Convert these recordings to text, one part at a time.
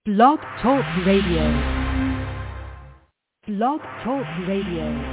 Blog Talk Radio. Blog Talk Radio.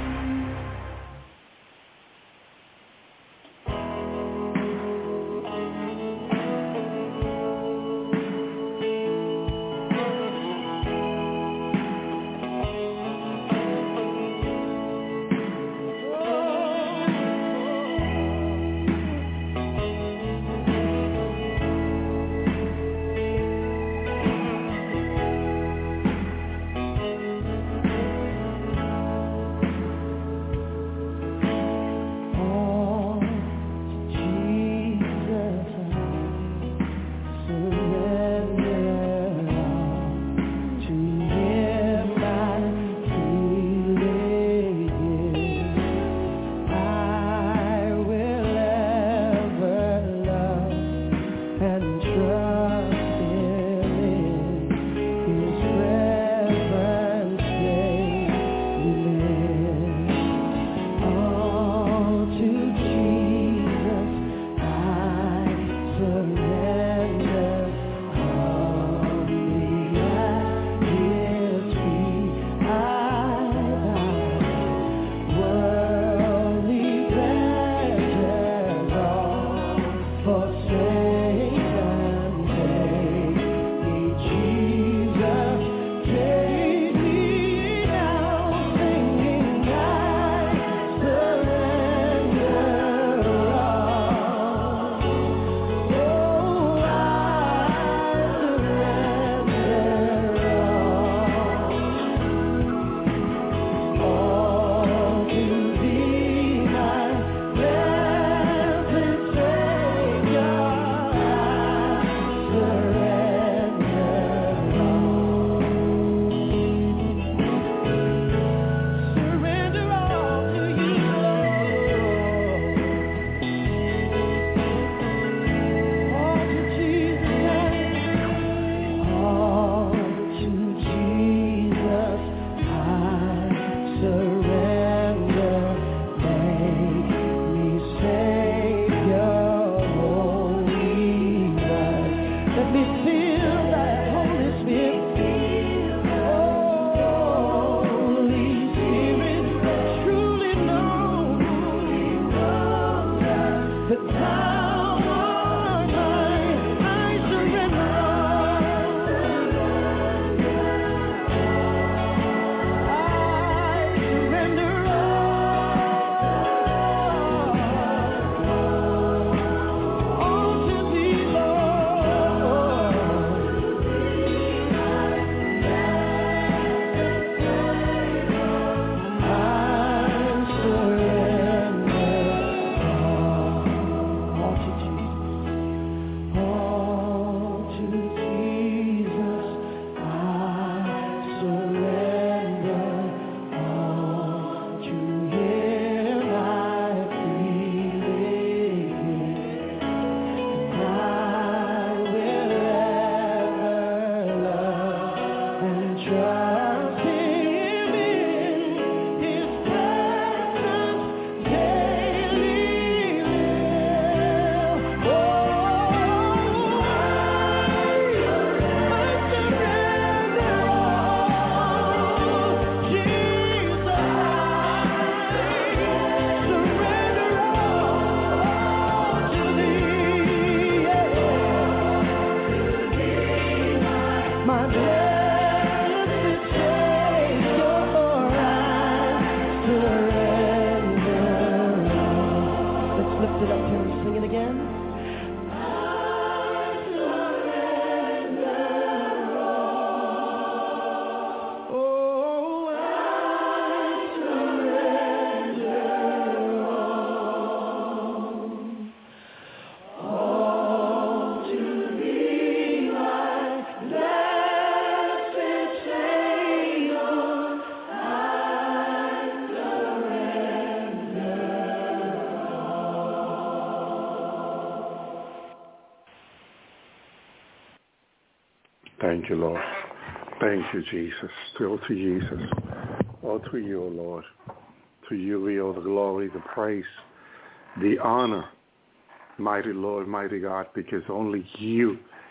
Thank you, Lord. Thank you, Jesus. Still to Jesus. All to you, O Lord. To you we owe the glory, the praise, the honor, mighty Lord, mighty God, because only you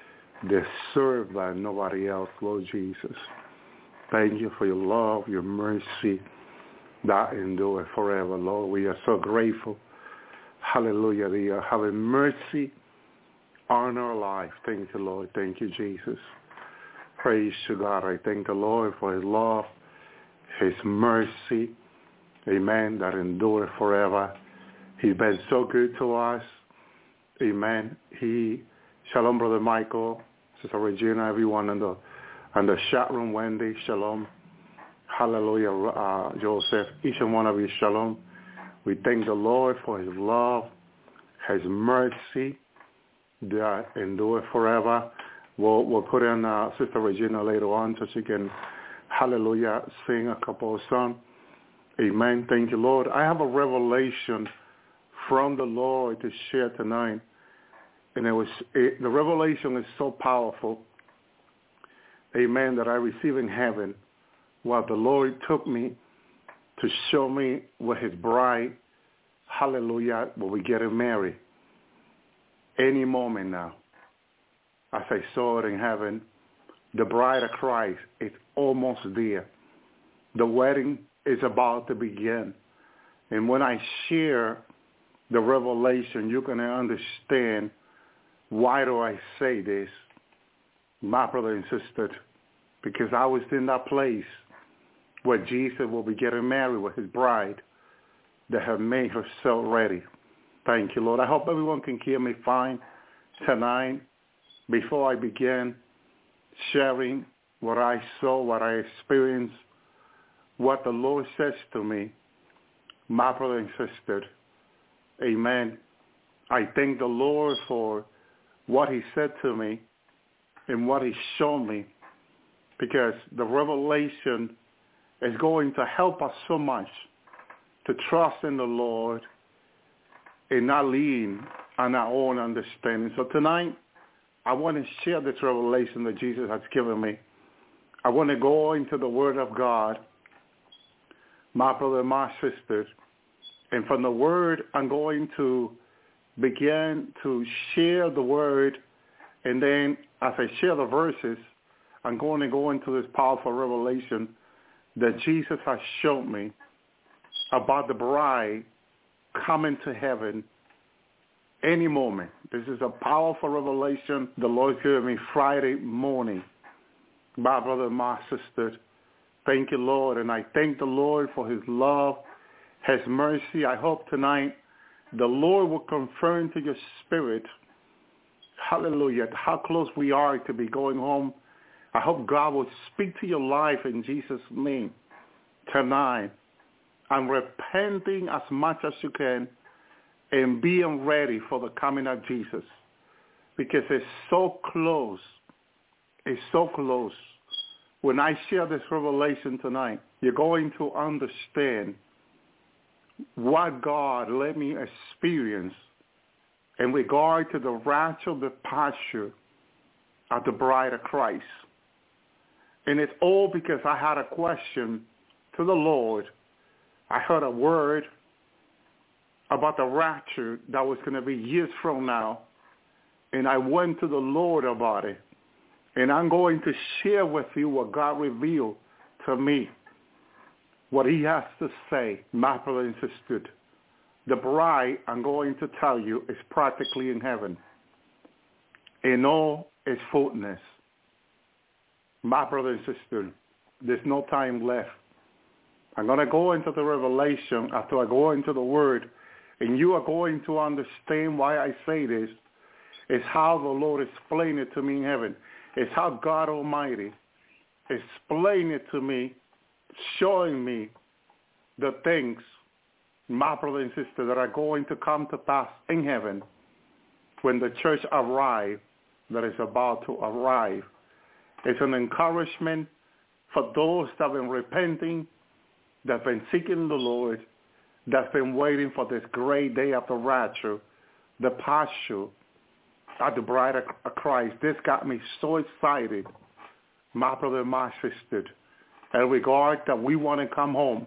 They're served by nobody else, Lord Jesus. Thank you for your love, your mercy that endure forever, Lord. We are so grateful. Hallelujah. That you are having mercy on our life. Thank you, Lord. Thank you, Jesus. Praise to God. I thank the Lord for his love, his mercy, amen, that endure forever. He's been so good to us. Amen. Shalom, Brother Michael, Sister Regina, everyone in the chat room, Wendy, shalom. Hallelujah, Joseph, each and one of you, shalom. We thank the Lord for his love, his mercy that endure forever. We'll put in Sister Regina later on so she can, hallelujah, sing a couple of songs. Amen. Thank you, Lord. I have a revelation from the Lord to share tonight. And the revelation is so powerful, amen, that I received in heaven while the Lord took me to show me what his bride, hallelujah, will be getting married. Any moment now, as I saw it in heaven, the bride of Christ is almost there. The wedding is about to begin. And when I share the revelation, you're going to understand why do I say this, my brother and sister, because I was in that place where Jesus will be getting married with his bride that have made herself ready. Thank you, Lord. I hope everyone can hear me fine tonight. Before I begin sharing what I saw, what I experienced, what the Lord says to me, my brother and sister, amen. I thank the Lord for what he said to me and what he showed me, because the revelation is going to help us so much to trust in the Lord and not lean on our own understanding. So tonight, I want to share this revelation that Jesus has given me. I want to go into the Word of God, my brother and my sister, and from the Word, I'm going to begin to share the Word, and then as I share the verses, I'm going to go into this powerful revelation that Jesus has shown me about the bride coming to heaven any moment. This is a powerful revelation the Lord gave me Friday morning, my brother and my sister. Thank you, Lord, and I thank the Lord for his love, his mercy. I hope tonight the Lord will confirm to your spirit, hallelujah, how close we are to be going home. I hope God will speak to your life in Jesus' name tonight. I'm repenting as much as you can and being ready for the coming of Jesus, because it's so close. It's so close. When I share this revelation tonight, you're going to understand what God let me experience in regard to the rapture, the departure of the bride of Christ. And it's all because I had a question to the Lord. I heard a word about the rapture that was going to be years from now, and I went to the Lord about it. And I'm going to share with you what God revealed to me, what he has to say, my brother and sister. The bride, I'm going to tell you, is practically in heaven in all its fullness. My brother and sister, there's no time left. I'm going to go into the revelation after I go into the Word, and you are going to understand why I say this. It's how the Lord explained it to me in heaven. It's how God Almighty explained it to me, showing me the things, my brother and sister, that are going to come to pass in heaven when the church arrives, that is about to arrive. It's an encouragement for those that have been repenting, that have been seeking the Lord, that's been waiting for this great day of the rapture, the passion of the bride of Christ. This got me so excited, my brother and my sister, in regard that we want to come home.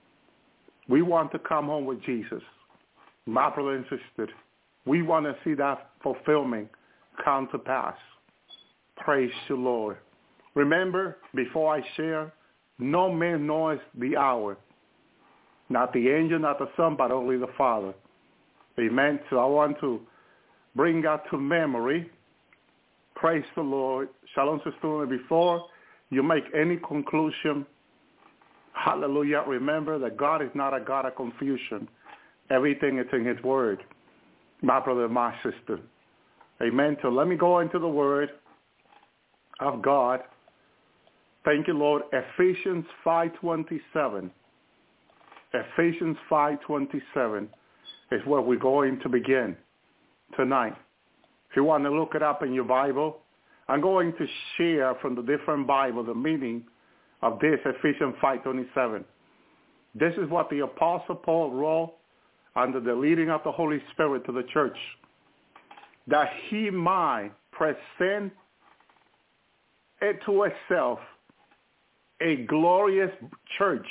We want to come home with Jesus, my brother and sister. We want to see that fulfillment come to pass. Praise the Lord. Remember, before I share, no man knows the hour. Not the angel, not the Son, but only the Father. Amen. So I want to bring that to memory. Praise the Lord. Shalom, Sister. Before you make any conclusion, hallelujah, remember that God is not a God of confusion. Everything is in his word. My brother, my sister. Amen. So let me go into the word of God. Thank you, Lord. Ephesians 5:27. Ephesians 5:27 is where we're going to begin tonight. If you want to look it up in your Bible, I'm going to share from the different Bible the meaning of this Ephesians 5:27. This is what the Apostle Paul wrote under the leading of the Holy Spirit to the church, that he might present it to itself a glorious church,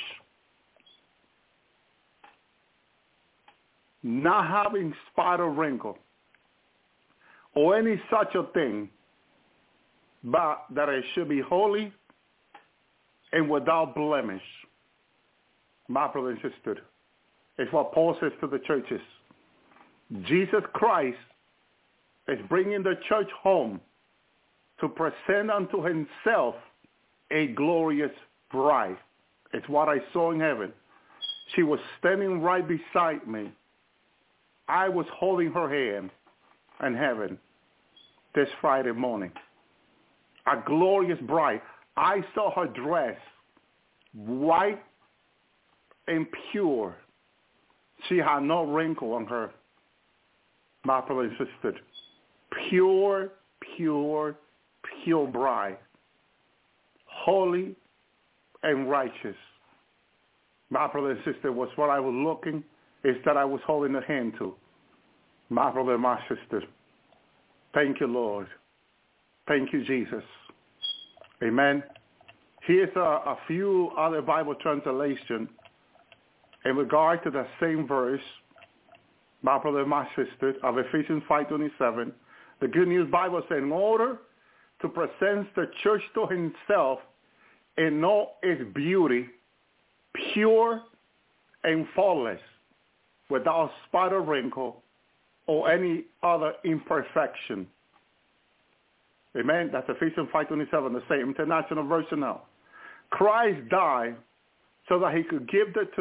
not having spot or wrinkle or any such a thing, but that it should be holy and without blemish. My brother and sister, it's what Paul says to the churches. Jesus Christ is bringing the church home to present unto himself a glorious bride. It's what I saw in heaven. She was standing right beside me. I was holding her hand in heaven this Friday morning. A glorious bride. I saw her dress white and pure. She had no wrinkle on her. My brother and sister. Pure, pure, pure bride. Holy and righteous. My brother and sister, was what I was looking, is that I was holding the hand to. My brother and my sister. Thank you, Lord. Thank you, Jesus. Amen. Here's a few other Bible translations in regard to the same verse, my brother and my sister, of Ephesians 5:27. The Good News Bible says, in order to present the church to himself in all its beauty, pure and faultless, without spot or wrinkle or any other imperfection. Amen. That's Ephesians 5:27, the same international version now. Christ died so that he could give the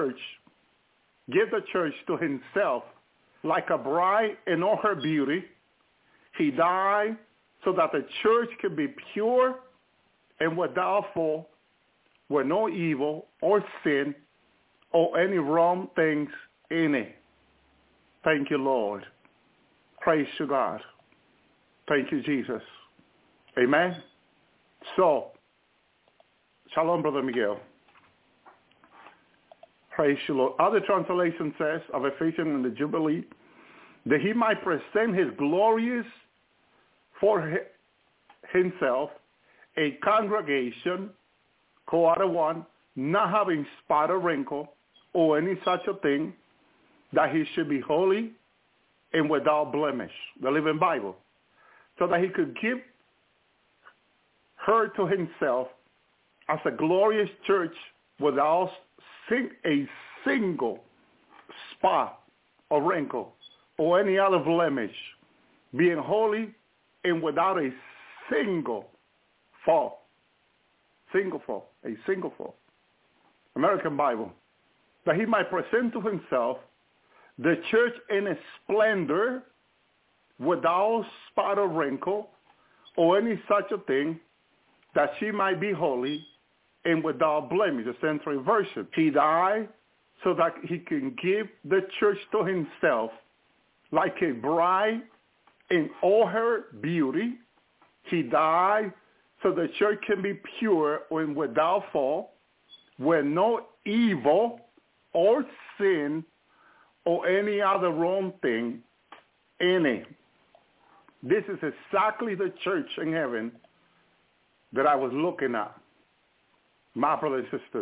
church to himself like a bride in all her beauty. He died so that the church could be pure and without fault, with no evil or sin or any wrong things in it. Thank you, Lord. Praise to God. Thank you, Jesus. Amen. So, shalom, Brother Miguel. Praise you, Lord. Other translation says of Ephesians in the Jubilee, that he might present his glorious for himself a congregation, quote one, not having spot or wrinkle or any such a thing, that he should be holy and without blemish, the Living Bible, so that he could give her to himself as a glorious church without a single spot or wrinkle or any other blemish, being holy and without a single fault. Single fault. A single fault. American Bible. That he might present to himself the church in its splendor, without spot or wrinkle or any such a thing, that she might be holy and without blemish, the Century Version. He died so that he can give the church to himself like a bride in all her beauty. He died so the church can be pure and without fault, with no evil or sin or any other wrong thing in it. This is exactly the church in heaven that I was looking at. My brother and sister.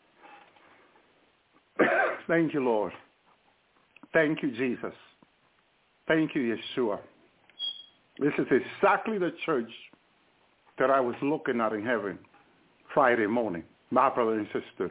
Thank you, Lord. Thank you, Jesus. Thank you, Yeshua. This is exactly the church that I was looking at in heaven Friday morning, my brother and sister.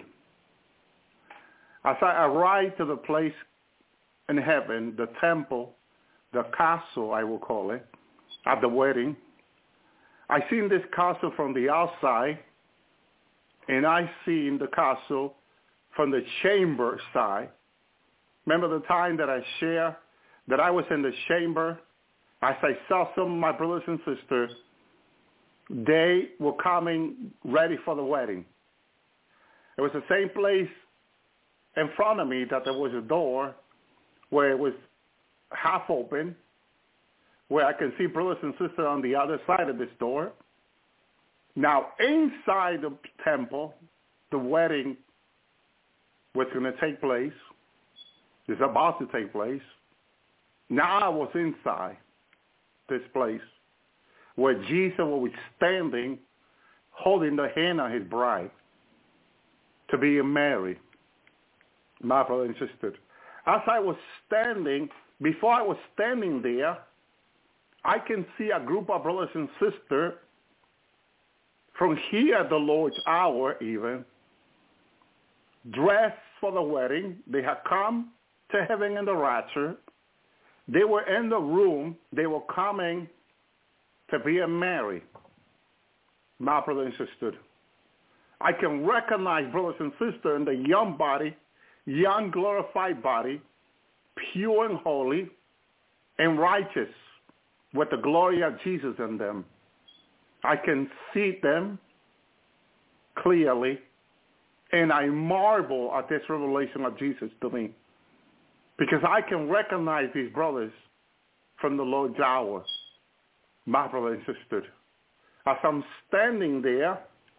As I arrived to the place in heaven, the temple, the castle, I will call it, at the wedding, I seen this castle from the outside, and I seen the castle from the chamber side. Remember the time that I shared that I was in the chamber? As I saw some of my brothers and sisters, they were coming ready for the wedding. It was the same place in front of me that there was a door where it was half open, where I can see brothers and sisters on the other side of this door. Now, inside the temple, the wedding was going to take place. It's about to take place. Now I was inside this place where Jesus was standing, holding the hand of his bride to be married, my brother and sister. As I was standing, before I was standing there, I can see a group of brothers and sisters from here at the Lord's hour even, dressed for the wedding. They had come to heaven in the rapture. They were in the room. They were coming to be married, my brother and sister. I can recognize brothers and sisters in the young body, young glorified body, pure and holy and righteous, with the glory of Jesus in them. I can see them clearly, and I marvel at this revelation of Jesus to me, because I can recognize these brothers from the Lord's hour, my brother and sister. As I'm standing there,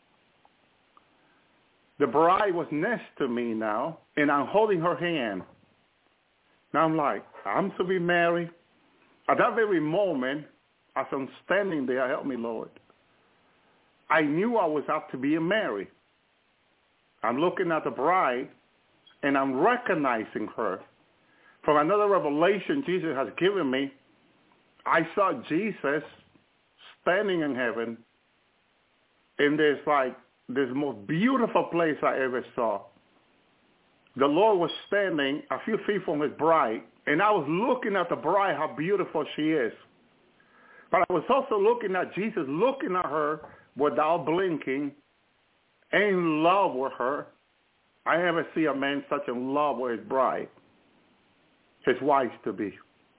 the bride was next to me now, and I'm holding her hand. Now I'm like, I'm to be married. At that very moment, as I'm standing there, help me, Lord, I knew I was up to be married. I'm looking at the bride, and I'm recognizing her. From another revelation Jesus has given me, I saw Jesus standing in heaven in this most beautiful place I ever saw. The Lord was standing a few feet from his bride, and I was looking at the bride, how beautiful she is. But I was also looking at Jesus, looking at her without blinking, in love with her. I never see a man such in love with his bride, his wife to be.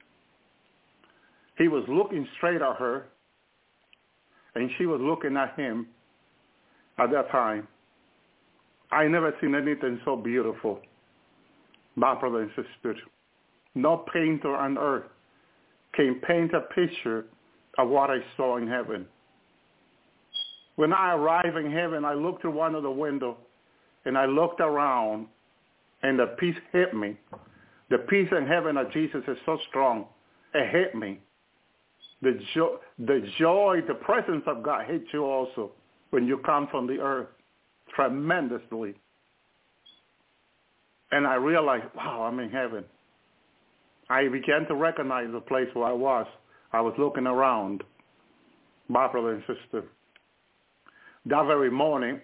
He was looking straight at her, and she was looking at him at that time. I never seen anything so beautiful, my brother and sister. No painter on earth can paint a picture of what I saw in heaven. When I arrived in heaven, I looked through one of the windows, and I looked around, and the peace hit me. The peace in heaven of Jesus is so strong, it hit me. The joy, the presence of God hits you also when you come from the earth tremendously. And I realized, wow, I'm in heaven. I began to recognize the place where I was. I was looking around, my brother and sister. That very morning,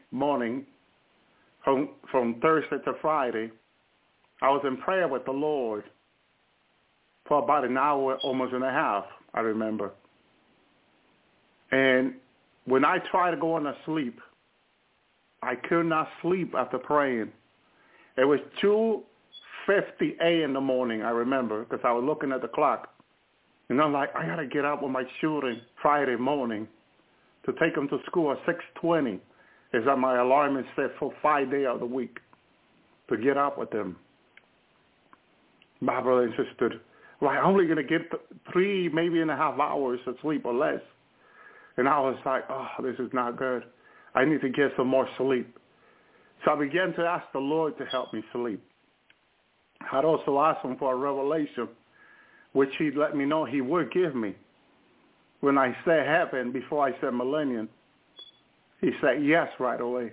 from Thursday to Friday, I was in prayer with the Lord for about an hour, almost and a half, I remember. And when I tried to go on to sleep, I could not sleep after praying. It was 2:50 in the morning, I remember, because I was looking at the clock. And I'm like, I got to get up with my children Friday morning to take them to school at 6:20. Is that my alarm is set for 5 days of the week to get up with them. My brother and sister, well, I'm only going to get 3, maybe and a half hours of sleep or less. And I was like, oh, this is not good. I need to get some more sleep. So I began to ask the Lord to help me sleep. I'd also asked him for a revelation, which he let me know he would give me. When I said heaven, before I said millennium, he said yes right away.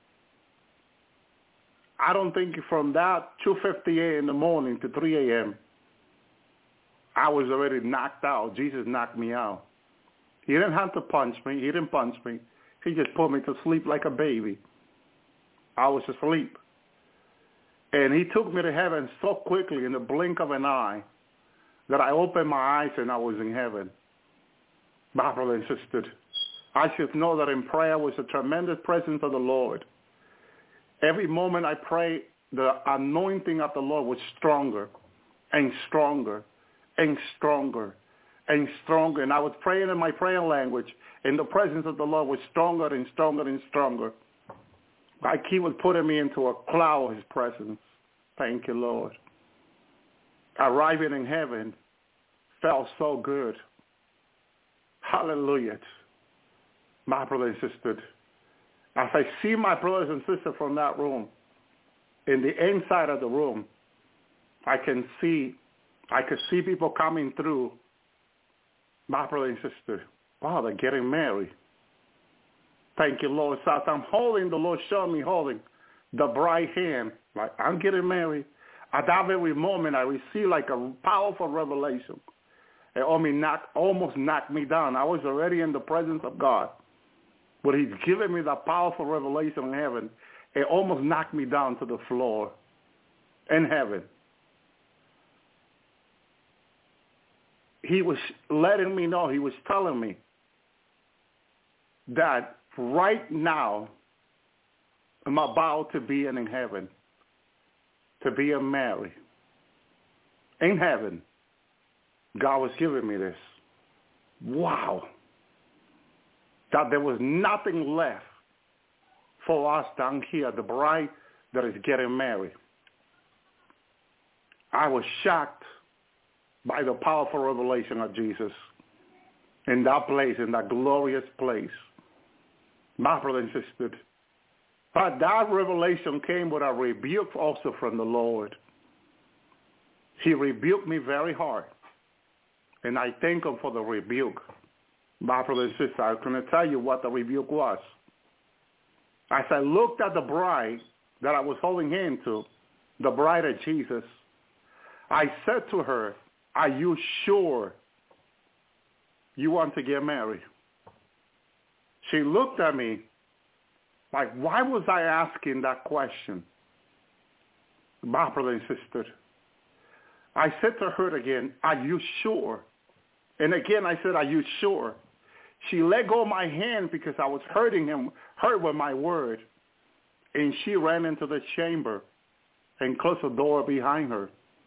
I don't think from that 2:50 in the morning to 3 a.m., I was already knocked out. Jesus knocked me out. He didn't have to punch me. He didn't punch me. He just put me to sleep like a baby. I was asleep. And he took me to heaven so quickly in the blink of an eye that I opened my eyes and I was in heaven. My brother and sister, I should know that in prayer was a tremendous presence of the Lord. Every moment I prayed, the anointing of the Lord was stronger and stronger and stronger and stronger. And I was praying in my prayer language, and the presence of the Lord was stronger and stronger and stronger. Like he was putting me into a cloud of his presence. Thank you, Lord. Arriving in heaven felt so good. Hallelujah. My brother and sister, as I see my brothers and sisters from that room, in the inside of the room, I could see people coming through. My brother and sister, wow, they're getting married. Thank you, Lord. So as I'm holding, the Lord showed me holding the bride hand, like I'm getting married. At that very moment, I received like a powerful revelation. It almost knocked me down. I was already in the presence of God, but he's given me that powerful revelation in heaven. It almost knocked me down to the floor in heaven. He was letting me know, he was telling me that right now I'm about to be in heaven, to be a Mary. In heaven, God was giving me this. Wow. That there was nothing left for us down here, the bride that is getting married. I was shocked by the powerful revelation of Jesus in that place, in that glorious place. My brother and sister, but that revelation came with a rebuke also from the Lord. He rebuked me very hard, and I thank him for the rebuke. My brother and sister, I'm going to tell you what the rebuke was. As I looked at the bride that I was holding hand to, the bride of Jesus, I said to her, are you sure you want to get married? She looked at me like, why was I asking that question? My brother and sister, I said to her again, are you sure? And again I said, are you sure? She let go of my hand because I was hurt with my word. And she ran into the chamber and closed the door behind her.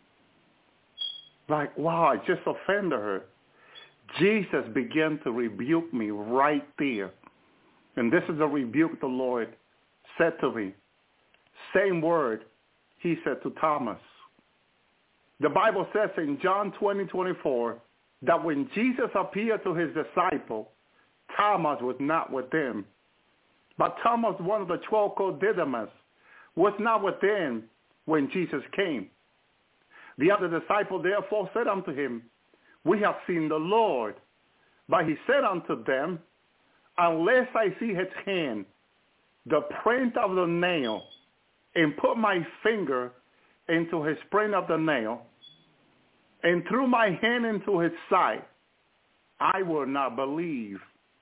Like, wow, I just offended her. Jesus began to rebuke me right there. And this is the rebuke the Lord said to me. Same word he said to Thomas. The Bible says in John 20:24 that when Jesus appeared to his disciple, Thomas was not with them. But Thomas, one of the 12 called Didymus, was not with them when Jesus came. The other disciple therefore said unto him, we have seen the Lord. But he said unto them, unless I see his hand, the print of the nail, and put my finger into his print of the nail, and threw my hand into his side, I will not believe.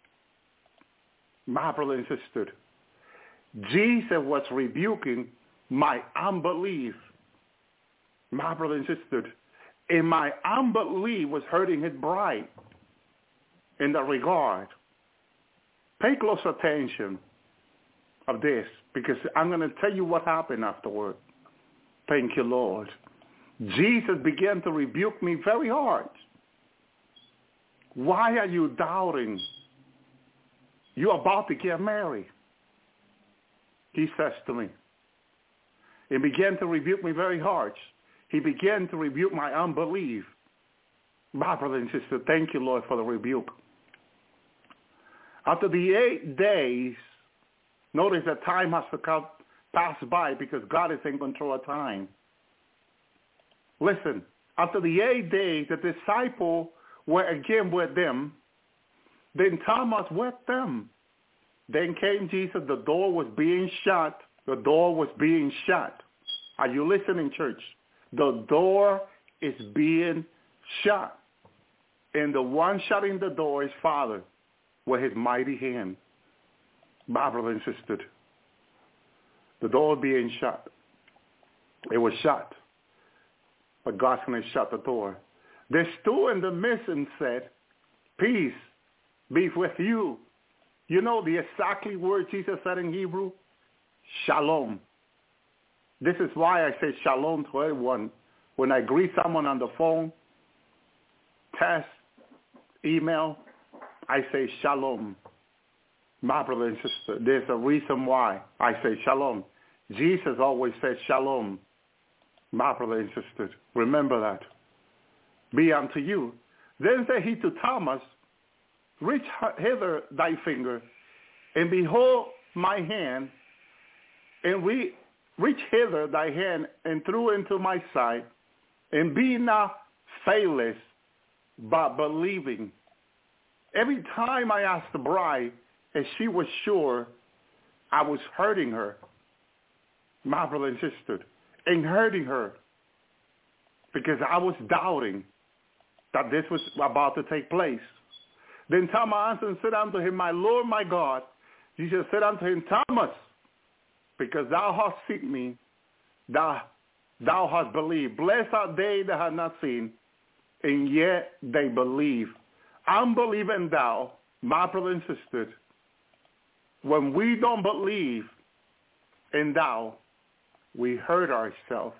My brother and sister, Jesus was rebuking my unbelief. My brother and sister, and my unbelief was hurting his bride in that regard. Pay close attention of this, because I'm going to tell you what happened afterward. Thank you, Lord. Jesus began to rebuke me very hard. Why are you doubting? You're about to get married, he says to me. He began to rebuke me very hard. He began to rebuke my unbelief. My brother and sister, thank you, Lord, for the rebuke. After the 8 days, notice that time has to pass by because God is in control of time. Listen, after the 8 days, the disciples were again with them. Then Thomas with them. Then came Jesus. The door was being shut. The door was being shut. Are you listening, church? The door is being shut. And the one shutting the door is Father. with his mighty hand. My brother and sister, the door being shut. It was shut, but God's going to shut the door. They stood in the midst and said, peace be with you. You know the exactly word Jesus said in Hebrew? Shalom. This is why I say shalom to everyone. When I greet someone on the phone, text, email, I say shalom. My brother and sister, there's a reason why I say shalom. Jesus always said shalom. My brother and sister, remember that. Be unto you. Then said he to Thomas, reach hither thy finger, and behold my hand, and reach hither thy hand, and through into my side, and be not faithless, but believing. Every time I asked the bride, and she was sure I was hurting her, my brother and sister, and hurting her, because I was doubting that this was about to take place. Then Thomas answered and said unto him, my Lord, my God. Jesus said unto him, Thomas, because thou hast seen me, thou hast believed. Blessed are they that have not seen, and yet they believe. Unbelieving thou, my brother and sister, when we don't believe in thou, we hurt ourselves.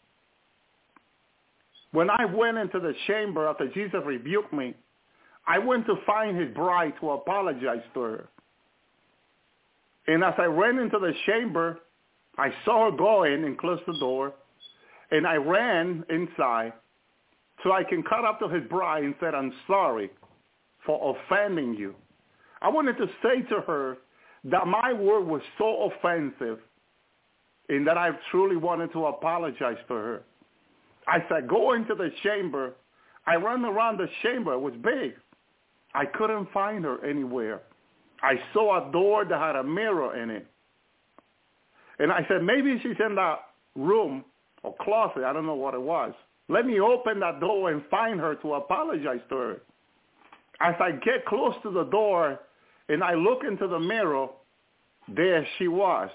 When I went into the chamber after Jesus rebuked me, I went to find his bride to apologize to her. And as I ran into the chamber, I saw her go in and close the door, and I ran inside so I can cut up to his bride and said, I'm sorry for offending you. I wanted to say to her that my word was so offensive and that I truly wanted to apologize to her. As I go into the chamber, I ran around the chamber. It was big. I couldn't find her anywhere. I saw a door that had a mirror in it. And I said, maybe she's in that room or closet. I don't know what it was. Let me open that door and find her to apologize to her. As I get close to the door and I look into the mirror, there she was.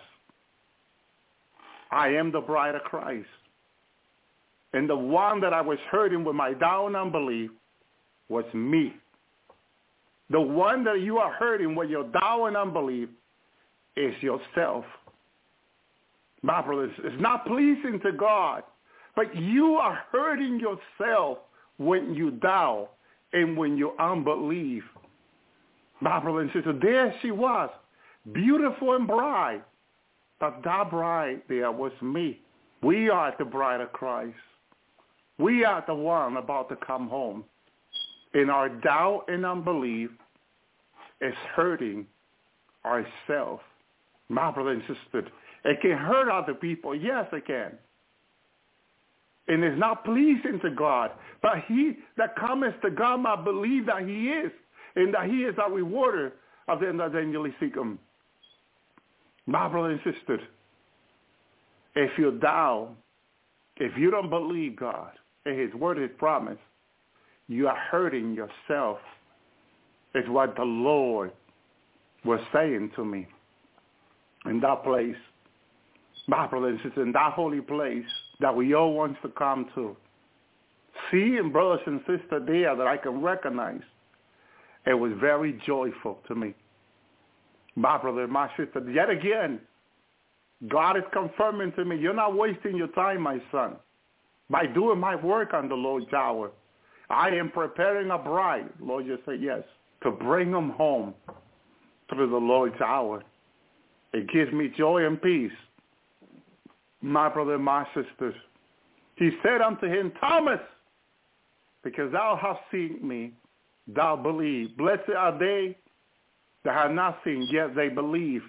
I am the bride of Christ. And the one that I was hurting with my doubt and unbelief was me. The one that you are hurting with your doubt and unbelief is yourself. My brothers, it's not pleasing to God, but you are hurting yourself when you doubt and when you unbelieve. My brother and sister, there she was, beautiful and bright, but that bride there was me. We are the bride of Christ. We are the one about to come home. And our doubt and unbelief is hurting ourselves. My brother and sister, it can hurt other people. Yes, it can. And it's not pleasing to God. But he that cometh to God must believe that he is, and that he is a rewarder of them that diligently seek him. My brother and sister, if you doubt, if you don't believe God and his word, his promise, you are hurting yourself. It's what the Lord was saying to me in that place. My brother and sister, in that holy place that we all want to come to. Seeing brothers and sisters there that I can recognize, it was very joyful to me. My brother and my sister, yet again, God is confirming to me, you're not wasting your time, my son, by doing my work on the Lord's hour. I am preparing a bride, Lord just said yes, to bring them home through the Lord's hour. It gives me joy and peace. My brother and my sisters, he said unto him, Thomas, because thou hast seen me, thou believe. Blessed are they that have not seen, yet they believe.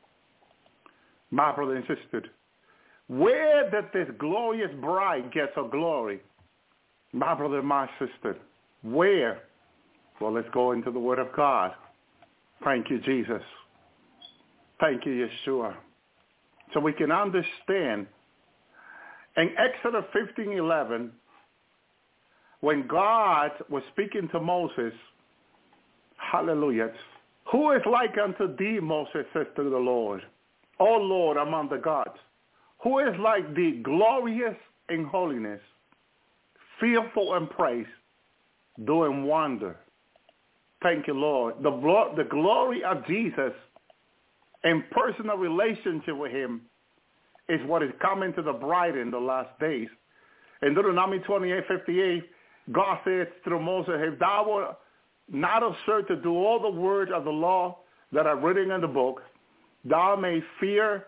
My brother and sister, where did this glorious bride get her glory? My brother and my sister, where? Well, let's go into the Word of God. Thank you, Jesus. Thank you, Yeshua. So we can understand. In Exodus 15:11, when God was speaking to Moses, hallelujah, Who is like unto thee, Moses says to the Lord, O Lord among the gods? Who is like thee, glorious in holiness, fearful in praise, doing wonder? Thank you, Lord. The glory of Jesus in personal relationship with him is what is coming to the bride in the last days. In Deuteronomy 28:58, God says through Moses, if thou were not observed to do all the words of the law that are written in the book, thou may fear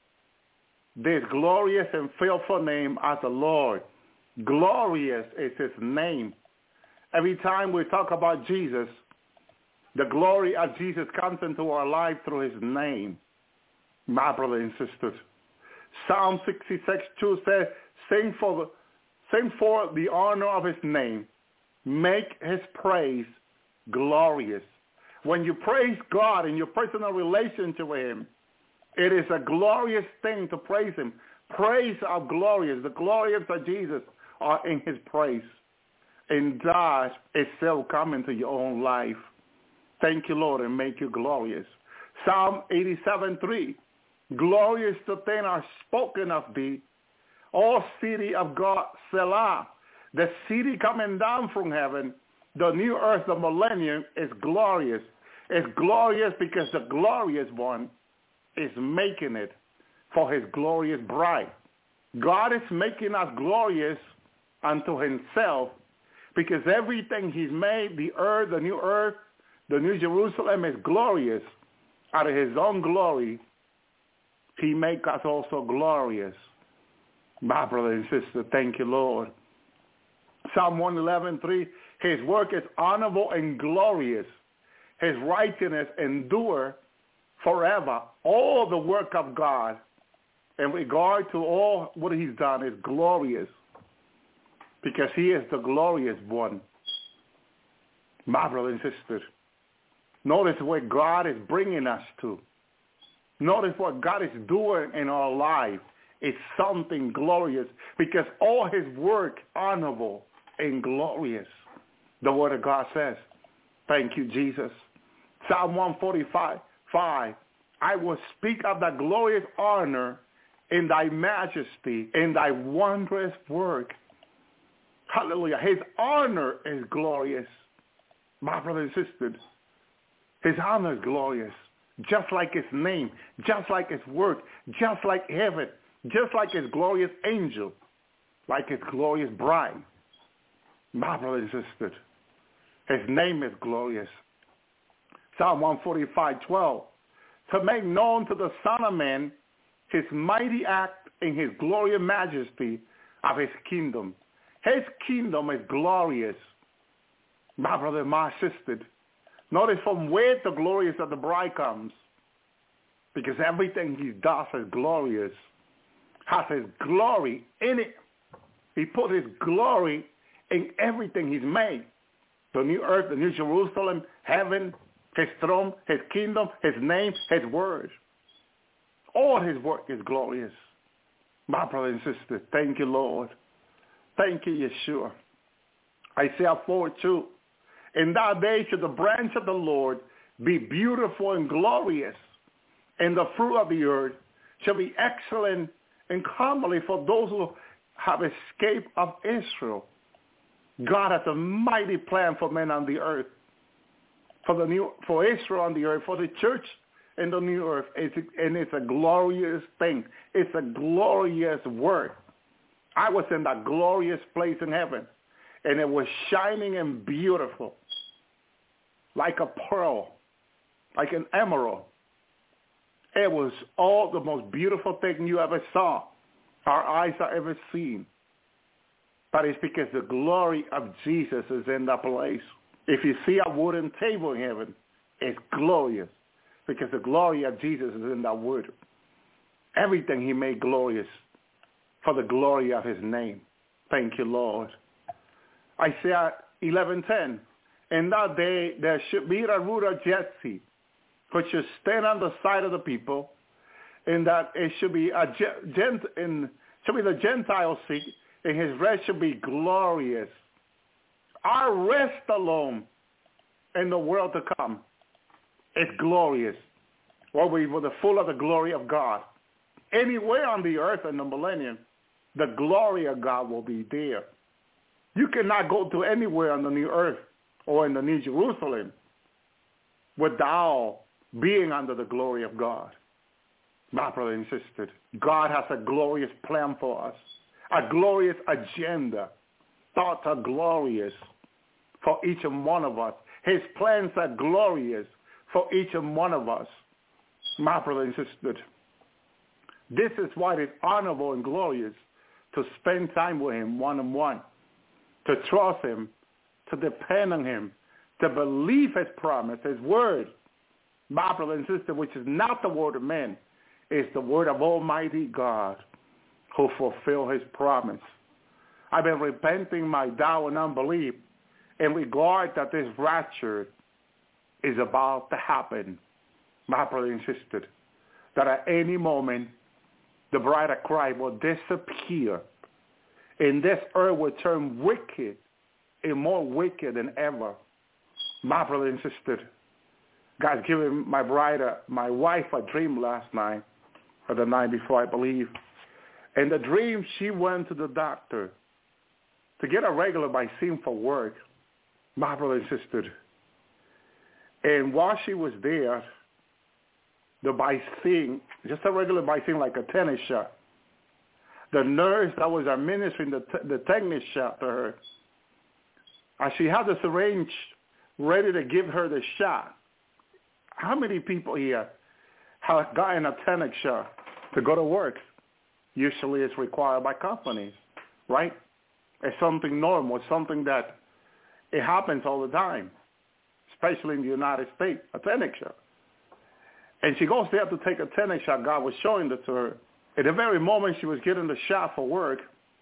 this glorious and fearful name as the Lord. Glorious is his name. Every time we talk about Jesus, the glory of Jesus comes into our life through his name. My brothers and sisters. Psalm 66:2 says, sing for the honor of his name. Make his praise glorious. When you praise God in your personal relationship with him, it is a glorious thing to praise him. Praise are glorious. The glories of Jesus are in his praise. And that itself come into your own life. Thank you, Lord, and make you glorious. Psalm 87:3. Glorious to things are spoken of thee, O city of God, Selah. The city coming down from heaven, the new earth, the millennium, is glorious. It's glorious because the glorious one is making it for his glorious bride. God is making us glorious unto himself because everything he's made, the earth, the new Jerusalem is glorious. Out of his own glory, he make us also glorious. My brother and sister, thank you, Lord. Psalm 111:3, his work is honorable and glorious. His righteousness endure forever. All the work of God in regard to all what he's done is glorious because he is the glorious one. My brother and sister, notice where God is bringing us to. Notice what God is doing in our life. It's something glorious because all his work honorable and glorious. The word of God says, thank you, Jesus. Psalm 145:5, I will speak of thy glorious honor in thy majesty, in thy wondrous work. Hallelujah. His honor is glorious. My brothers and sisters, his honor is glorious. Just like his name, just like his work, just like heaven, just like his glorious angel, like his glorious bride. My brothers and sisters, his name is glorious. Psalm 145:12, to make known to the Son of Man his mighty act in his glorious majesty of his kingdom. His kingdom is glorious. My brother and my sister, notice from where the glories of the bride comes, because everything he does is glorious, has his glory in it. He put his glory in everything he's made. The new earth, the new Jerusalem, heaven, his throne, his kingdom, his name, his word. All his work is glorious. My brother and sister, thank you, Lord. Thank you, Yeshua. Isaiah 4:2. In that day shall the branch of the Lord be beautiful and glorious, and the fruit of the earth shall be excellent and comely for those who have escaped of Israel. God has a mighty plan for men on the earth, for Israel on the earth, for the church in the new earth, and it's a glorious thing. It's a glorious work. I was in that glorious place in heaven, and it was shining and beautiful, like a pearl, like an emerald. It was all the most beautiful thing you ever saw, our eyes have ever seen. But it's because the glory of Jesus is in that place. If you see a wooden table in heaven, it's glorious because the glory of Jesus is in that wood. Everything he made glorious for the glory of his name. Thank you, Lord. Isaiah 11:10. In that day there should be a root of Jesse, which should stand on the side of the people, and that it should be the Gentile seed, and his rest should be glorious. Our rest alone in the world to come is glorious. Where we were full of the glory of God. Anywhere on the earth in the millennium, the glory of God will be there. You cannot go to anywhere on the new earth or in the new Jerusalem without being under the glory of God. My brother and sister, God has a glorious plan for us, a glorious agenda. Thoughts are glorious for each and one of us. His plans are glorious for each and one of us. My brother and sister, this is why it's honorable and glorious to spend time with him one-on-one, to trust him, to depend on him, to believe his promise, his word. My brother and sister, which is not the word of man, is the word of Almighty God who fulfilled his promise. I've been repenting my doubt and unbelief in regard that this rapture is about to happen. My brother and sister, that at any moment the bride of Christ will disappear and this earth will turn wicked and more wicked than ever. My brother and sister, God's given my wife a dream last night, or the night before, I believe. In the dream, she went to the doctor to get a regular vaccine for work, my brother and sister. And while she was there, the vaccine, just a regular vaccine like a tennis shot, the nurse that was administering the tennis shot to her, as she had the syringe ready to give her the shot, how many people here have gotten a tennis shot to go to work? Usually it's required by companies, right? It's something normal. It's something that it happens all the time, especially in the United States, a tennis shot. And she goes there to take a tennis shot. God was showing it to her. At the very moment she was getting the shot for work,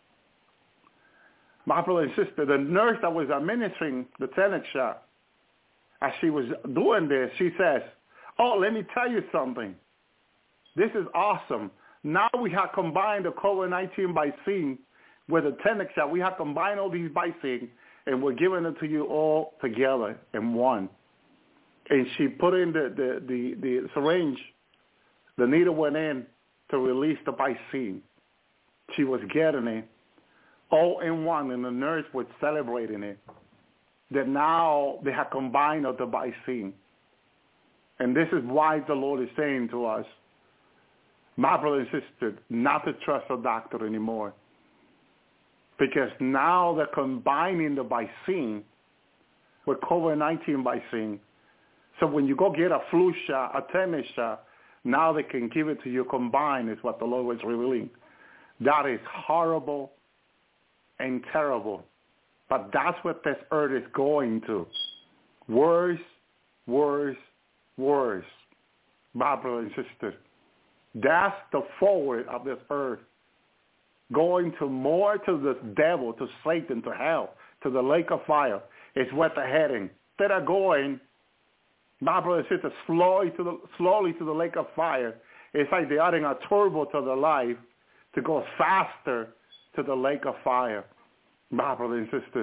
my brother and sister, the nurse that was administering the tennis shot, as she was doing this, she says, "Oh, let me tell you something. This is awesome. Now we have combined the COVID-19 vaccine with the tennis shot. We have combined all these vaccines, and we're giving it to you all together in one." And she put in the syringe. The needle went in to release the vaccine. She was getting it all in one, and the nurse was celebrating it, that now they have combined the vaccine. And this is why the Lord is saying to us, my brother and sister, not to trust a doctor anymore. Because now they're combining the vaccine with COVID-19 vaccine. So when you go get a flu shot, a tetanus shot, now they can give it to you combined, is what the Lord was revealing. That is horrible and terrible. But that's what this earth is going to. Worse, worse, worse. My brother and sister, that's the forward of this earth. Going to more to the devil, to Satan, to hell, to the lake of fire is what they're heading. Instead of going, my brother and sister, slowly to the lake of fire, it's like they're adding a turbo to their life to go faster to the lake of fire. My brother and sister.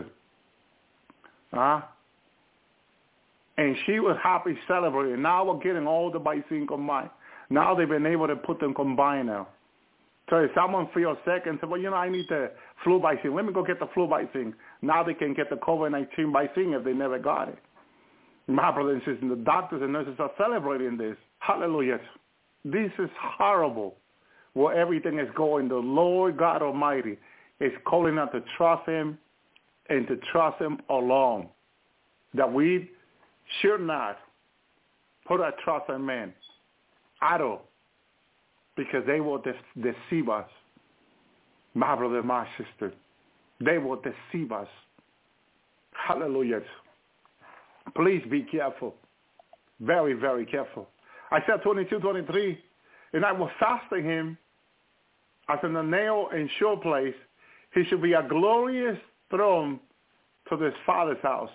And she was happy celebrating. Now we're getting all the vaccine combined. Now they've been able to put them combined now. So if someone feels sick and says, well, I need the flu vaccine. Let me go get the flu vaccine. Now they can get the COVID-19 vaccine if they never got it. My brothers and sisters, the doctors and nurses are celebrating this. Hallelujah. This is horrible where everything is going. The Lord God Almighty is calling us to trust him and to trust him alone. That we should not put our trust in men at all, because they will deceive us. My brother, my sister, they will deceive us. Hallelujah. Please be careful. Very, very careful. Isaiah 22:23, and I will fasten him as in a nail and sure place. He should be a glorious throne to his Father's house.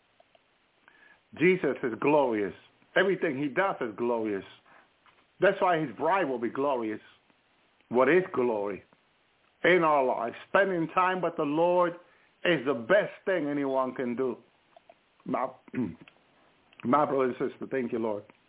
Jesus is glorious. Everything he does is glorious. That's why his bride will be glorious. What is glory? In our lives, spending time with the Lord is the best thing anyone can do. My brother and sister, thank you, Lord.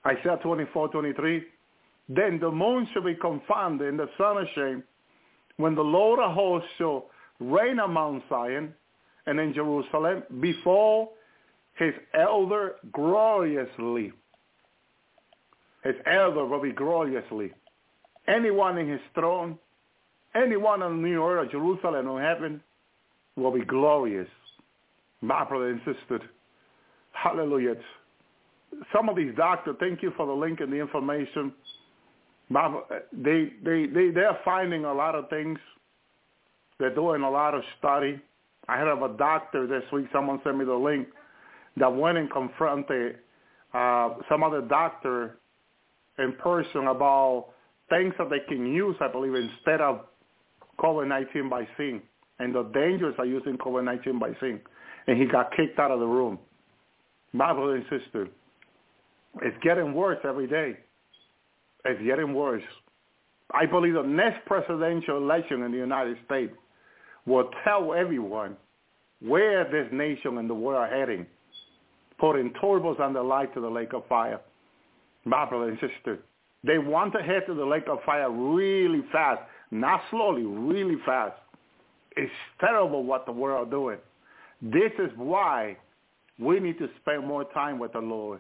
Isaiah 24:23. Then the moon shall be confounded and the sun ashamed, when the Lord of hosts shall reign on Mount Zion and in Jerusalem before his elder gloriously. His elder will be gloriously. Anyone in his throne, anyone on the new earth, Jerusalem or heaven, will be glorious. My brother and sister, hallelujah. Some of these doctors, thank you for the link and the information. They're finding a lot of things. They're doing a lot of study. I heard of a doctor this week, someone sent me the link, that went and confronted some other doctor in person about things that they can use, I believe, instead of COVID-19 vaccine, and the dangers of using COVID-19 vaccine. And he got kicked out of the room. My brother and sister, it's getting worse every day. It's getting worse. I believe the next presidential election in the United States will tell everyone where this nation and the world are heading, putting turbos on the light to the lake of fire. My brother and sister, they want to head to the lake of fire really fast, not slowly, really fast. It's terrible what the world is doing. This is why we need to spend more time with the Lord.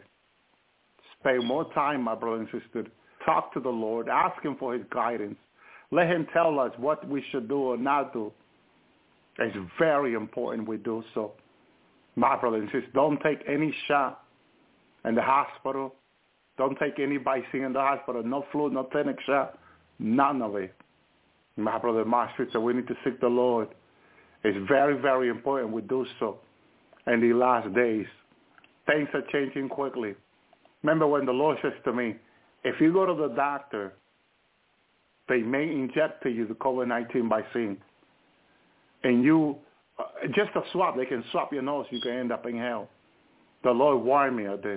Spend more time, my brother and sister. Talk to the Lord. Ask him for his guidance. Let him tell us what we should do or not do. It's very important we do so. My brother and sister, don't take any shot in the hospital. Don't take any vaccine in the hospital. No flu, no clinic shot. None of it. My brother, my sister, we need to seek the Lord. It's very, very important we do so in the last days. Things are changing quickly. Remember when the Lord says to me, if you go to the doctor, they may inject to you the COVID-19 vaccine. And you, just a swab, they can swab your nose, you can end up in hell. The Lord warned me of this.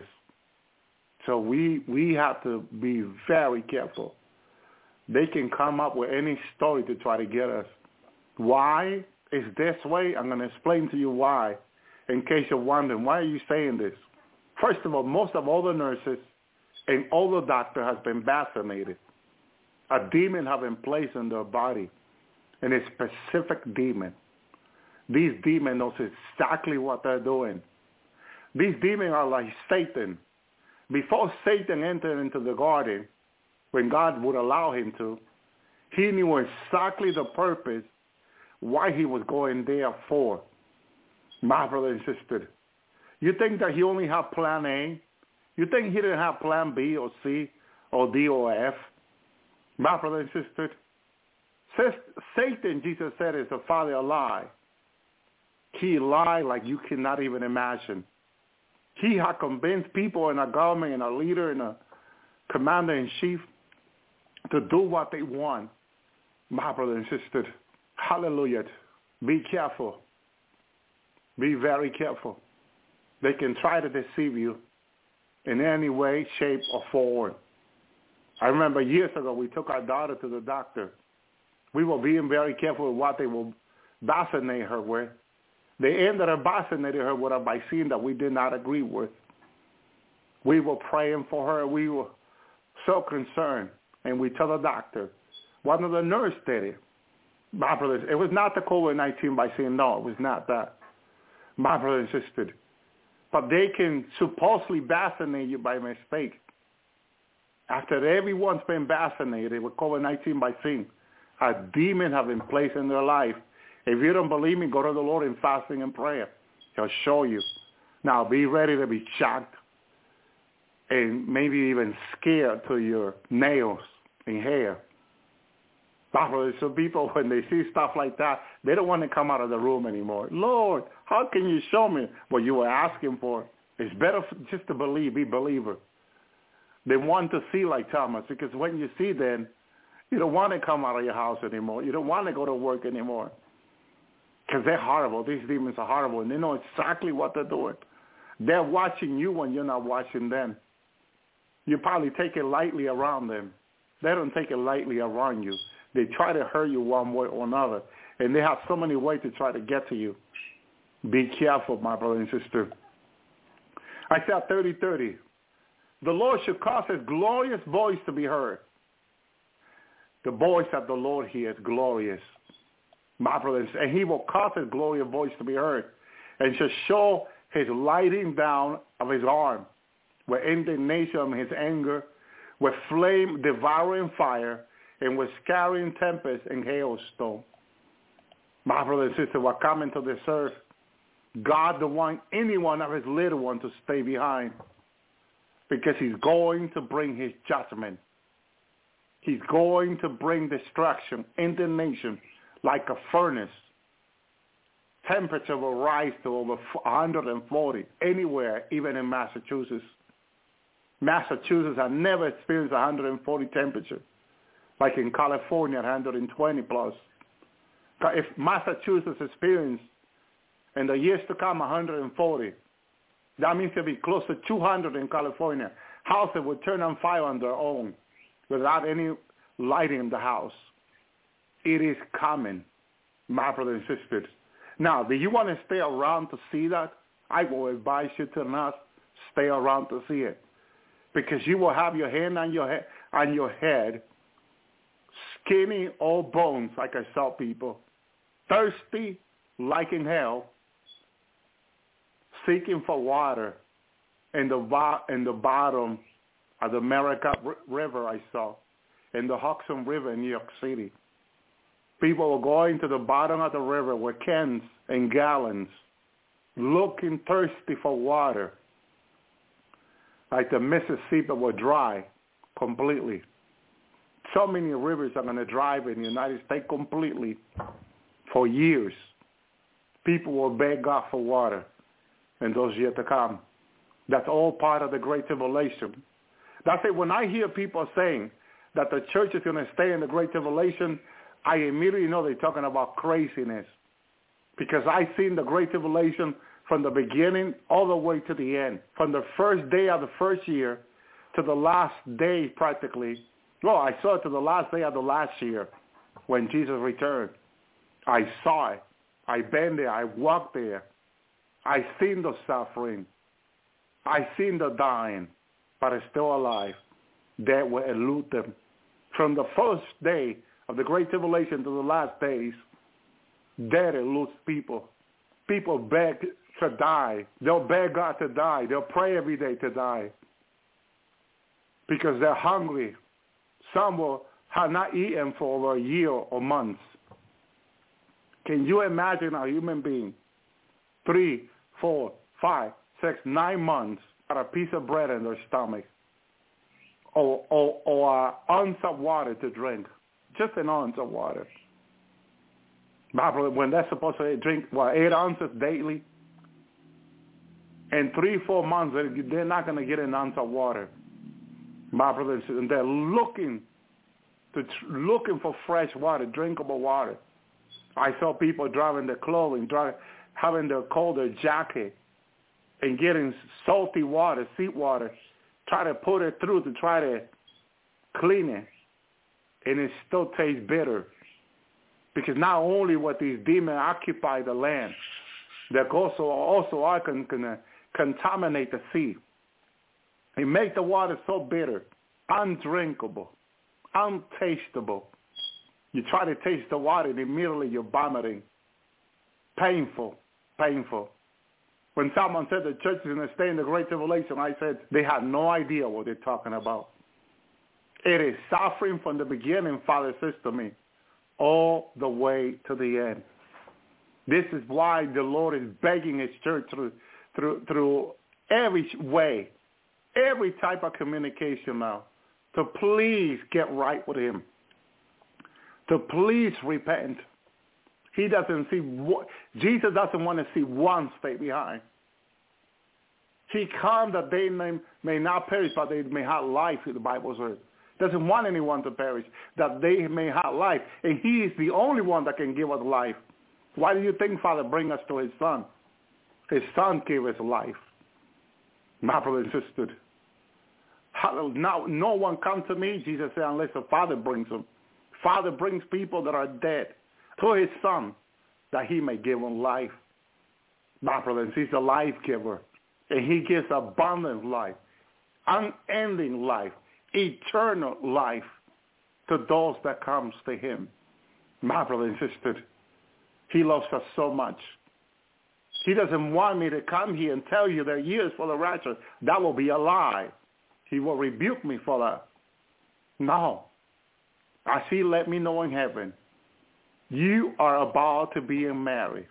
So we have to be very careful. They can come up with any story to try to get us. Why is this way? I'm going to explain to you why, in case you're wondering, why are you saying this? First of all, most of all the nurses and all the doctors have been vaccinated. A demon has been placed in their body, and a specific demon. These demons know exactly what they're doing. These demons are like Satan. Before Satan entered into the garden, when God would allow him to, he knew exactly the purpose why he was going there for. My brother and sister, you think that he only had plan A? You think he didn't have plan B or C or D or F? My brother and sister, Satan, Jesus said, is the father of lie. He lied like you cannot even imagine. He had convinced people in a government and a leader and a commander-in-chief to do what they want. My brother and sister, hallelujah. Be careful. Be very careful. They can try to deceive you in any way, shape, or form. I remember years ago we took our daughter to the doctor. We were being very careful with what they will vaccinate her with. They ended up vaccinating her with a vaccine that we did not agree with. We were praying for her. We were so concerned. And we tell the doctor, one of the nurses did it. My brothers, it was not the COVID-19 vaccine. No, it was not that. My brother and sister. But they can supposedly vaccinate you by mistake. After everyone's been vaccinated with COVID-19 vaccine, a demon has been placed in their life. If you don't believe me, go to the Lord in fasting and prayer. He'll show you. Now, be ready to be shocked and maybe even scared to your nails and hair. So people, when they see stuff like that, they don't want to come out of the room anymore. Lord, how can you show me what you were asking for? It's better just to believe, be a believer. They want to see like Thomas, because when you see them, you don't want to come out of your house anymore. You don't want to go to work anymore. Because they're horrible. These demons are horrible, and they know exactly what they're doing. They're watching you when you're not watching them. You probably take it lightly around them. They don't take it lightly around you. They try to hurt you one way or another, and they have so many ways to try to get to you. Be careful, my brother and sister. Isaiah 30:30. The Lord should cause his glorious voice to be heard. The voice that the Lord hears, glorious. My brothers, and he will cause his glorious voice to be heard, and shall show his lighting down of his arm, with indignation of his anger, with flame devouring fire, and with scattering tempest and hailstone. My brothers and sisters, we're coming to this earth. God don't want any one of his little ones to stay behind, because he's going to bring his judgment. He's going to bring destruction, indignation, like a furnace. Temperature will rise to over 140 anywhere, even in Massachusetts. Massachusetts has never experienced 140 temperature, like in California, 120 plus. If Massachusetts experienced in the years to come 140, that means it'll be close to 200 in California. Houses would turn on fire on their own without any lighting in the house. It is coming, my brothers and sisters. Now, do you want to stay around to see that? I will advise you to not stay around to see it, because you will have your hand on your head, skinny old bones, like I saw people, thirsty like in hell, seeking for water in the bottom of the America River I saw, in the Hudson River in New York City. People were going to the bottom of the river with cans and gallons, looking thirsty for water. Like the Mississippi were dry completely. So many rivers are going to dry in the United States completely for years. People will beg God for water in those years to come. That's all part of the Great Tribulation. That's it. When I hear people saying that the church is going to stay in the Great Tribulation, I immediately know they're talking about craziness, because I've seen the Great Tribulation from the beginning all the way to the end, from the first day of the first year to the last day practically. Well, I saw it to the last day of the last year when Jesus returned. I saw it. I've been there. I walked there. I've seen the suffering. I've seen the dying, but it's still alive. That will elude them. From the first day of the Great Tribulation to the last days, that eludes people. People beg to die. They'll beg God to die. They'll pray every day to die because they're hungry. Some will have not eaten for over a year or months. Can you imagine a human being, 3, 4, 5, 6, 9 months, got a piece of bread in their stomach, or an ounce of water to drink, just an ounce of water? When they're supposed to drink, 8 ounces daily, in 3-4 months, they're not going to get an ounce of water. My brothers, and they're looking for fresh water, drinkable water. I saw people driving their clothing, having their colder jacket, and getting salty water, seawater, try to put it through to try to clean it, and it still tastes bitter. Because not only what these demons occupy the land, they also are contaminate the sea. They make the water so bitter, undrinkable, untasteable. You try to taste the water and immediately you're vomiting. Painful. When someone said the church is going to stay in the Great Tribulation, I said they had no idea what they're talking about. It is suffering from the beginning, Father says to me, all the way to the end. This is why the Lord is begging his church through every way, every type of communication now, to please get right with him, to please repent. He doesn't see Jesus doesn't want to see one stay behind. He comes that they may not perish, but they may have life, the Bible says. Doesn't want anyone to perish, that they may have life. And he is the only one that can give us life. Why do you think Father bring us to his Son? His Son gave us life. My brother and sister. Now, no one comes to me, Jesus said, unless the Father brings them. Father brings people that are dead to his Son, that he may give them life. My brother, he's a life giver. And he gives abundant life. unending life, eternal life to those that comes to him. My brother and sister, he loves us so much. He doesn't want me to come here and tell you there are years for the righteous. That will be a lie. He will rebuke me for that. No. As he let me know in heaven, you are about to be married.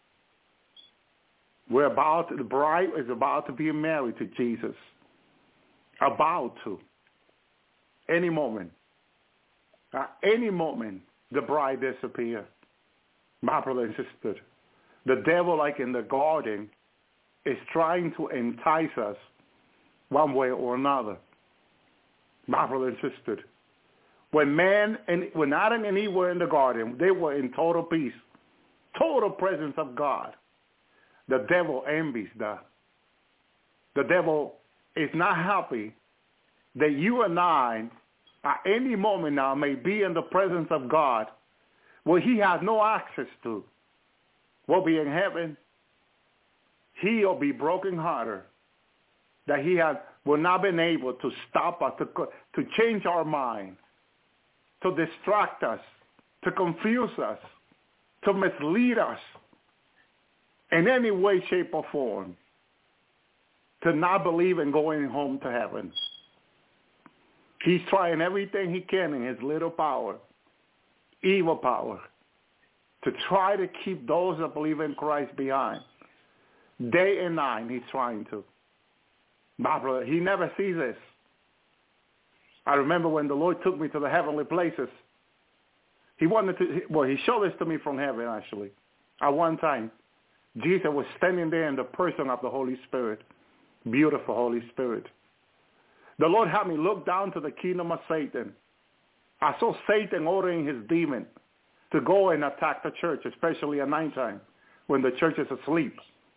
The bride is about to be married to Jesus. About to. Any moment. At any moment, the bride disappears. My brother and sister, the devil, like in the garden, is trying to entice us one way or another. My brother and sister, when Adam and Eve were in the garden, they were in total peace, total presence of God. The devil envies that. The devil is not happy that you and I, at any moment now, may be in the presence of God where he has no access to. We'll be in heaven. He'll be brokenhearted that he will not been able to stop us, to change our mind, to distract us, to confuse us, to mislead us in any way, shape, or form, to not believe in going home to heaven. He's trying everything he can in his little power, evil power, to try to keep those that believe in Christ behind. Day and night, he's trying to. My brother, he never sees this. I remember when the Lord took me to the heavenly places, he showed this to me from heaven, actually. At one time, Jesus was standing there in the person of the Holy Spirit, beautiful Holy Spirit. The Lord had me look down to the kingdom of Satan. I saw Satan ordering his demon to go and attack the church, especially at nighttime when the church is asleep.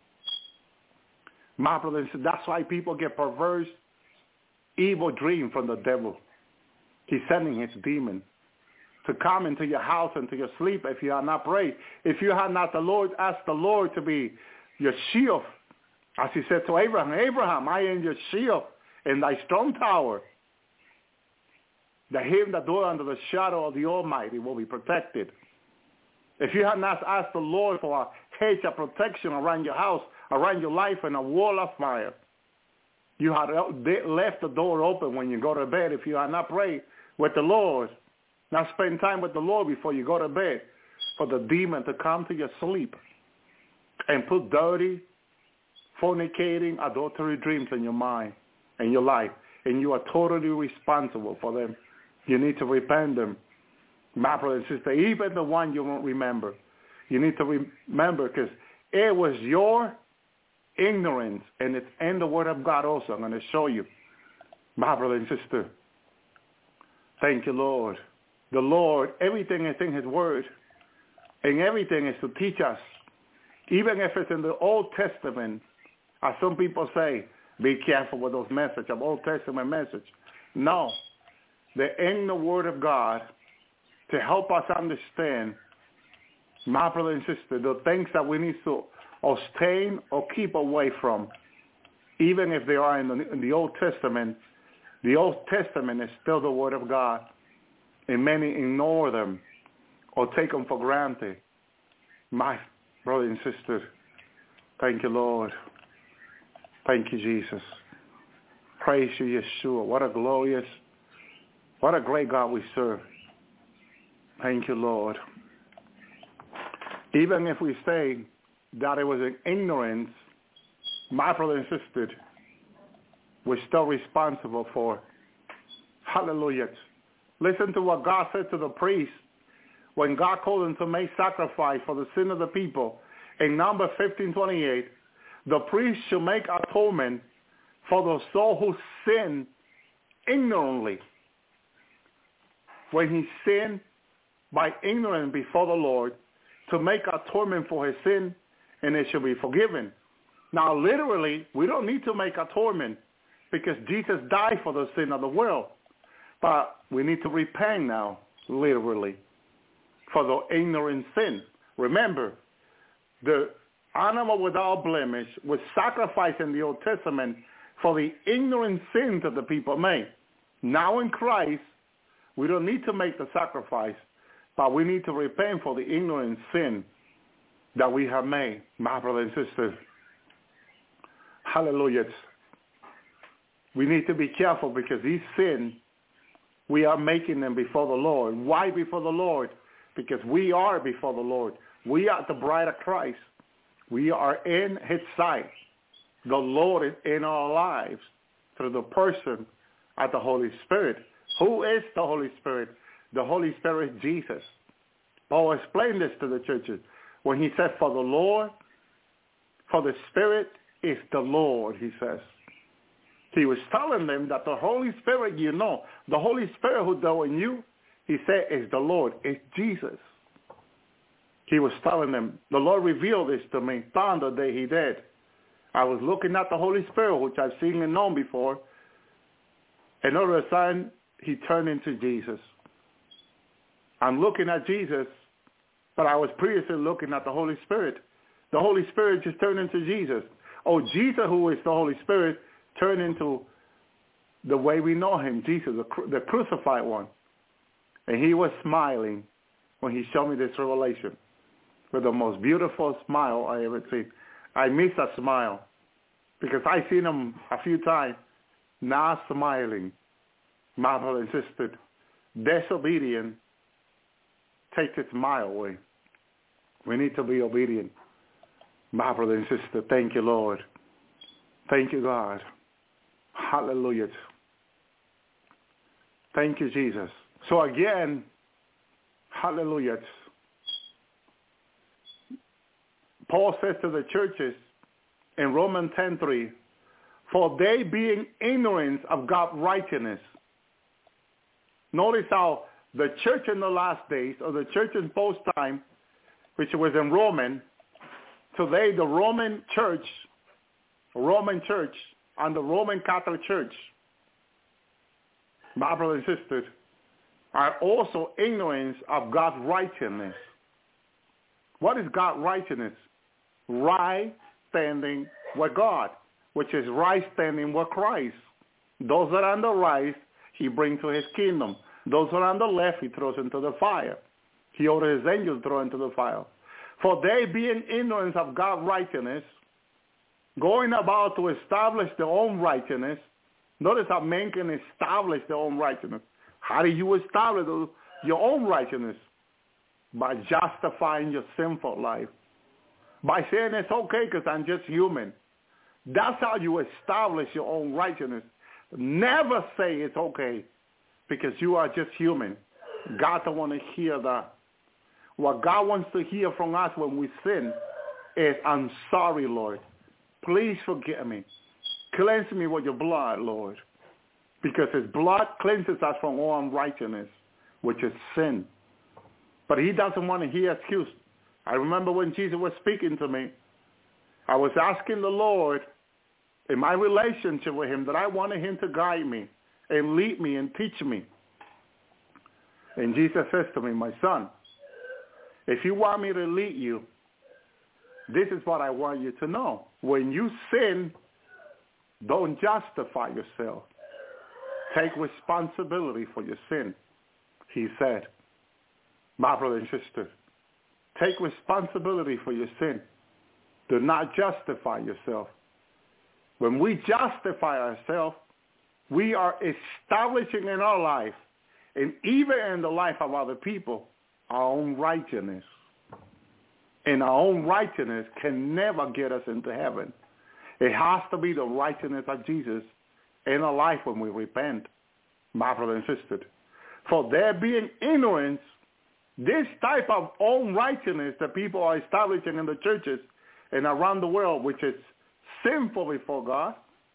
My brother, that's why people get perverse, evil dream from the devil. He's sending his demon to come into your house and to your sleep if you have not prayed. If you have not asked the Lord to be your shield, as he said to Abraham, Abraham, I am your shield and thy strong tower. That him that dwell under the shadow of the Almighty will be protected. If you have not asked the Lord for a hedge of protection around your house, around your life, and a wall of fire, you have left the door open when you go to bed. If you have not prayed with the Lord, not spend time with the Lord before you go to bed, for the demon to come to your sleep and put dirty, fornicating, adultery dreams in your mind and your life, and you are totally responsible for them. You need to repent them. My brother and sister, even the one you won't remember, you need to remember, because it was your ignorance, and it's in the Word of God also. I'm going to show you. My brother and sister, thank you, Lord. The Lord, everything is in his Word, and everything is to teach us. Even if it's in the Old Testament, as some people say, be careful with those messages, of Old Testament message. No, they're in the Word of God to help us understand, my brother and sister, the things that we need to abstain or keep away from, even if they are in the Old Testament. The Old Testament is still the Word of God, and many ignore them or take them for granted. My brother and sister, thank you, Lord. Thank you, Jesus. Praise you, Yeshua. What a great God we serve. Thank you, Lord. Even if we say that it was an ignorance, my brother and sister, we're still responsible for. Hallelujah. Listen to what God said to the priest when God called them to make sacrifice for the sin of the people. In Numbers 15:28, the priest should make atonement for the soul who sinned ignorantly. When he sinned by ignorance before the Lord, to make atonement for his sin, and it shall be forgiven. Now, literally, we don't need to make atonement because Jesus died for the sin of the world. But we need to repent now, literally, for the ignorant sin. Remember, the animal without blemish was sacrificed in the Old Testament for the ignorant sins that the people made. Now in Christ, we don't need to make the sacrifice, but we need to repent for the ignorant sin that we have made, my brothers and sisters. Hallelujah. We need to be careful because these sins, we are making them before the Lord. Why before the Lord? Because we are before the Lord. We are the bride of Christ. We are in his sight. The Lord is in our lives through the person of the Holy Spirit. Who is the Holy Spirit? The Holy Spirit is Jesus. Paul explained this to the churches when he said, for the Lord, for the Spirit is the Lord, he says. He was telling them that the Holy Spirit, the Holy Spirit who dwells in you, he said, is the Lord, is Jesus. He was telling them, the Lord revealed this to me on the day he did. I was looking at the Holy Spirit, which I've seen and known before, and all of a sudden, he turned into Jesus. I'm looking at Jesus, but I was previously looking at the Holy Spirit. The Holy Spirit just turned into Jesus. Oh, Jesus, who is the Holy Spirit, turned into the way we know him, Jesus, the crucified one. And he was smiling when he showed me this revelation with the most beautiful smile I ever seen. I miss that smile because I've seen him a few times, now smiling. My brother and sister, disobedient takes its smile away. We need to be obedient. My brother and sister, thank you, Lord. Thank you, God. Hallelujah. Thank you, Jesus. So again, hallelujah. Paul says to the churches in Romans 10:3, for they being ignorant of God's righteousness. Notice how the church in the last days, or the church in post time, which was in Roman, today the Roman church and the Roman Catholic Church, my brothers and sisters, are also ignorant of God's righteousness. What is God's righteousness? Right standing with God, which is right standing with Christ. Those that are on the right, he brings to his kingdom. Those that are on the left, he throws into the fire. He orders his angels to throw into the fire. For they being ignorant of God's righteousness, going about to establish their own righteousness. Notice how men can establish their own righteousness. How do you establish your own righteousness? By justifying your sinful life. By saying it's okay because I'm just human. That's how you establish your own righteousness. Never say it's okay because you are just human. God don't want to hear that. What God wants to hear from us when we sin is, I'm sorry, Lord. Please forgive me. Cleanse me with your blood, Lord. Because his blood cleanses us from all unrighteousness, which is sin. But he doesn't want to hear excuse. I remember when Jesus was speaking to me, I was asking the Lord in my relationship with him that I wanted him to guide me and lead me and teach me. And Jesus says to me, my son, if you want me to lead you, this is what I want you to know. When you sin, don't justify yourself. Take responsibility for your sin, he said. My brother and sister, take responsibility for your sin. Do not justify yourself. When we justify ourselves, we are establishing in our life, and even in the life of other people, our own righteousness. And our own righteousness can never get us into heaven. It has to be the righteousness of Jesus in our life when we repent, my brother and sister. For there being ignorance, this type of own righteousness that people are establishing in the churches and around the world, which is sinful before God,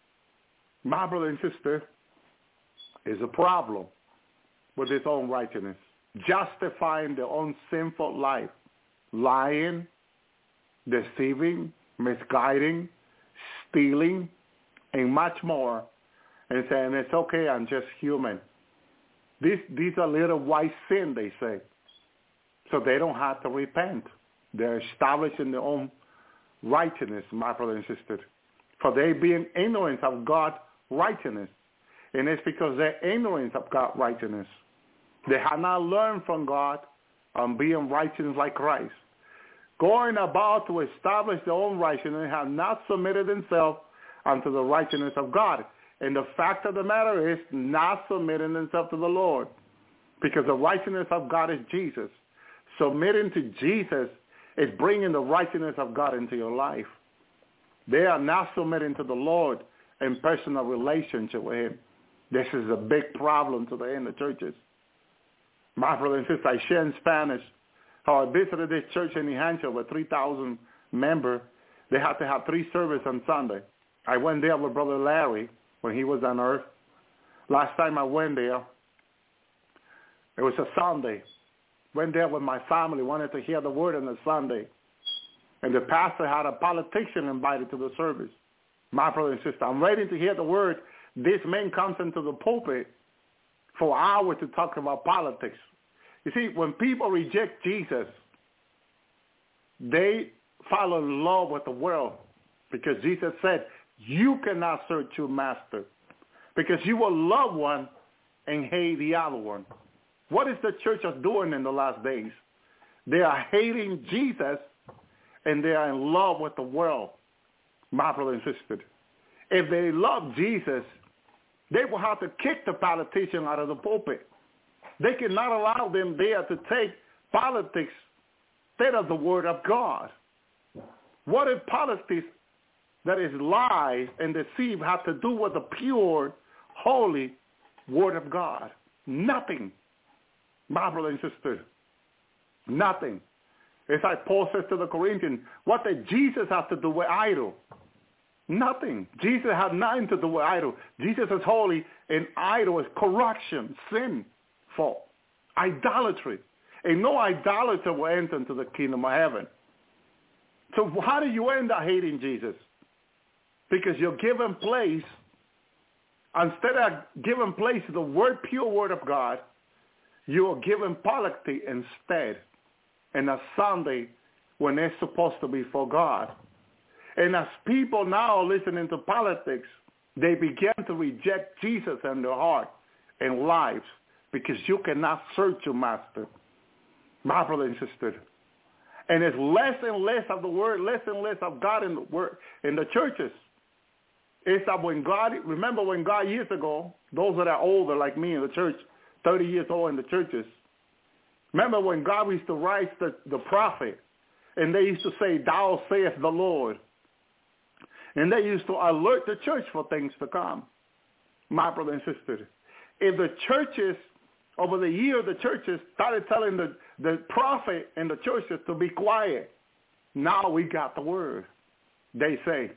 my brother and sister, is a problem with this own righteousness. Justifying their own sinful life. Lying, deceiving, misguiding, stealing, and much more. And saying, it's okay, I'm just human. These are little white sin, they say. So they don't have to repent. They're establishing their own righteousness, my brother and sister. For they be in ignorance of God's righteousness. And it's because they're ignorant of God's righteousness. They have not learned from God on being righteous like Christ. Going about to establish their own righteousness, have not submitted themselves unto the righteousness of God. And the fact of the matter is not submitting themselves to the Lord. Because the righteousness of God is Jesus. Submitting to Jesus is bringing the righteousness of God into your life. They are not submitting to the Lord in personal relationship with him. This is a big problem today in the churches. My brother and sister, I share in Spanish how I visited this church in New Hampshire with 3,000 members. They had to have 3 services on Sunday. I went there with Brother Larry when he was on earth. Last time I went there, it was a Sunday. Went there with my family, wanted to hear the word on a Sunday. And the pastor had a politician invited to the service. My brother and sister, I'm ready to hear the word. This man comes into the pulpit for hours to talk about politics. You see, when people reject Jesus, they fall in love with the world because Jesus said, you cannot serve your master because you will love one and hate the other one. What is the church doing in the last days? They are hating Jesus and they are in love with the world, my brother and sister. If they love Jesus, they will have to kick the politician out of the pulpit. They cannot allow them there to take politics instead of the word of God. What if politics that is lies and deceit have to do with the pure, holy word of God? Nothing, my brother and sister. Nothing. It's like Paul says to the Corinthians, what did Jesus have to do with idol? Nothing. Jesus had nothing to do with idol. Jesus is holy, and idol is corruption, sinful, idolatry. And no idolater will enter into the kingdom of heaven. So how do you end up hating Jesus? Because you're giving place, instead of giving place to the word, pure word of God, you are giving politics instead. And a Sunday when they're supposed to be for God. And as people now are listening to politics, they begin to reject Jesus in their heart and lives because you cannot serve your master, my brother and sister. And it's less and less of the word, less and less of God in the word in the churches. It's that when God, remember when God years ago, those that are older like me in the church, 30 years old in the churches, remember when God used to write the prophet, and they used to say, thou sayest the Lord. And they used to alert the church for things to come, my brother and sister. If the churches, over the years, the churches started telling the prophet and the churches to be quiet, now we got the word, they say.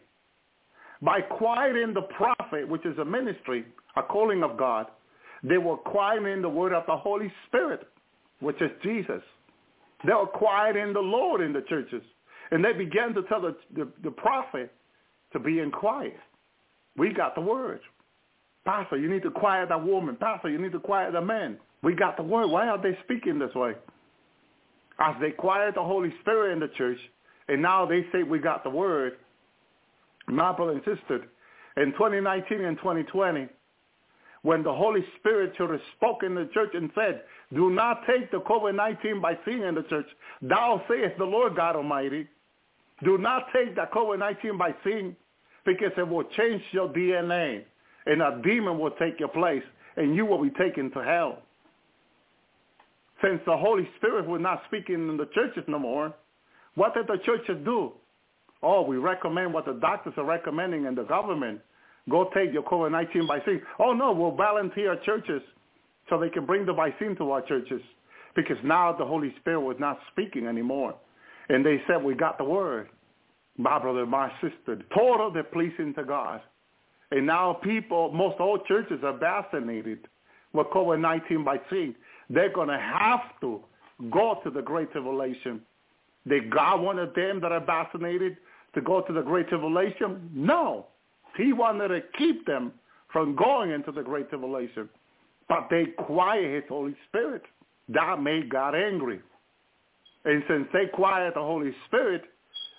By quieting the prophet, which is a ministry, a calling of God, they were quieting the word of the Holy Spirit, which is Jesus. They were quieting the Lord in the churches. And they began to tell the prophet to be in quiet. We got the word. Pastor, you need to quiet that woman. Pastor, you need to quiet the man. We got the word. Why are they speaking this way? As they quiet the Holy Spirit in the church, and now they say we got the word, my brother and sister, in 2019 and 2020, when the Holy Spirit should have spoken in the church and said, do not take the COVID-19 by seeing in the church. Thou sayest the Lord God Almighty. Do not take the COVID-19 by seeing, because it will change your DNA, and a demon will take your place, and you will be taken to hell. Since the Holy Spirit was not speaking in the churches no more, what did the churches do? Oh, we recommend what the doctors are recommending in the government. Go take your COVID-19 vaccine. Oh, no, we'll volunteer churches so they can bring the vaccine to our churches, because now the Holy Spirit was not speaking anymore. And they said, we got the word. My brother, my sister, total displeasing to God. And now people, most all churches are vaccinated with COVID-19 vaccine. They're going to have to go to the Great Tribulation. Did God wanted them that are vaccinated to go to the Great Tribulation? No. He wanted to keep them from going into the Great Tribulation. But they quiet his Holy Spirit. That made God angry. And since they quiet the Holy Spirit,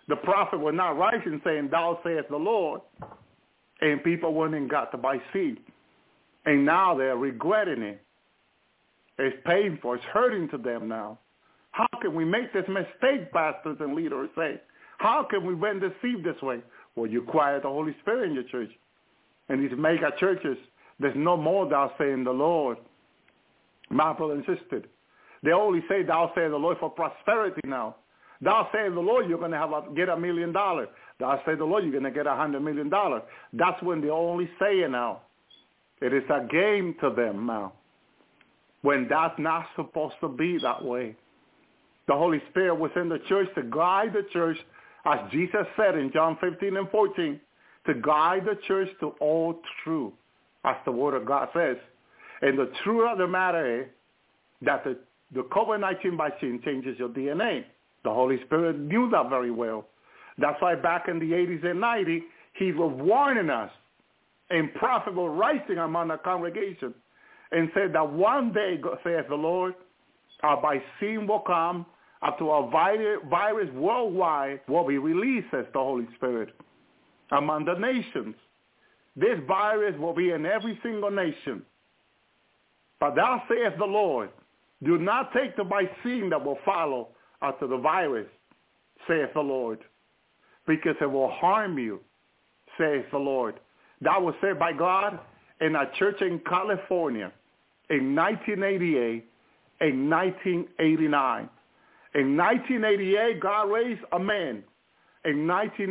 The prophet was not writing saying, thou sayest the Lord, and people went and got to buy seed. And now they're regretting it. It's painful. It's hurting to them now. How can we make this mistake, pastors and leaders say? How can we win the seed this way? Well, you quiet the Holy Spirit in your church. And these mega churches, there's no more thou saying the Lord. My brother and sister, they only say thou say the Lord for prosperity now. Thou say the Lord, you're going to get $1 million. Thou say the Lord, you're going to get $100 million. That's when they only say it now. It is a game to them now. When that's not supposed to be that way. The Holy Spirit was in the church to guide the church, as Jesus said in John 15 and 14, to guide the church to all truth, as the Word of God says. And the truth of the matter is that the COVID-19 vaccine changes your DNA. The Holy Spirit knew that very well. That's why back in the 80s and 90s, he was warning us in profitable writing among the congregation and said that one day, saith the Lord, a vaccine will come after a virus worldwide will be released, says the Holy Spirit, among the nations. This virus will be in every single nation. But thou saith the Lord, do not take the vaccine that will follow after the virus, saith the Lord, because it will harm you, saith the Lord. That was said by God in a church in California in 1988 and 1989. In 1988, God raised a man. In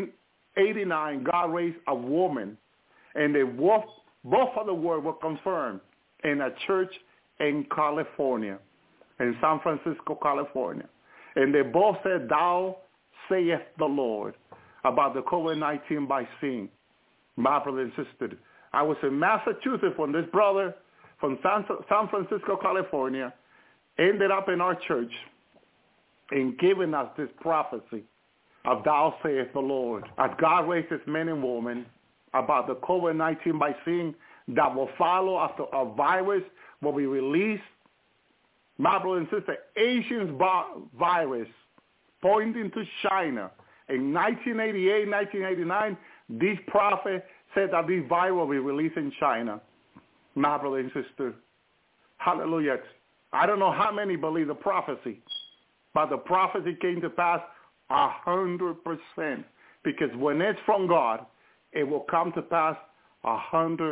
1989, God raised a woman. And they both of the word were confirmed in a church in California, in San Francisco, California. And they both said, thou sayest the Lord, about the COVID-19 vaccine. My brother and sister, I was in Massachusetts when this brother from San Francisco, California, ended up in our church and giving us this prophecy of thou sayest the Lord. As God raises men and women about the COVID-19 vaccine that will follow after a virus will be released. My brother and sister, Asian virus pointing to China. In 1988, 1989, these prophets said that this virus will be released in China. My brother and sister, hallelujah. I don't know how many believe the prophecy, but the prophecy came to pass 100%. Because when it's from God, it will come to pass 100%.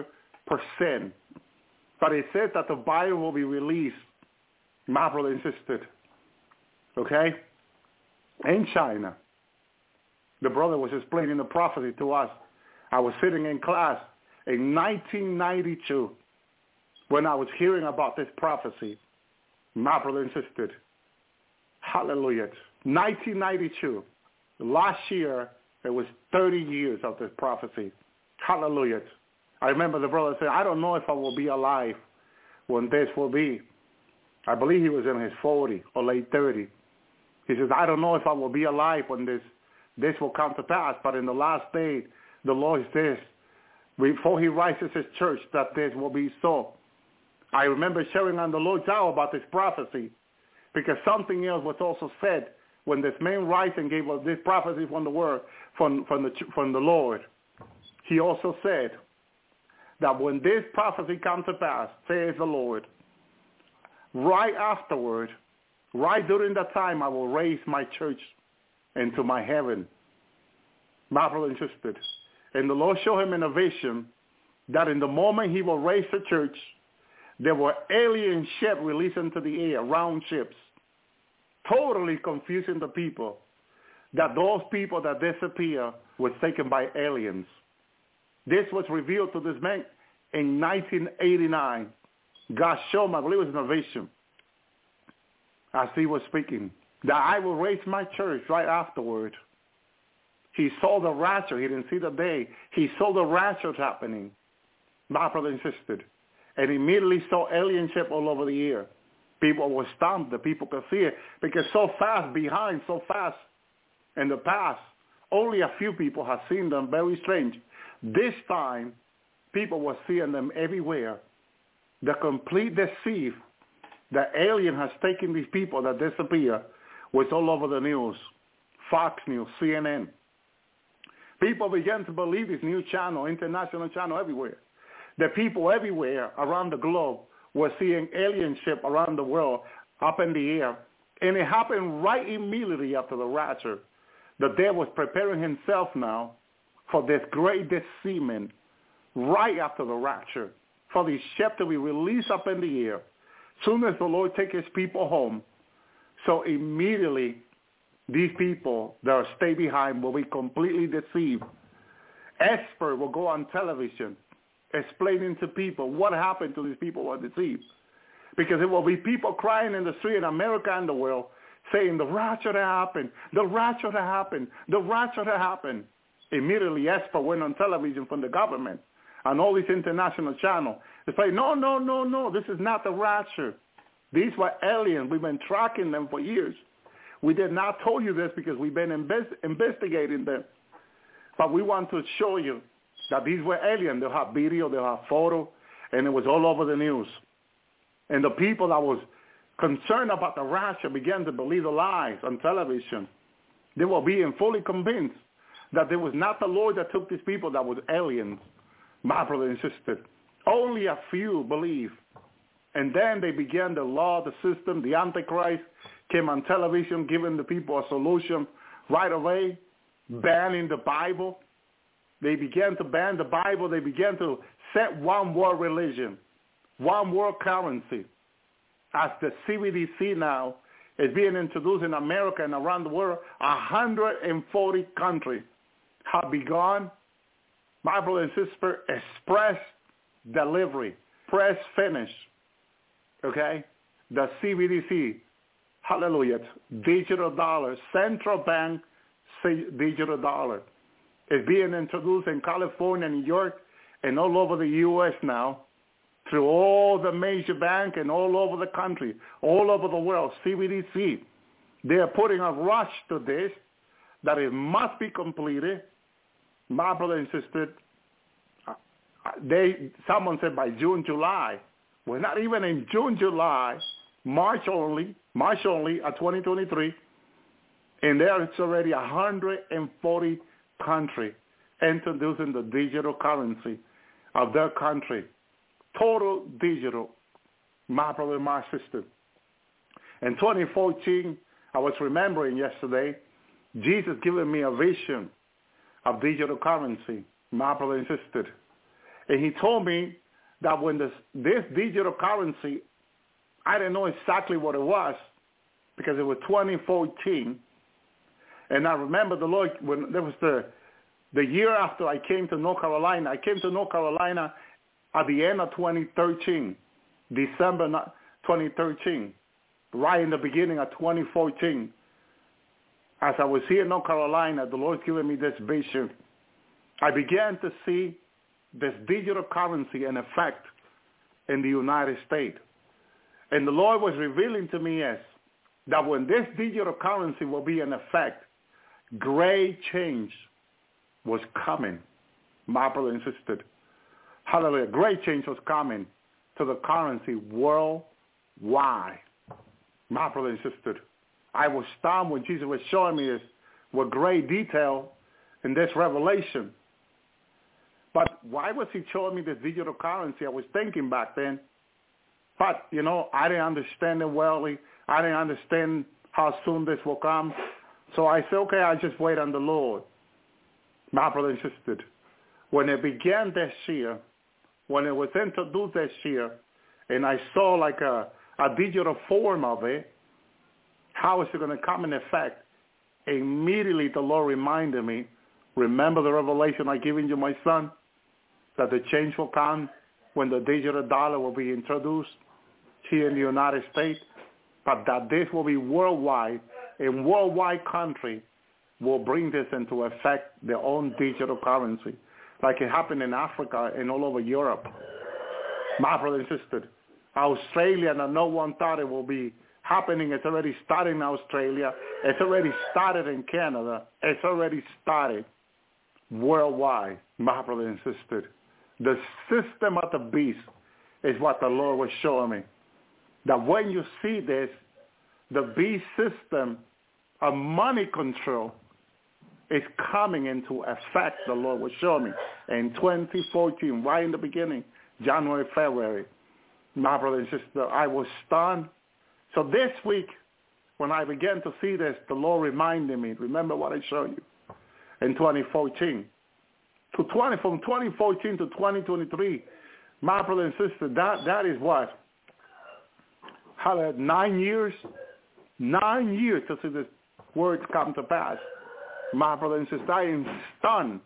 But it says that the virus will be released, my brother and sister, okay, in China. The brother was explaining the prophecy to us. I was sitting in class in 1992 when I was hearing about this prophecy, my brother and sister. Hallelujah. 1992. Last year, it was 30 years of this prophecy. Hallelujah. I remember the brother saying, I don't know if I will be alive when this will be. I believe he was in his 40 or late 30. He says, I don't know if I will be alive when this will come to pass, but in the last day, the Lord says, before he rises his church, that this will be so. I remember sharing on the Lord's hour about this prophecy, because something else was also said when this man rises and gave us this prophecy from the word, from the Lord. He also said that when this prophecy comes to pass, says the Lord, right afterward, right during that time, I will raise my church into my heaven. My brother and sister. And the Lord showed him in a vision that in the moment he will raise the church, there were alien ships released into the air, round ships, totally confusing the people, that those people that disappear were taken by aliens. This was revealed to this man in 1989. God showed him, I believe it was in a vision, as he was speaking, that I will raise my church right afterward. He saw the rapture. He didn't see the day. He saw the rapture happening, my brother and sister. And immediately saw alien ship all over the air. People were stunned. The people could see it because so fast behind, so fast in the past, only a few people have seen them. Very strange. This time, people were seeing them everywhere. The complete deceit that alien has taken these people that disappear was all over the news. Fox News, CNN, People began to believe this new channel, international channel everywhere. The people everywhere around the globe were seeing alien ship around the world up in the air. And it happened right immediately after the rapture. The devil was preparing himself now for this great deceiving right after the rapture, for the ship to be released up in the air. Soon as the Lord takes his people home, so immediately these people that stay behind will be completely deceived. Experts will go on television explaining to people what happened to these people who are deceived. Because there will be people crying in the street in America and the world saying, the rapture happened, the rapture happened, the rapture happened. Immediately, ESPA went on television from the government and all these international channels. They say, no, this is not the rapture. These were aliens. We've been tracking them for years. We did not tell you this because we've been investigating them. But we want to show you that these were aliens. They'll have video, they'll have photo, and it was all over the news. And the people that was concerned about the rapture began to believe the lies on television. They were being fully convinced that there was not the Lord that took these people, that was aliens. My brother and sister, only a few believe. And then they began the law, the system, the Antichrist came on television giving the people a solution right away, banning the Bible. They began to ban the Bible. They began to set one world religion, one world currency. As the CBDC now is being introduced in America and around the world, 140 countries have begun, my brother and sister, express delivery, press finish, okay? The CBDC, hallelujah, digital dollar, central bank digital dollar is being introduced in California, New York, and all over the U.S. now through all the major banks and all over the country, all over the world, CBDC. They are putting a rush to this, that it must be completed. My brother and sister, someone said by June, July. We're not even in June, July, March only of 2023. And there it's already 140 countries introducing the digital currency of their country. Total digital, my brother and my sister. In 2014, I was remembering yesterday, Jesus giving me a vision of digital currency, my brother and sister. And he told me that when this digital currency, I didn't know exactly what it was because it was 2014. And I remember the Lord, when there was the year after I came to North Carolina. I came to North Carolina at the end of 2013, December 2013, right in the beginning of 2014. As I was here in North Carolina, the Lord's given me this vision. I began to see this digital currency in effect in the United States. And the Lord was revealing to me that when this digital currency will be in effect, great change was coming, my brother and sister. Hallelujah. Great change was coming to the currency worldwide. My brother and sister, I was stunned when Jesus was showing me this with great detail in this revelation. But why was he showing me this digital currency? I was thinking back then. But, I didn't understand it well. I didn't understand how soon this will come. So I said, okay, I'll just wait on the Lord. My brother and sister, when it began this year, when it was introduced this year, and I saw like a digital form of it, how is it going to come in effect? Immediately the Lord reminded me, remember the revelation I given you, my son, that the change will come when the digital dollar will be introduced here in the United States, but that this will be worldwide, and worldwide country will bring this into effect, their own digital currency, like it happened in Africa and all over Europe. My brother and sister, Australia, and no one thought it will be happening. It's already started in Australia. It's already started in Canada. It's already started worldwide, my brother and sister. The system of the beast is what the Lord was showing me. That when you see this, the beast system of money control is coming into effect, the Lord was showing me. In 2014, right in the beginning, January, February, my brother and sister, I was stunned. So this week, when I began to see this, the Lord reminded me, remember what I showed you in 2014. From 2014 to 2023, my brother and sister, that is what? 9 years? 9 years to see this words come to pass. My brother and sister, I am stunned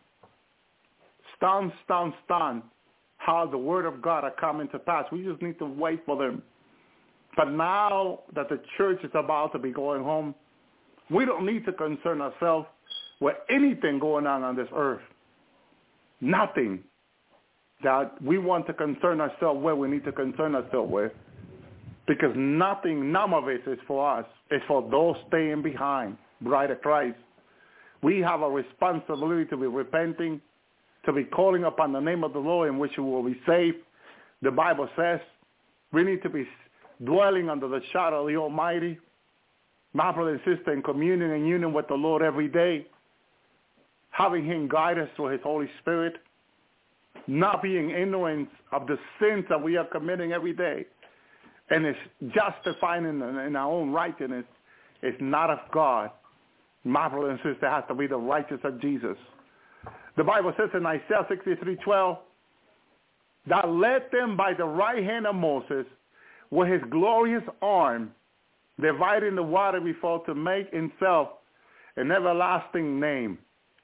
how the word of God are coming to pass. We just need to wait for them. But now that the church is about to be going home, we don't need to concern ourselves with anything going on this earth. Nothing that we want to concern ourselves with, we need to concern ourselves with. Because none of it is for us. It's for those staying behind, bride of Christ. We have a responsibility to be repenting, to be calling upon the name of the Lord in which we will be saved. The Bible says we need to be dwelling under the shadow of the Almighty. My brother and sister, in communion and union with the Lord every day, having him guide us through his Holy Spirit, not being ignorant of the sins that we are committing every day, and it's justifying in our own righteousness, is not of God. My brother and sister, has to be the righteousness of Jesus. The Bible says in Isaiah 63:12, that led them by the right hand of Moses with his glorious arm, dividing the water before to make himself an everlasting name.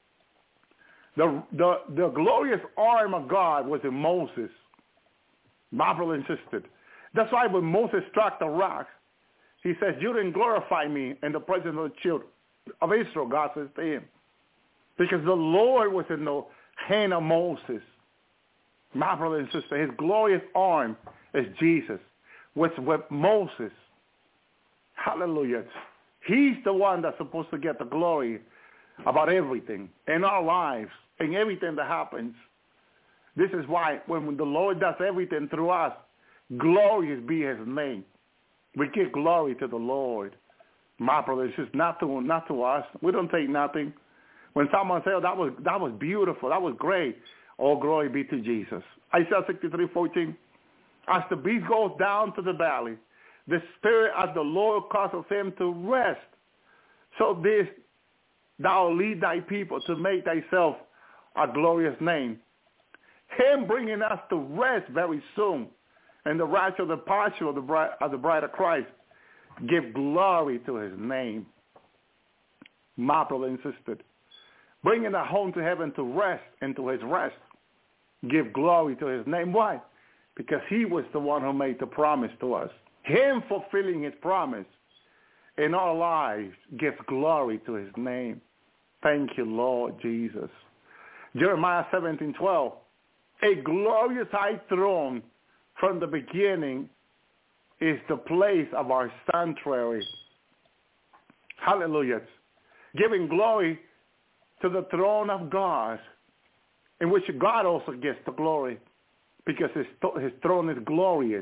The glorious arm of God was in Moses, my brother and sister. That's why when Moses struck the rock, he says, you didn't glorify me in the presence of the children of Israel, God says to him. Because the Lord was in the hand of Moses. My brother and sister, his glorious arm is Jesus, with Moses. Hallelujah. He's the one that's supposed to get the glory about everything in our lives, in everything that happens. This is why when the Lord does everything through us, glorious be his name. We give glory to the Lord. My brothers, it's not to us. We don't take nothing. When someone says, oh, that was beautiful, that was great, all glory be to Jesus. Isaiah 63:14, as the beast goes down to the valley, the spirit of the Lord causes him to rest. So this thou lead thy people to make thyself a glorious name. Him bringing us to rest very soon. And the rapture of the departure of the bride of Christ, give glory to his name. My brother and sister, bringing us home to heaven to rest, into his rest, give glory to his name. Why? Because he was the one who made the promise to us. Him fulfilling his promise in our lives gives glory to his name. Thank you, Lord Jesus. Jeremiah 17:12, a glorious high throne from the beginning is the place of our sanctuary. Hallelujah. Giving glory to the throne of God, in which God also gets the glory, because his throne is glorious.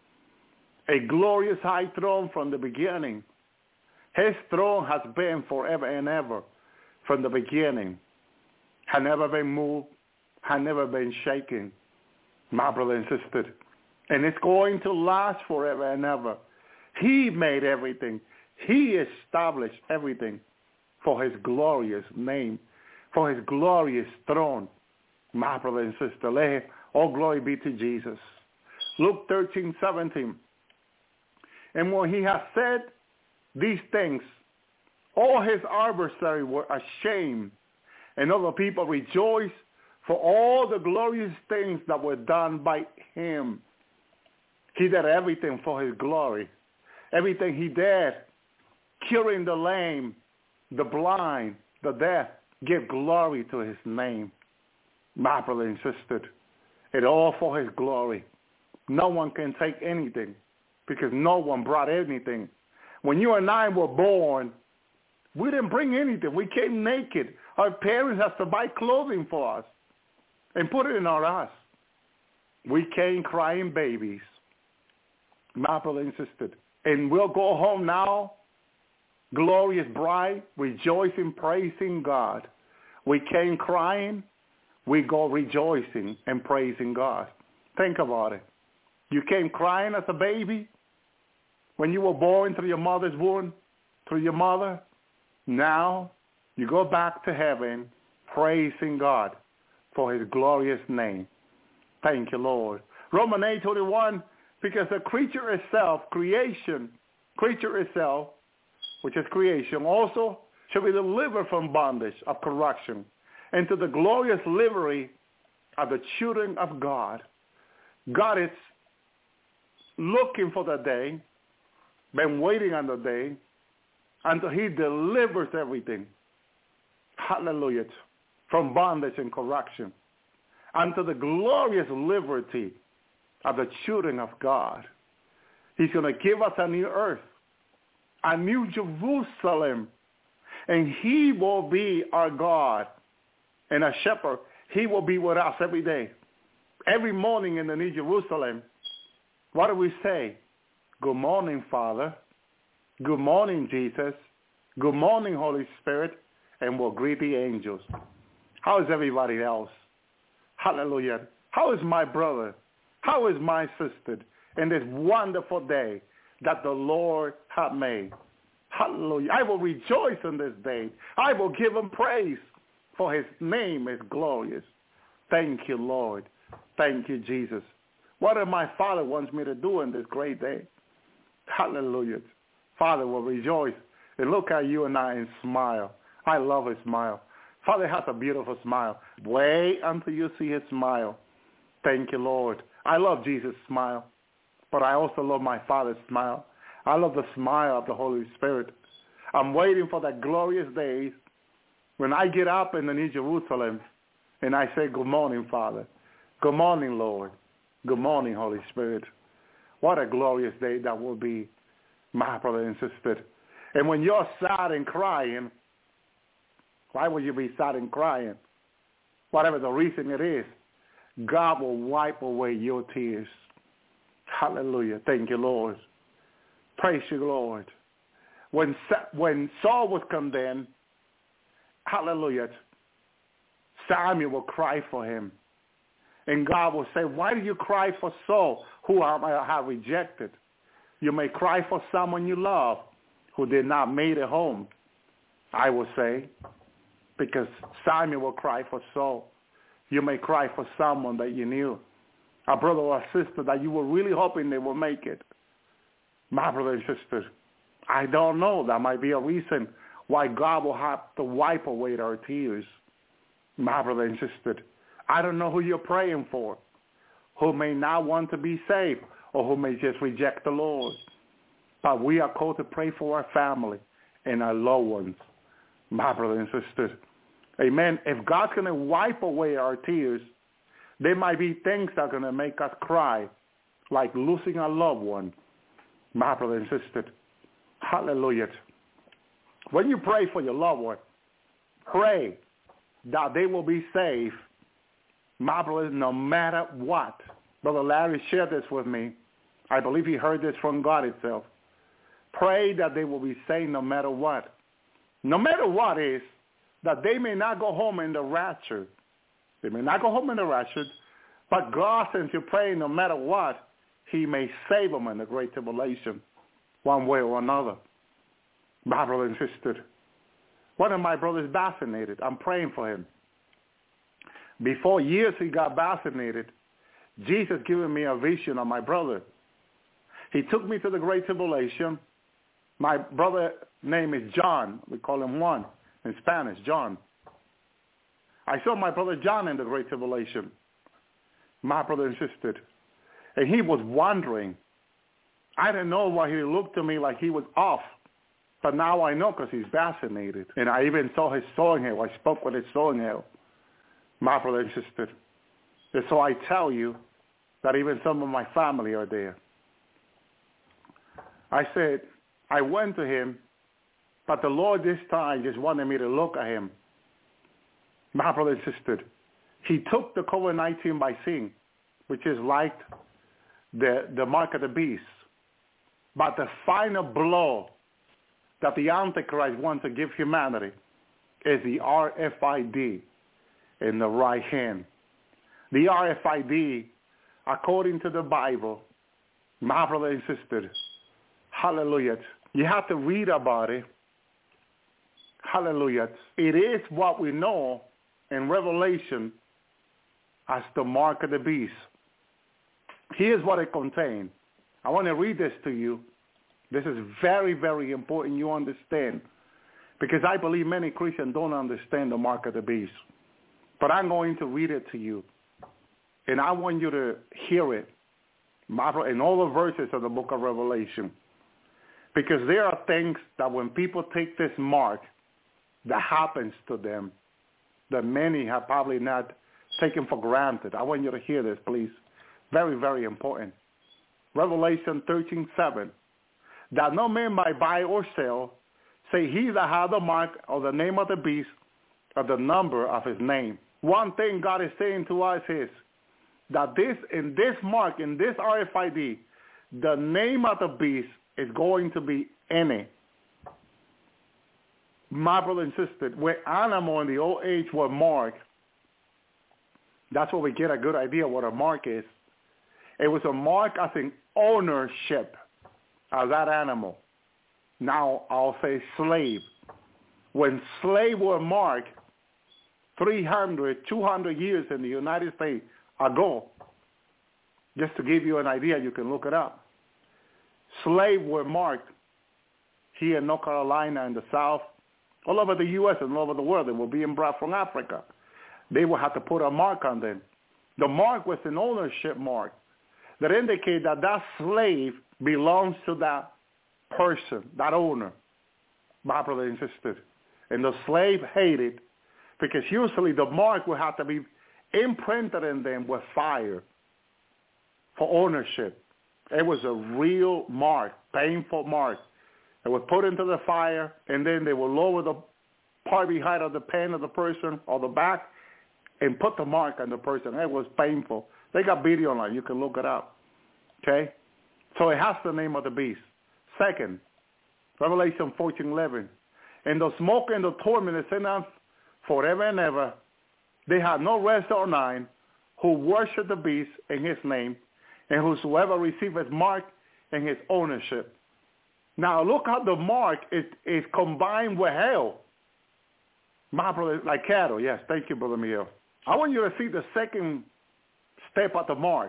A glorious high throne from the beginning. His throne has been forever and ever from the beginning. Had never been moved, had never been shaken. My brother and sister, and it's going to last forever and ever. He made everything. He established everything for his glorious name, for his glorious throne. My brother and sister, let all glory be to Jesus. Luke 13:17. And when he had said these things, all his adversaries were ashamed, and all the people rejoiced for all the glorious things that were done by him. He did everything for his glory. Everything he did, curing the lame, the blind, the deaf, give glory to his name. My brother and sister, it all for his glory. No one can take anything because no one brought anything. When you and I were born, we didn't bring anything. We came naked. Our parents had to buy clothing for us and put it in our ass. We came crying babies. My brother and sister. And we'll go home now, glorious bride, rejoicing, praising God. We came crying, we go rejoicing and praising God. Think about it. You came crying as a baby when you were born through your mother's womb, through your mother. Now you go back to heaven praising God for his glorious name. Thank you, Lord. Romans 8:21, because the creature itself, creature itself, which is creation, also shall be delivered from bondage of corruption into the glorious liberty of the children of God. God is looking for the day, been waiting on the day, until he delivers everything. Hallelujah. From bondage and corruption unto the glorious liberty of the children of God. He's going to give us a new earth, a new Jerusalem, and he will be our God and a shepherd. He will be with us every day. Every morning in the New Jerusalem, what do we say? Good morning, Father. Good morning, Jesus. Good morning, Holy Spirit. And we'll greet the angels. How is everybody else? Hallelujah. How is my brother? How is my sister in this wonderful day that the Lord hath made? Hallelujah. I will rejoice in this day. I will give him praise, for his name is glorious. Thank you, Lord. Thank you, Jesus. What did my Father wants me to do in this great day? Hallelujah. Father will rejoice and look at you and I and smile. I love his smile. Father has a beautiful smile. Wait until you see his smile. Thank you, Lord. I love Jesus' smile, but I also love my Father's smile. I love the smile of the Holy Spirit. I'm waiting for that glorious day when I get up in the New Jerusalem and I say, good morning, Father. Good morning, Lord. Good morning, Holy Spirit. What a glorious day that will be, my brother and sister. And when you're sad and crying, why would you be sad and crying? Whatever the reason it is, God will wipe away your tears. Hallelujah. Thank you, Lord. Praise you, Lord. When Saul was condemned, hallelujah, Samuel will cry for him. And God will say, why do you cry for Saul, who I have rejected? You may cry for someone you love who did not make it home, I will say, because Samuel will cry for Saul. You may cry for someone that you knew, a brother or a sister that you were really hoping they will make it. My brother and sister, I don't know. That might be a reason why God will have to wipe away our tears. My brother and sister, I don't know who you're praying for, who may not want to be saved or who may just reject the Lord. But we are called to pray for our family and our loved ones. My brother and sister, amen. If God's going to wipe away our tears, there might be things that are going to make us cry, like losing a loved one. My brother and sister, hallelujah. When you pray for your loved one, pray that they will be saved, my brother, no matter what. Brother Larry shared this with me. I believe he heard this from God itself. Pray that they will be saved no matter what. No matter what is, that they may not go home in the rapture. They may not go home in the rapture, but God, since you're praying no matter what, he may save them in the great tribulation, one way or another. My brother and sister, one of my brothers vaccinated. I'm praying for him. Before years he got vaccinated, Jesus given me a vision of my brother. He took me to the great tribulation. My brother name is John. We call him Juan in Spanish, John. I saw my brother John in the great tribulation, my brother and sister. And he was wandering. I didn't know why he looked to me like he was off. But now I know because he's vaccinated. And I even saw his sewing hair. I spoke with his sewing hair, my brother and sister. And so I tell you that even some of my family are there. I said, I went to him, but the Lord this time just wanted me to look at him. My brother and sister, he took the COVID-19 vaccine, which is like the mark of the beast. But the final blow that the Antichrist wants to give humanity, is the RFID in the right hand. The RFID, according to the Bible, my brother and sister, hallelujah, you have to read about it. Hallelujah. It is what we know in Revelation as the mark of the beast. Here's what it contains. I want to read this to you. This is very, very important you understand, because I believe many Christians don't understand the mark of the beast. But I'm going to read it to you, and I want you to hear it in all the verses of the book of Revelation, because there are things that when people take this mark, that happens to them that many have probably not taken for granted. I want you to hear this, please. Very, very important. Revelation 13:7. That no man might buy or sell, say he that hath the mark of the name of the beast, of the number of his name. One thing God is saying to us is that in this mark, in this RFID, the name of the beast is going to be in it. My brother and sister, when animal in the old age were marked, that's where we get a good idea what a mark is. It was a mark as in ownership of that animal. Now I'll say slave. When slaves were marked 300, 200 years in the United States ago, just to give you an idea, you can look it up. Slaves were marked here in North Carolina in the South, all over the U.S. and all over the world. They were being brought from Africa. They would have to put a mark on them. The mark was an ownership mark that indicated that that slave belongs to that person, that owner, my brother and sister. And the slave hated, because usually the mark would have to be imprinted in them with fire for ownership. It was a real mark, painful mark. They would put into the fire, and then they would lower the part behind of the pen of the person or the back and put the mark on the person. It was painful. They got video online. You can look it up. Okay? So it has the name of the beast. Second, Revelation 14:11. And the smoke and the torment is in them forever and ever. They have no rest or night who worship the beast in his name, and whosoever receives his mark in his ownership. Now look how the mark is combined with hell. My brother, like cattle. Yes, thank you, Brother Miguel. I want you to see the second step of the mark.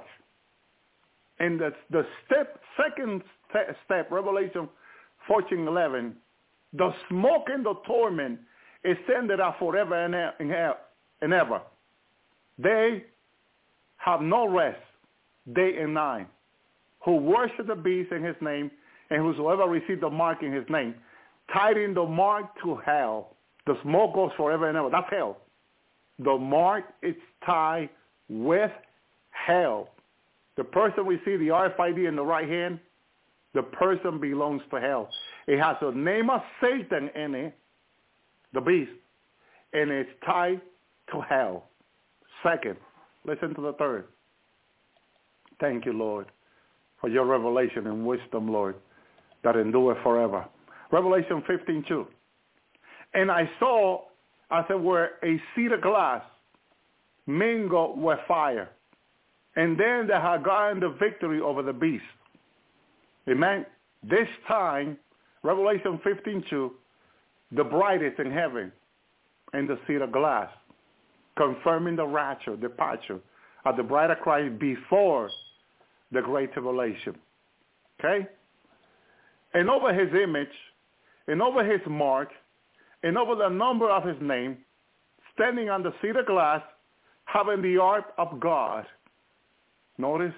And the second step, Revelation 14:11, the smoke and the torment is sended out forever and ever. They have no rest, day and night, who worship the beast in his name, and whosoever receives the mark in his name, tied the mark to hell. The smoke goes forever and ever. That's hell. The mark is tied with hell. The person receives the RFID in the right hand, the person belongs to hell. It has the name of Satan in it, the beast, and it's tied to hell. Second, listen to the third. Thank you, Lord, for your revelation and wisdom, Lord, that endure forever. Revelation 15:2. And I saw, as it were, a sea of glass mingled with fire. And then they had gotten the victory over the beast. Amen. This time, Revelation 15:2, the bride is in heaven in the sea of glass, confirming the rapture, departure of the bride of Christ before the great tribulation. Okay? And over his image, and over his mark, and over the number of his name, standing on the sea of glass, having the ark of God. Notice,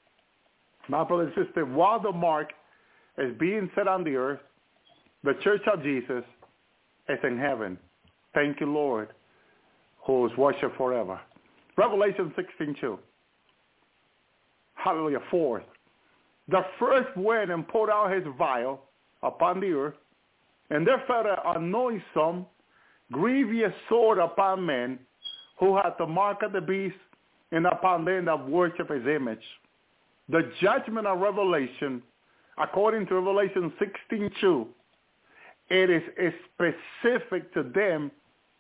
my brother and sister, while the mark is being set on the earth, the church of Jesus is in heaven. Thank you, Lord, who is worshipped forever. Revelation 16:2. Hallelujah. Fourth, the first went and poured out his vial upon the earth, and there fell a noisome, grievous sword upon men who had the mark of the beast, and upon them that worship his image. The judgment of Revelation, according to Revelation 16:2, it is specific to them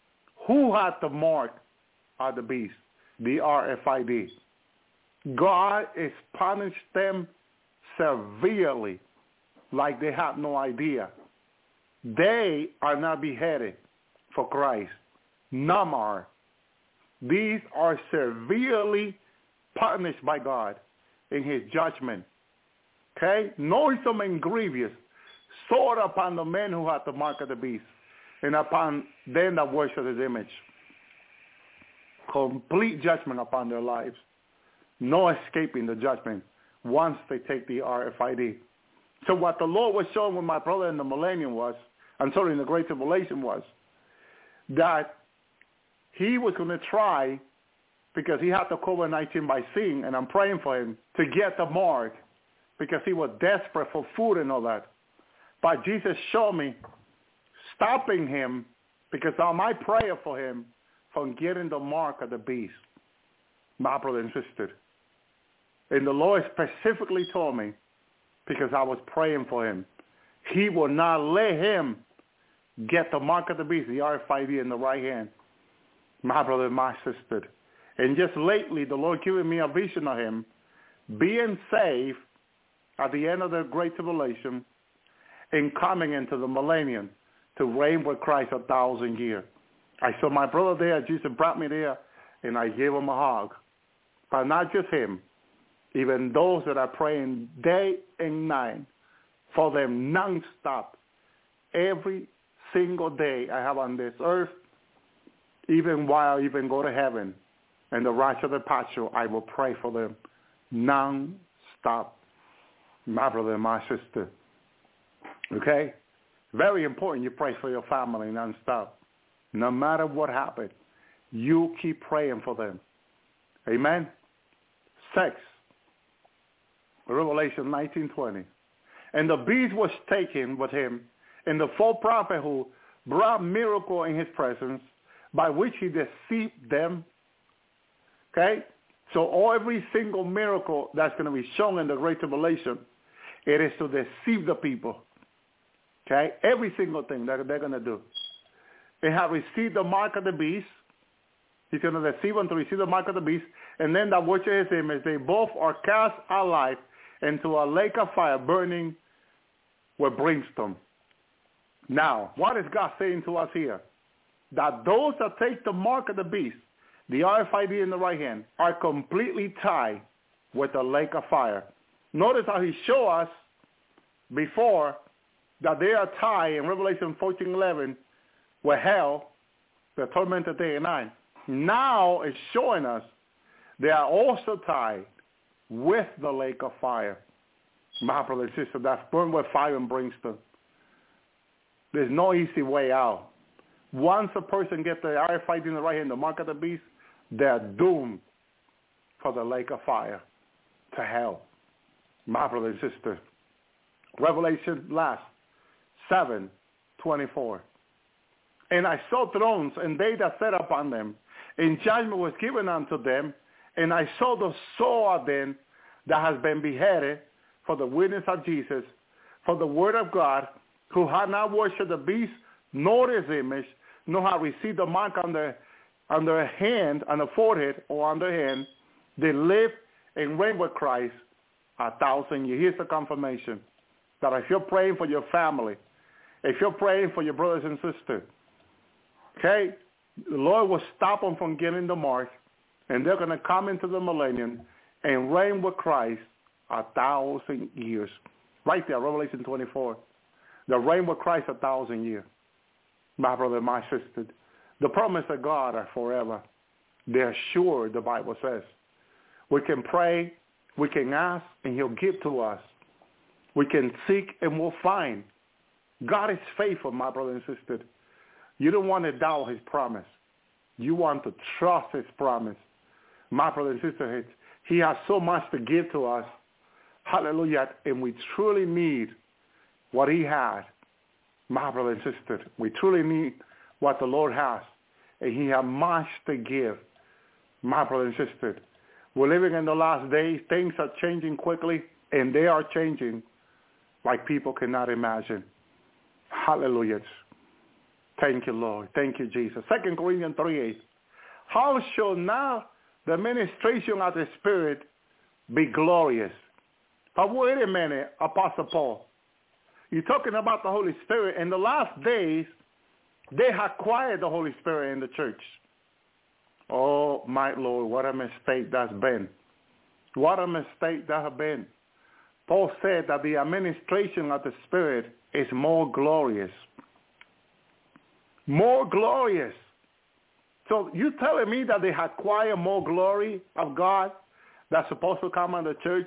who had the mark of the beast, the RFID. God is punished them severely, like they have no idea. They are not beheaded for Christ. None are. These are severely punished by God in his judgment. Okay? Noisome and grievous, sword upon the men who had the mark of the beast, and upon them that worship his image. Complete judgment upon their lives. No escaping the judgment once they take the RFID. So what the Lord was showing with my brother in the millennium was, in the Great Tribulation was, that he was going to try, because he had the COVID-19 by seeing, and I'm praying for him, to get the mark, because he was desperate for food and all that. But Jesus showed me stopping him, because of my prayer for him, from getting the mark of the beast, my brother and sister. And the Lord specifically told me, because I was praying for him, he will not let him get the mark of the beast, the RFID in the right hand, my brother and my sister. And just lately, the Lord giving me a vision of him being saved at the end of the Great Tribulation and coming into the millennium to reign with Christ 1,000 years. I saw my brother there. Jesus brought me there, and I gave him a hug. But not just him, even those that are praying day and night for them nonstop. Every single day I have on this earth, even while I even go to heaven and the right of the pasture, I will pray for them nonstop, my brother and my sister. Okay? Very important you pray for your family nonstop. No matter what happens, you keep praying for them. Amen? 6, Revelation 19:20. And the beast was taken with him, and the false prophet who brought miracle in his presence, by which he deceived them. Okay? So every single miracle that's going to be shown in the Great Tribulation, it is to deceive the people. Okay? Every single thing that they're going to do. They have received the mark of the beast. He's going to deceive them to receive the mark of the beast. And then that worship his image, they both are cast alive into a lake of fire burning with brimstone. Now, what is God saying to us here? That those that take the mark of the beast, the RFID in the right hand, are completely tied with the lake of fire. Notice how he showed us before that they are tied in Revelation 14:11 with hell, the tormented day and night. Now it's showing us they are also tied with the lake of fire. My brother and sister, that's burned with fire and brimstone. There's no easy way out. Once a person gets the RFID in the right hand, the mark of the beast, they're doomed for the lake of fire, to hell. My brother and sister. Revelation 7:24. And I saw thrones, and they that sat upon them, and judgment was given unto them, and I saw the soul of them that has been beheaded for the witness of Jesus, for the word of God, who had not worshipped the beast, nor his image, nor had received the mark on their hand, on the forehead, or on their hand. They live and reign with Christ 1,000 years. Here's the confirmation that if you're praying for your family, if you're praying for your brothers and sisters, okay, the Lord will stop them from getting the mark, and they're going to come into the millennium and reign with Christ 1,000 years. Right there, Revelation 24. The reign with Christ 1,000 years. My brother, my sister. The promise of God are forever. They're sure, the Bible says. We can pray, we can ask, and he'll give to us. We can seek, and we'll find. God is faithful, my brother and sister. You don't want to doubt his promise. You want to trust his promise. My brother and sister, he has so much to give to us. Hallelujah. And we truly need what he has. My brother and sister, we truly need what the Lord has. And he has much to give. My brother and sister, we're living in the last days. Things are changing quickly, and they are changing like people cannot imagine. Hallelujah. Thank you, Lord. Thank you, Jesus. 2 Corinthians 3:8. How shall now the ministration of the Spirit be glorious? But wait a minute, Apostle Paul. You're talking about the Holy Spirit. In the last days, they acquired the Holy Spirit in the church. Oh, my Lord, what a mistake that's been. What a mistake that has been. Paul said that the administration of the Spirit is more glorious. More glorious. So you telling me that they acquire more glory of God that's supposed to come on the church?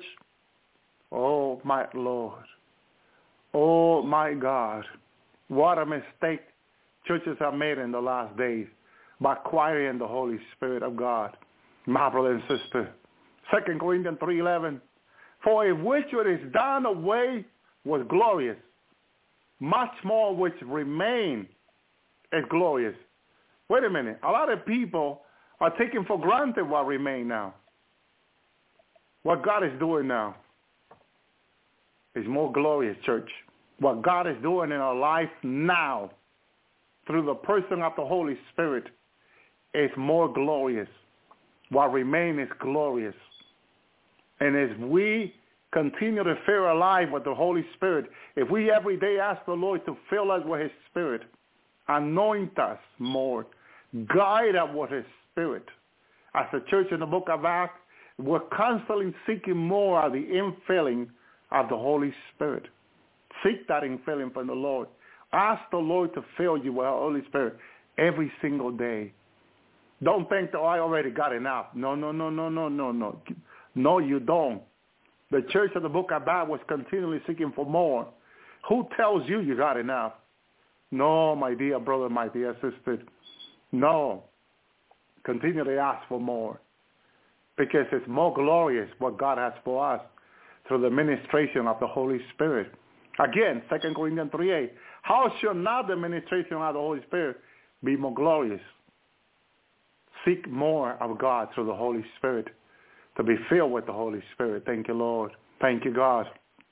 Oh, my Lord. Oh, my God. What a mistake churches have made in the last days by acquiring the Holy Spirit of God. My brother and sister. 2 Corinthians 3:11. For if which is done away was glorious, much more which remain is glorious. Wait a minute. A lot of people are taking for granted what remains now. What God is doing now is more glorious, church. What God is doing in our life now through the person of the Holy Spirit is more glorious. What remains is glorious. And as we continue to fill our life with the Holy Spirit, if we every day ask the Lord to fill us with his Spirit, anoint us more, guide us with his Spirit. As a church in the book of Acts, we're constantly seeking more of the infilling of the Holy Spirit. Seek that infilling from the Lord. Ask the Lord to fill you with the Holy Spirit every single day. Don't think that I already got enough. No. No, you don't. The church of the book of Acts was continually seeking for more. Who tells you you got enough? No, my dear brother, my dear sister. No. Continue to ask for more. Because it's more glorious what God has for us through the ministration of the Holy Spirit. Again, 2 Corinthians 3:8. How shall not the ministration of the Holy Spirit be more glorious? Seek more of God through the Holy Spirit, to be filled with the Holy Spirit. Thank you, Lord. Thank you, God.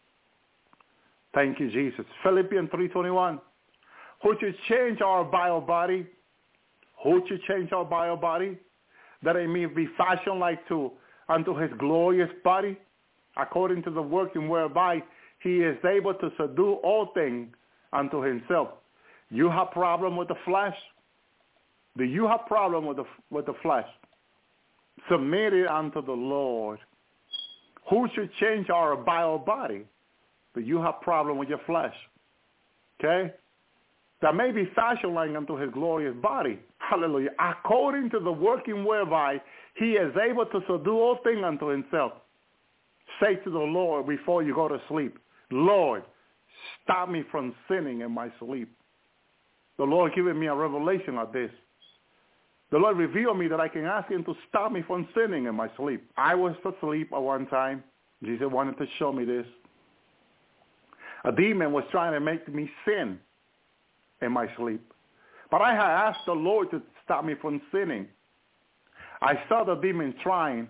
Thank you, Jesus. Philippians 3:21. Who should change our bio body? Who should change our bio body? That it may be fashioned like unto his glorious body, according to the working whereby he is able to subdue all things unto himself. You have problem with the flesh? Do you have problem with the flesh? Submit it unto the Lord. Who should change our bio body? Do you have problem with your flesh? Okay? That may be fashioned like unto his glorious body. Hallelujah. According to the working whereby he is able to subdue all things unto himself. Say to the Lord before you go to sleep, Lord, stop me from sinning in my sleep. The Lord giving me a revelation of this. The Lord revealed me that I can ask him to stop me from sinning in my sleep. I was asleep at one time. Jesus wanted to show me this. A demon was trying to make me sin in my sleep. But I had asked the Lord to stop me from sinning. I saw the demon trying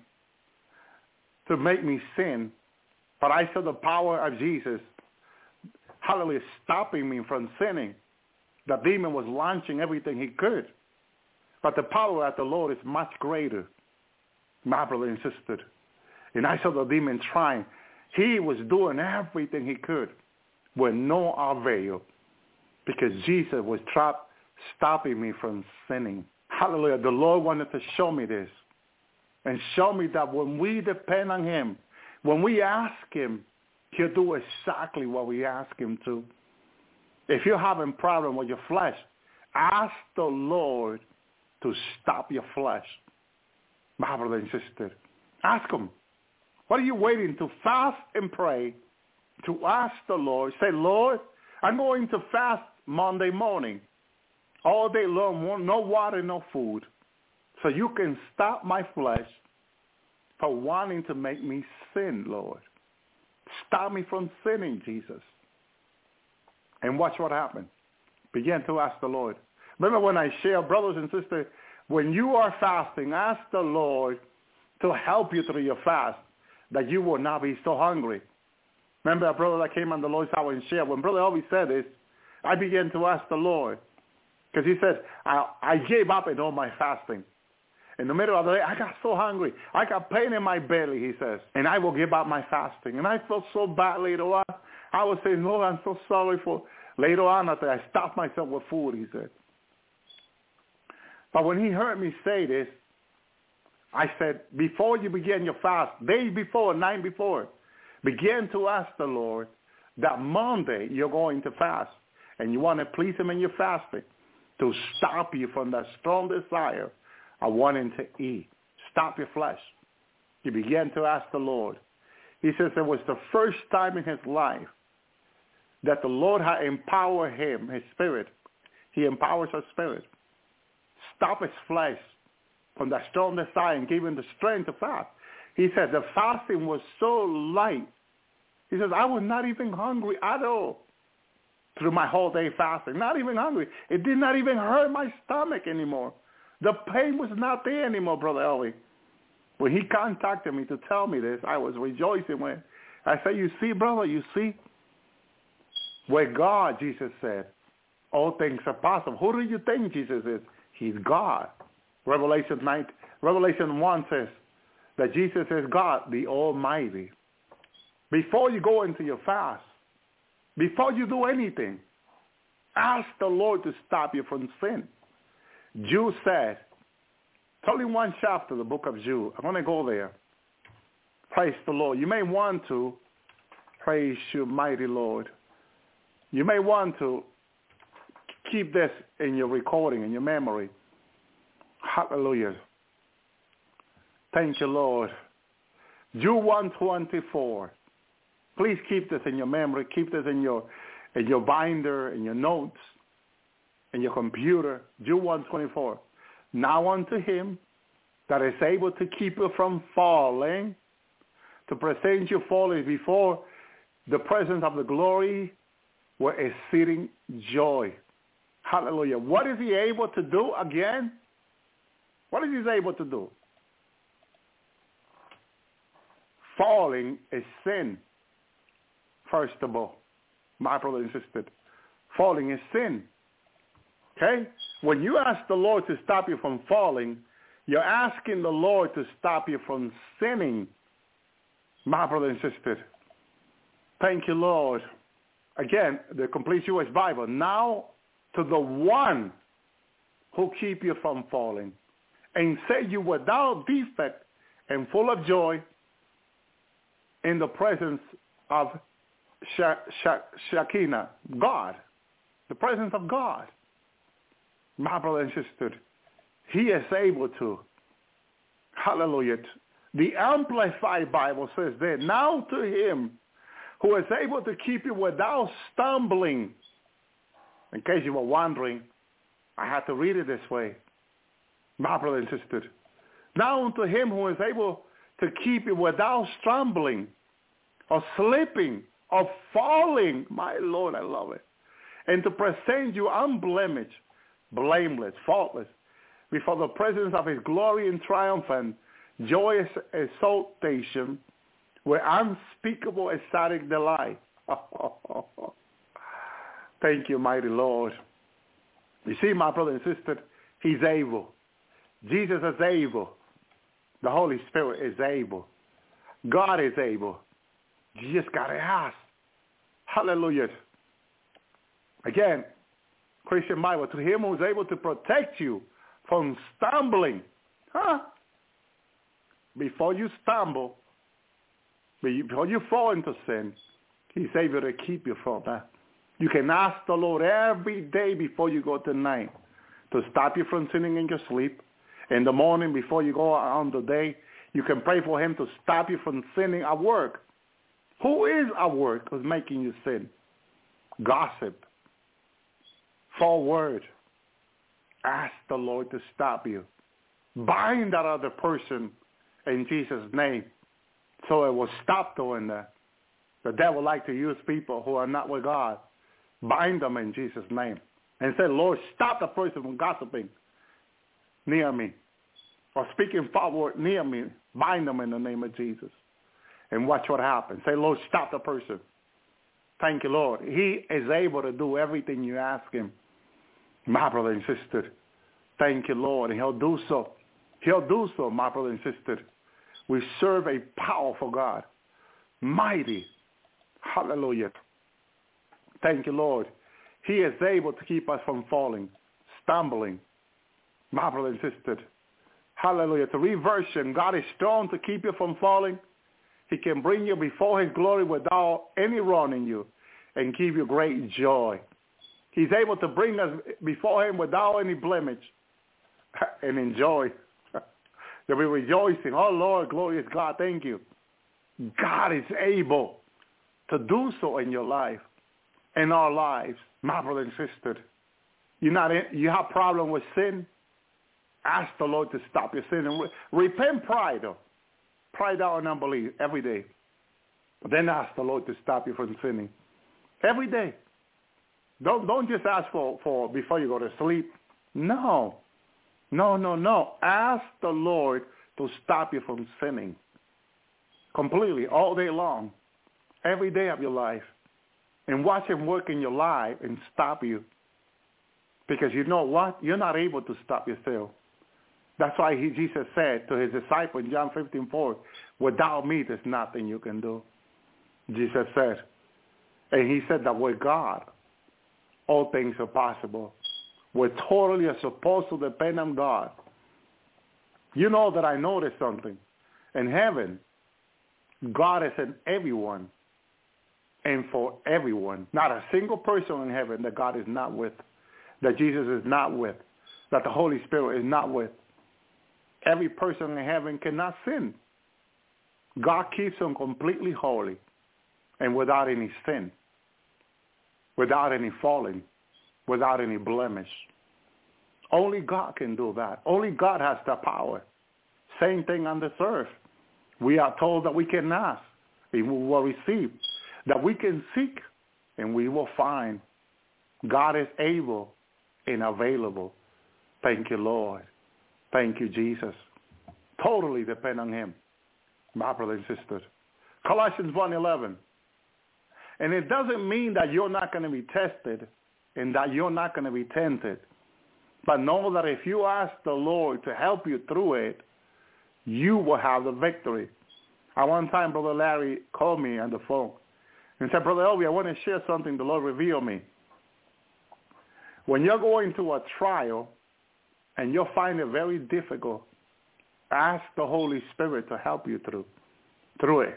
to make me sin, but I saw the power of Jesus, hallelujah, stopping me from sinning. The demon was launching everything he could. But the power of the Lord is much greater, my brother and sister. And I saw the demon trying. He was doing everything he could with no avail, because Jesus was stopping me from sinning. Hallelujah. The Lord wanted to show me this and show me that when we depend on him, when we ask him, he'll do exactly what we ask him to. If you're having a problem with your flesh, ask the Lord to stop your flesh. My brother and sister, ask him. What are you waiting to? Fast and pray, to ask the Lord. Say, Lord, I'm going to fast Monday morning. All day long, no water, no food. So you can stop my flesh for wanting to make me sin, Lord. Stop me from sinning, Jesus. And watch what happens. Begin to ask the Lord. Remember when I share, brothers and sisters, when you are fasting, ask the Lord to help you through your fast, that you will not be so hungry. Remember a brother that came on the Lord's hour and shared, when Brother always said this, I began to ask the Lord Because he said, I gave up in all my fasting. In the middle of the day, I got so hungry. I got pain in my belly, he says, and I will give up my fasting. And I felt so bad later on. I was saying, Lord, I'm so sorry for later on after I stopped myself with food, he said. But when he heard me say this, I said, before you begin your fast, days before, night before, begin to ask the Lord that Monday you're going to fast. And you want to please him in your fasting to stop you from that strong desire of wanting to eat. Stop your flesh. You begin to ask the Lord. He says it was the first time in his life that the Lord had empowered him, his spirit. He empowers our spirit. Stop his flesh from that strong desire and give him the strength to fast. He said the fasting was so light. He says, I was not even hungry at all through my whole day fasting. Not even hungry. It did not even hurt my stomach anymore. The pain was not there anymore, Brother Ellie. When he contacted me to tell me this, I was rejoicing when I said, you see, brother, you see, where God, Jesus said, all things are possible. Who do you think Jesus is? He's God. Revelation 1 says that Jesus is God, the Almighty. Before you go into your fast, before you do anything, ask the Lord to stop you from sin. Jude said, it's only one chapter, the book of Jude. I'm going to go there. Praise the Lord. You may want to praise your mighty Lord. You may want to keep this in your recording, in your memory. Hallelujah. Thank you, Lord. Jude 1:24. Please keep this in your memory. Keep this in your binder, in your notes, in your computer. Jude 1:24. Now unto him that is able to keep you from falling, to present you faultless before the presence of the glory with exceeding joy. Hallelujah. What is he able to do again? What is he able to do? Falling is sin. First of all, my brother and sister, falling is sin. Okay? When you ask the Lord to stop you from falling, you're asking the Lord to stop you from sinning. My brother and sister, thank you, Lord. Again, the Complete Jewish Bible. Now to the one who keep you from falling and set you without defect and full of joy in the presence of Shekinah, God, the presence of God. My brother and sister, he is able to. Hallelujah. The Amplified Bible says that now to him who is able to keep you without stumbling. In case you were wondering, I had to read it this way. My brother and sister, now unto him who is able to keep you without stumbling or slipping or falling, my Lord, I love it, and to present you unblemished, blameless, faultless, before the presence of his glory and triumph and joyous exaltation with unspeakable ecstatic delight. Thank you, mighty Lord. You see, my brother and sister, he's able. Jesus is able. The Holy Spirit is able. God is able. You just got to ask. Hallelujah. Again, Christian Bible, to him who is able to protect you from stumbling. Before you stumble, before you fall into sin, he's able to keep you from that. You can ask the Lord every day before you go to night to stop you from sinning in your sleep. In the morning before you go on the day, you can pray for him to stop you from sinning at work. Who is at work who's making you sin? Gossip. Foul word. Ask the Lord to stop you. Bind that other person in Jesus' name so it will stop doing that. The devil likes to use people who are not with God. Bind them in Jesus' name. And say, Lord, stop the person from gossiping near me or speaking foul word near me. Bind them in the name of Jesus. And watch what happens. Say, Lord, stop the person. Thank you, Lord. He is able to do everything you ask him. My brother and sister, thank you, Lord. And he'll do so. He'll do so, my brother and sister. We serve a powerful God, mighty. Hallelujah. Thank you, Lord. He is able to keep us from falling, stumbling. My brother and sister, hallelujah. To reversion, God is strong to keep you from falling. He can bring you before his glory without any wrong in you and give you great joy. He's able to bring us before him without any blemish and enjoy. That we're rejoicing. Oh, Lord, glorious God, thank you. God is able to do so in your life, in our lives, my brother and sister. You have a problem with sin? Ask the Lord to stop your sin. And repent pride out and unbelief every day. But then ask the Lord to stop you from sinning. Every day. Don't just ask for before you go to sleep. No. Ask the Lord to stop you from sinning. Completely, all day long. Every day of your life. And watch him work in your life and stop you. Because you know what? You're not able to stop yourself. That's why Jesus said to his disciples in John 15:4, without me, there's nothing you can do. Jesus said. And he said that with God, all things are possible. We're totally supposed to depend on God. You know that I noticed something. In heaven, God is in everyone and for everyone. Not a single person in heaven that God is not with, that Jesus is not with, that the Holy Spirit is not with. Every person in heaven cannot sin. God keeps them completely holy and without any sin, without any falling, without any blemish. Only God can do that. Only God has the power. Same thing on this earth. We are told that we can ask and we will receive, that we can seek and we will find. God is able and available. Thank you, Lord. Thank you, Jesus. Totally depend on him, my brother and sister. Colossians 1:11. And it doesn't mean that you're not going to be tested and that you're not going to be tempted. But know that if you ask the Lord to help you through it, you will have the victory. At one time, Brother Larry called me on the phone and said, Brother Elvie, I want to share something the Lord revealed me. When you're going through a trial and you'll find it very difficult, ask the Holy Spirit to help you through it.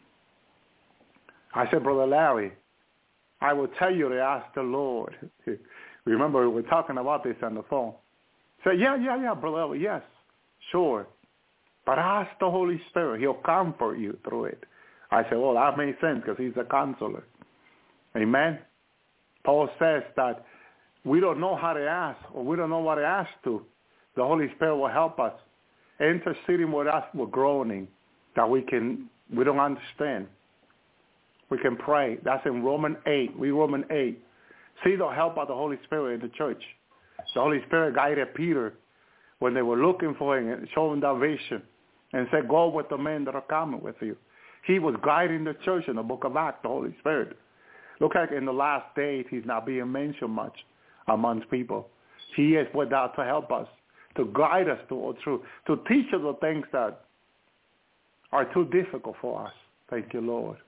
I said, Brother Larry, I will tell you to ask the Lord. Remember, we were talking about this on the phone. Say, yeah, Brother Elvie, yes, sure. But ask the Holy Spirit. He'll comfort you through it. I said, well, that makes sense because he's a counselor. Amen? Paul says that we don't know how to ask or we don't know what to ask to. The Holy Spirit will help us. Interceding with us with groaning that we don't understand. We can pray. That's in Romans 8. Read Romans 8. See the help of the Holy Spirit in the church. The Holy Spirit guided Peter when they were looking for him and showing that vision and said, go with the men that are coming with you. He was guiding the church in the book of Acts, the Holy Spirit. Look like in the last days, he's not being mentioned much amongst people. He is with us to help us, to guide us to all truth, to teach us the things that are too difficult for us. Thank you, Lord.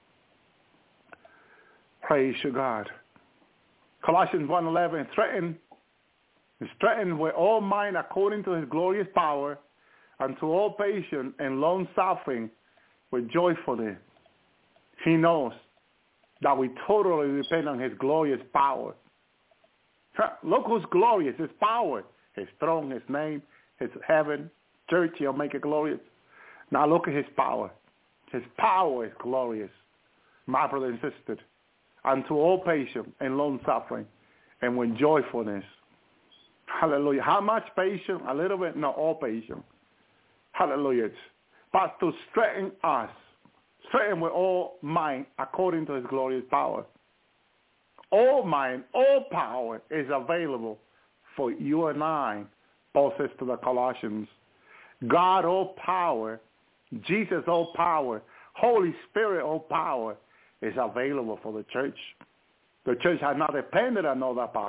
Praise you, God. Colossians 1:11, strengthened with all mind according to his glorious power, unto all patience and long-suffering with joyfulness. He knows that we totally depend on his glorious power. Look who's glorious, his power, his throne, his name, his heaven, church, he'll make it glorious. Now look at his power. His power is glorious, my brother and sister, unto all patience and long-suffering and with joyfulness. Hallelujah. How much patience? A little bit? No, all patience. Hallelujah. But to strengthen us, strengthen with all might according to his glorious power. All might, all power is available for you and I, Paul says to the Colossians. God, all power, Jesus, all power, Holy Spirit, all power is available for the church. The church has not depended on all that power.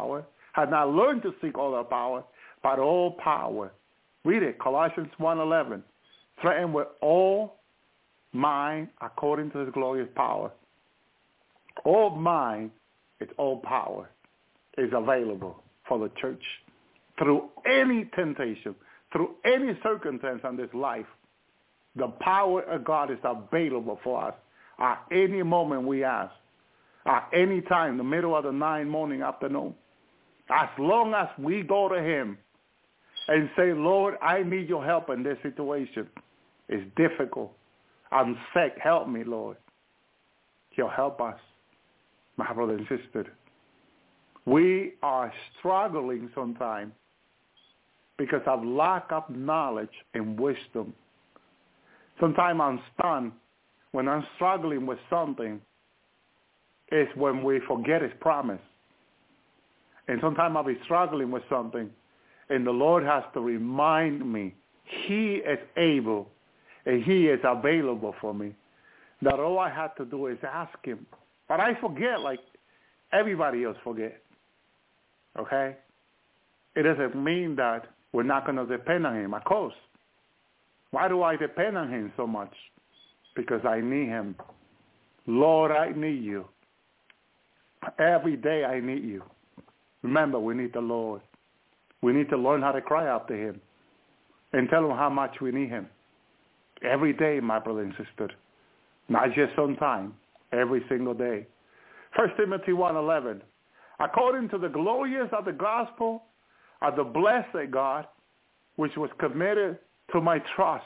have not learned to seek all power, but all power. Read it, Colossians 1:11. Threatened with all mind according to his glorious power. All mind is all power is available for the church through any temptation, through any circumstance in this life. The power of God is available for us at any moment we ask, at any time, the middle of the night, morning, afternoon. As long as we go to him and say, Lord, I need your help in this situation. It's difficult. I'm sick. Help me, Lord. He'll help us, my brother and sister. We are struggling sometimes because of lack of knowledge and wisdom. Sometimes I'm stunned when I'm struggling with something. It's when we forget his promise. And sometimes I'll be struggling with something, and the Lord has to remind me he is able and he is available for me, that all I have to do is ask him. But I forget like everybody else forget, okay? It doesn't mean that we're not going to depend on him, of course. Why do I depend on him so much? Because I need him. Lord, I need you. Every day I need you. Remember, we need the Lord. We need to learn how to cry out to him and tell him how much we need him. Every day, my brother and sister. Not just sometime. Every single day. 1 Timothy 1:11. According to the glorious of the gospel of the blessed God, which was committed to my trust.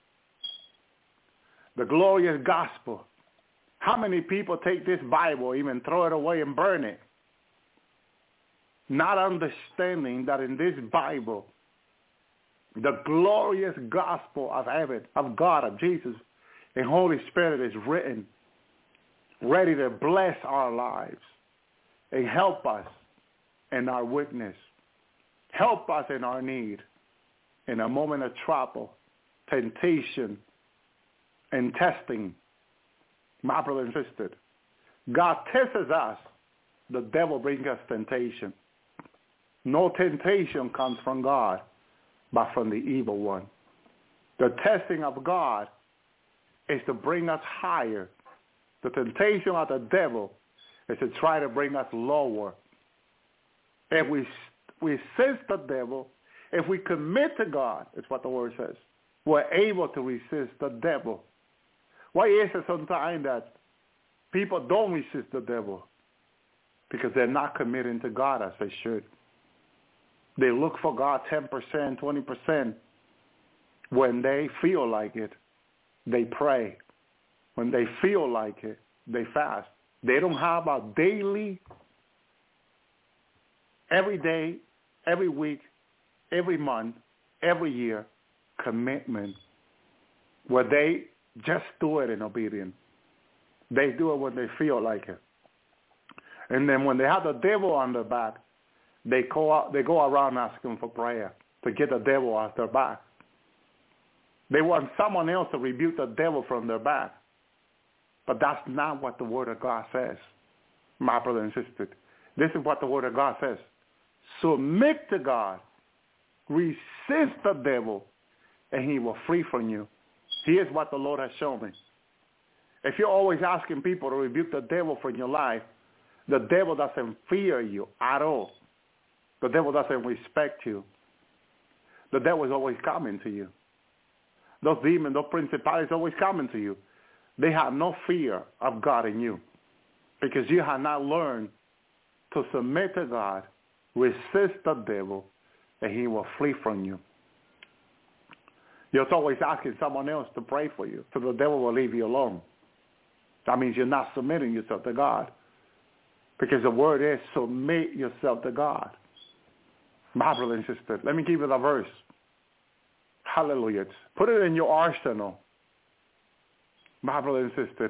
The glorious gospel. How many people take this Bible, even throw it away and burn it? Not understanding that in this Bible, the glorious gospel of heaven, of God, of Jesus, and Holy Spirit is written, ready to bless our lives and help us in our weakness, help us in our need, in a moment of trouble, temptation, and testing. My brother and sister, God tests us. The devil brings us temptation. No temptation comes from God, but from the evil one. The testing of God is to bring us higher. The temptation of the devil is to try to bring us lower. If we resist the devil, if we commit to God, it's what the word says, we're able to resist the devil. Why is it sometimes that people don't resist the devil? Because they're not committing to God as they should. They look for God 10%, 20%. When they feel like it, they pray. When they feel like it, they fast. They don't have a daily, every day, every week, every month, every year commitment where they just do it in obedience. They do it when they feel like it. And then when they have the devil on their back, they go around asking for prayer to get the devil off their back. They want someone else to rebuke the devil from their back. But that's not what the Word of God says, my brother and sister. This is what the Word of God says. Submit to God. Resist the devil, and he will flee from you. Here's what the Lord has shown me. If you're always asking people to rebuke the devil from your life, the devil doesn't fear you at all. The devil doesn't respect you. The devil is always coming to you. Those demons, those principalities always coming to you. They have no fear of God in you because you have not learned to submit to God, resist the devil, and he will flee from you. You're always asking someone else to pray for you, so the devil will leave you alone. That means you're not submitting yourself to God, because the word is submit yourself to God. My brother and sister, let me give you the verse. Hallelujah. Put it in your arsenal. My brother and sister,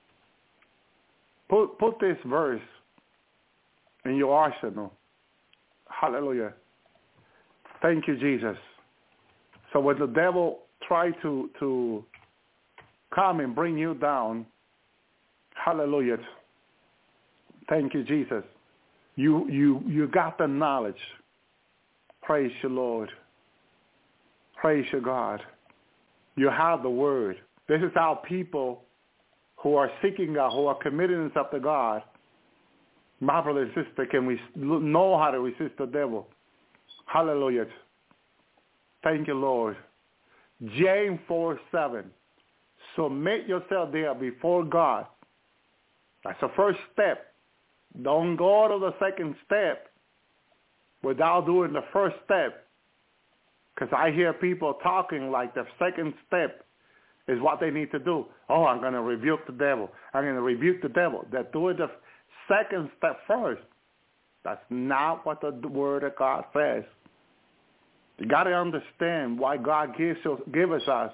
put this verse in your arsenal. Hallelujah. Thank you, Jesus. So when the devil tries to come and bring you down, hallelujah. Thank you, Jesus. You got the knowledge. Praise you, Lord. Praise you, God. You have the word. This is how people who are seeking God, who are committing themselves to God, my brother and sister, can we know how to resist the devil. Hallelujah. Thank you, Lord. James 4:7. Submit yourself there before God. That's the first step. Don't go to the second step without doing the first step. Because I hear people talking like the second step is what they need to do. Oh, I'm going to rebuke the devil. I'm going to rebuke the devil. They're doing the second step first. That's not what the Word of God says. You got to understand why God gives us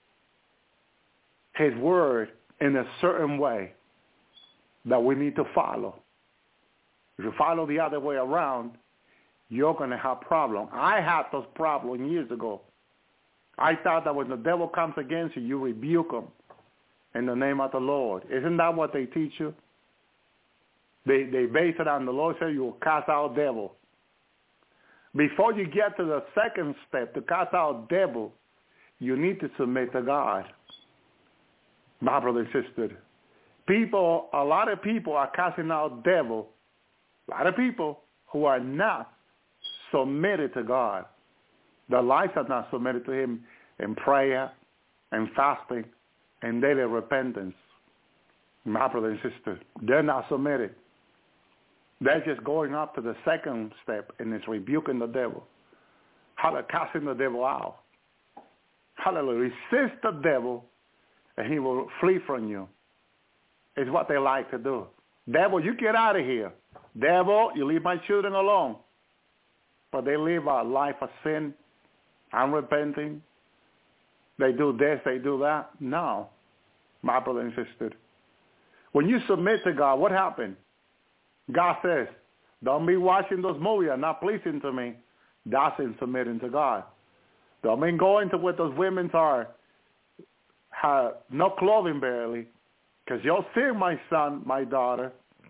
His Word in a certain way that we need to follow. If you follow the other way around, you're going to have problems. I had those problems years ago. I thought that when the devil comes against you, you rebuke him in the name of the Lord. Isn't that what they teach you? They base it on the Lord said you will cast out devil. Before you get to the second step, to cast out devil, you need to submit to God. My brother and sister, a lot of people are casting out devil. A lot of people who are not submitted to God. Their lives are not submitted to Him in prayer and fasting and daily repentance. My brother and sister, they're not submitted. They're just going up to the second step, and it's rebuking the devil. Hallelujah, casting the devil out. Hallelujah, resist the devil, and he will flee from you. It's what they like to do. Devil, you get out of here. Devil, you leave my children alone. But they live a life of sin, unrepenting. They do this, they do that. No, my brother and sister. When you submit to God, what happened? God says, don't be watching those movies, are not pleasing to me. That's in submitting to God. Don't be going to where those women have no clothing barely, because you'll see my son, my daughter.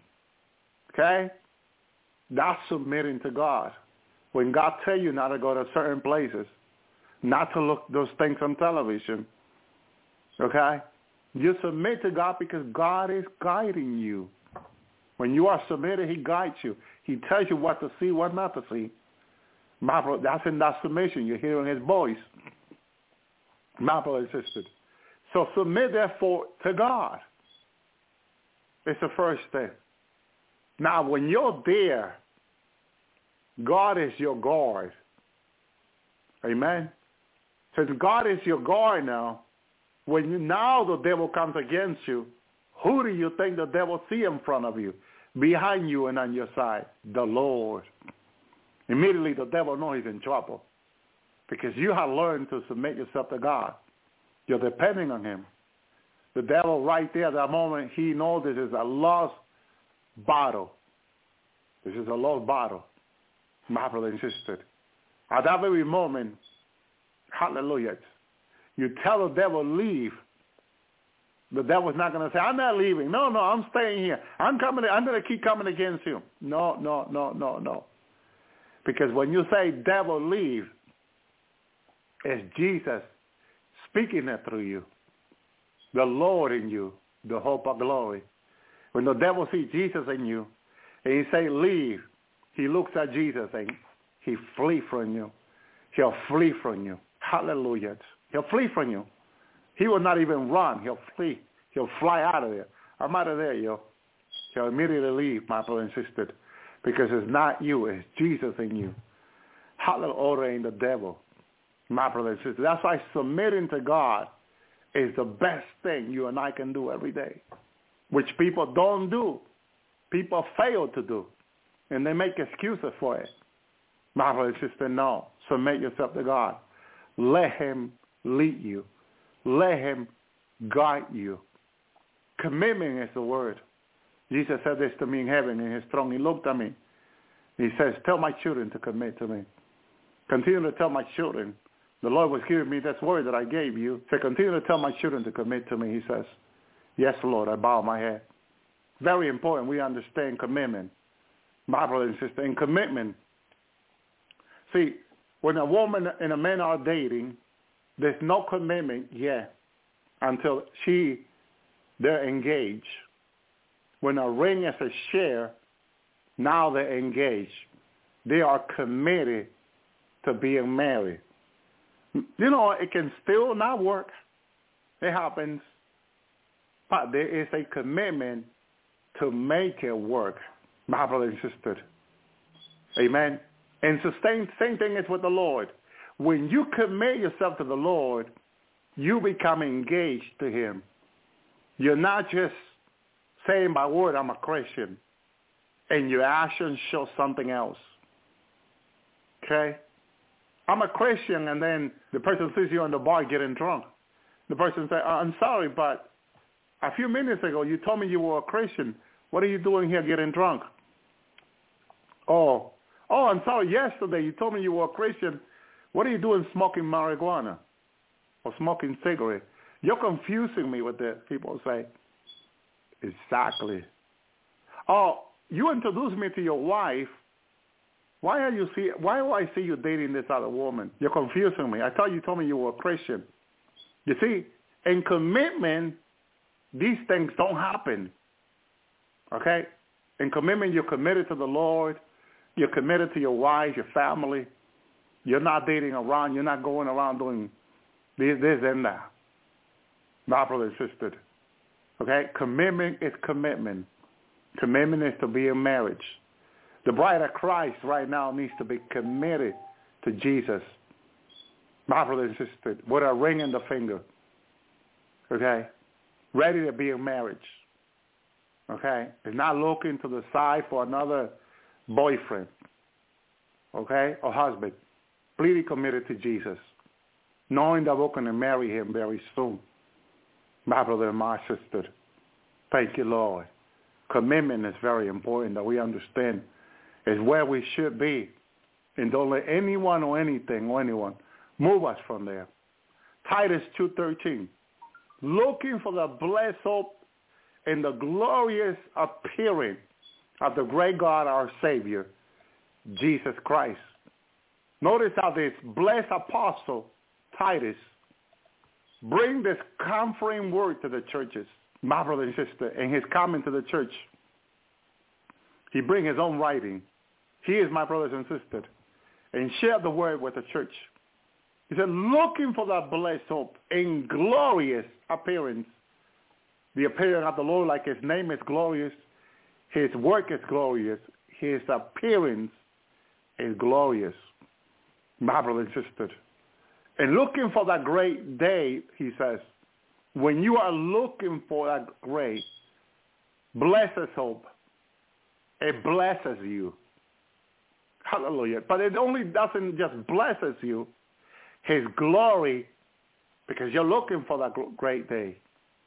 Okay? That's submitting to God. When God tells you not to go to certain places, not to look those things on television, okay? You submit to God because God is guiding you. When you are submitted, He guides you. He tells you what to see, what not to see. My brother, that's in that submission. You're hearing His voice. My brother and sister. So submit, therefore, to God. It's the first step. Now, when you're there, God is your guard. Amen? Since God is your guard now, when now the devil comes against you, who do you think the devil see in front of you, behind you and on your side? The Lord. Immediately the devil knows he's in trouble because you have learned to submit yourself to God. You're depending on Him. The devil right there, that moment, he knows this is a lost battle. This is a lost battle, my brother and sister. At that very moment, hallelujah, you tell the devil, leave. The devil's not going to say, I'm not leaving. No, I'm staying here. I'm going to keep coming against you. No. Because when you say, devil, leave, it's Jesus speaking it through you. The Lord in you, the hope of glory. When the devil sees Jesus in you, and he say, leave, he looks at Jesus and he flee from you. He'll flee from you. Hallelujah. He'll flee from you. He will not even run. He'll flee. He'll fly out of there. I'm out of there, yo. He'll immediately leave, my brother and sister, because it's not you. It's Jesus in you. Hallelujah, the devil, my brother and sister. That's why submitting to God is the best thing you and I can do every day, which people don't do. People fail to do, and they make excuses for it. My brother and sister, no. Submit yourself to God. Let Him lead you. Let Him guide you. Commitment is the word. Jesus said this to me in heaven in His throne. He looked at me. He says, tell my children to commit to me. Continue to tell my children. The Lord was giving me this word that I gave you. So continue to tell my children to commit to me, He says. Yes, Lord, I bow my head. Very important we understand commitment. my brother and sister, and commitment. See, when a woman and a man are dating, there's no commitment yet until they're engaged. When a ring is a share, now they're engaged. They are committed to being married. You know, it can still not work. It happens. But there is a commitment to make it work, my brother and sister. Amen. And so same thing is with the Lord. When you commit yourself to the Lord, you become engaged to him. You're not just saying by word, I'm a Christian, and your actions show something else. Okay? I'm a Christian, and then the person sees you on the bar getting drunk. The person says, I'm sorry, but a few minutes ago you told me you were a Christian. What are you doing here getting drunk? Oh, I'm sorry, yesterday you told me you were a Christian. What are you doing smoking marijuana or smoking cigarette? You're confusing me with this, people say. Exactly. Oh, you introduced me to your wife. Why do I see you dating this other woman? You're confusing me. I thought you told me you were a Christian. You see, in commitment, these things don't happen. Okay? In commitment, you're committed to the Lord. You're committed to your wife, your family. You're not dating around. You're not going around doing this and that. My brother and sister. Okay? Commitment is commitment. Commitment is to be in marriage. The bride of Christ right now needs to be committed to Jesus. My brother and sister, with a ring in the finger. Okay? Ready to be in marriage. Okay? Is not looking to the side for another boyfriend. Okay? Or husband. Completely committed to Jesus. Knowing that we're going to marry him very soon. My brother and my sister. Thank you, Lord. Commitment is very important that we understand. Is where we should be. And don't let anyone or anything or anyone move us from there. Titus 2:13. Looking for the blessed hope and the glorious appearing of the great God, our Savior, Jesus Christ. Notice how this blessed apostle, Titus, bring this comforting word to the churches, my brother and sister, in his comment to the church. He bring his own writing. He is my brothers and sisters, and share the word with the church. He said, looking for that blessed hope in glorious appearance. The appearance of the Lord, like his name is glorious, his work is glorious, his appearance is glorious. My brother and sister. And looking for that great day, he says, when you are looking for that great, blessed hope, it blesses you. Hallelujah. But it only doesn't just blesses you, his glory, because you're looking for that great day.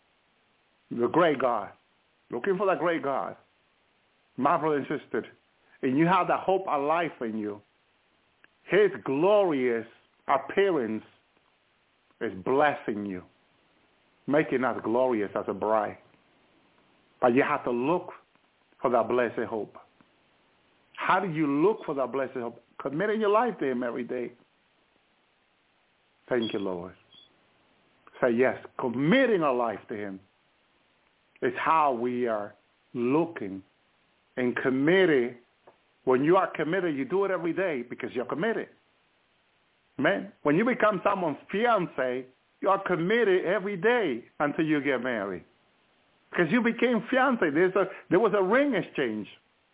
The great God. Looking for that great God. My brother and sister. And you have that hope of life in you. His glorious appearance is blessing you. Making us glorious as a bride. But you have to look for that blessed hope. How do you look for that blessed hope? Committing your life to him every day. Thank you, Lord. Say yes. Committing our life to him is how we are looking and committed. When you are committed, you do it every day because you're committed. Man, when you become someone's fiancé, you are committed every day until you get married. Because you became fiancé. There was a ring exchange.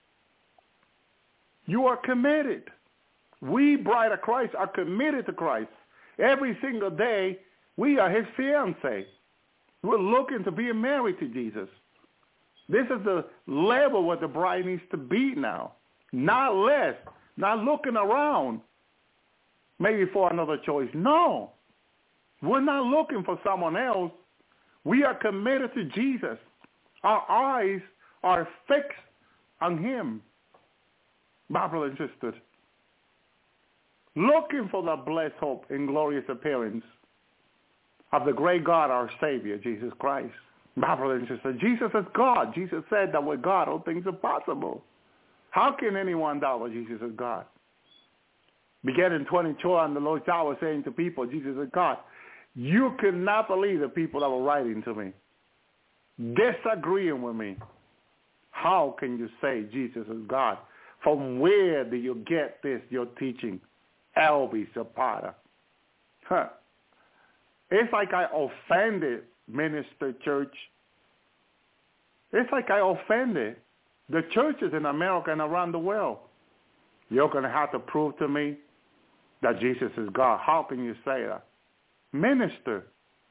You are committed. We, bride of Christ, are committed to Christ. Every single day, we are his fiancé. We're looking to be married to Jesus. This is the level where the bride needs to be now. Not less. Not looking around. Maybe for another choice. No. We're not looking for someone else. We are committed to Jesus. Our eyes are fixed on him. My brother and sister. Looking for the blessed hope and glorious appearance of the great God, our Savior, Jesus Christ. My brother and sister. Jesus is God. Jesus said that with God all things are possible. How can anyone doubt that Jesus is God? Beginning 22 on the Lord's Hour saying to people, Jesus is God. You cannot believe the people that were writing to me, disagreeing with me. How can you say Jesus is God? From where do you get this, your teaching? Elby Zapata. Huh. It's like I offended Minister Church. It's like I offended the churches in America and around the world. You're going to have to prove to me that Jesus is God. How can you say that? Minister.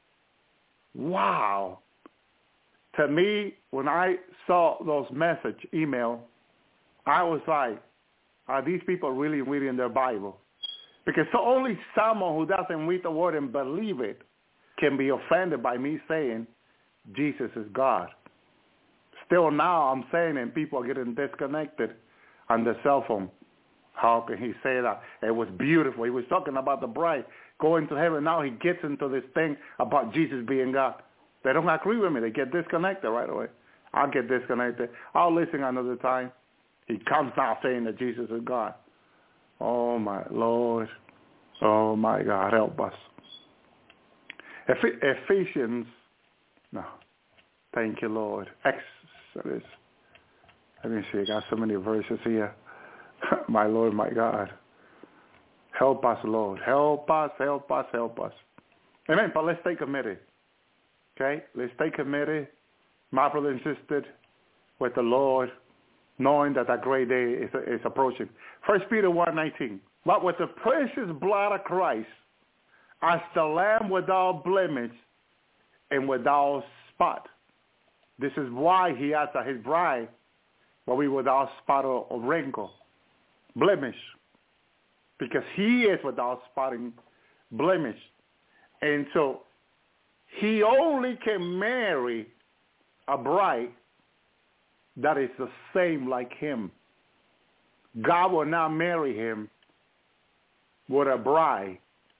Wow. To me, when I saw those email, I was like, are these people really reading their Bible? Because only someone who doesn't read the word and believe it can be offended by me saying Jesus is God. Still now I'm saying and people are getting disconnected on the cell phone. How can he say that? It was beautiful. He was talking about the bride going to heaven. Now he gets into this thing about Jesus being God. They don't agree with me. They get disconnected right away. I'll get disconnected. I'll listen another time. He comes now saying that Jesus is God. Oh, my Lord. Oh, my God. Help us. Ephesians. No. Thank you, Lord. Exodus. Let me see. I got so many verses here. My Lord, my God. Help us, Lord. Help us, help us, help us. Amen. But let's stay committed. Okay? Let's stay committed, my brother and sister, with the Lord, knowing that great day is approaching. 1 Peter 1:19. But with the precious blood of Christ, as the Lamb without blemish and without spot. This is why he asked his bride will be without spot or wrinkle, blemish, because he is without spot and blemish. And so he only can marry a bride that is the same like him. God will not marry him with a bride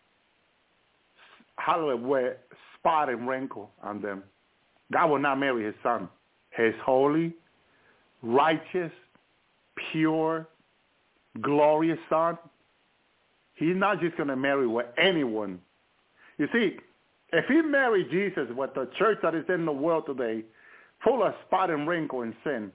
with spot and wrinkle on them. God will not marry his son. His holy, righteous, pure, glorious son. He's not just going to marry with anyone. You see, if he married Jesus with the church that is in the world today, full of spot and wrinkle and sin,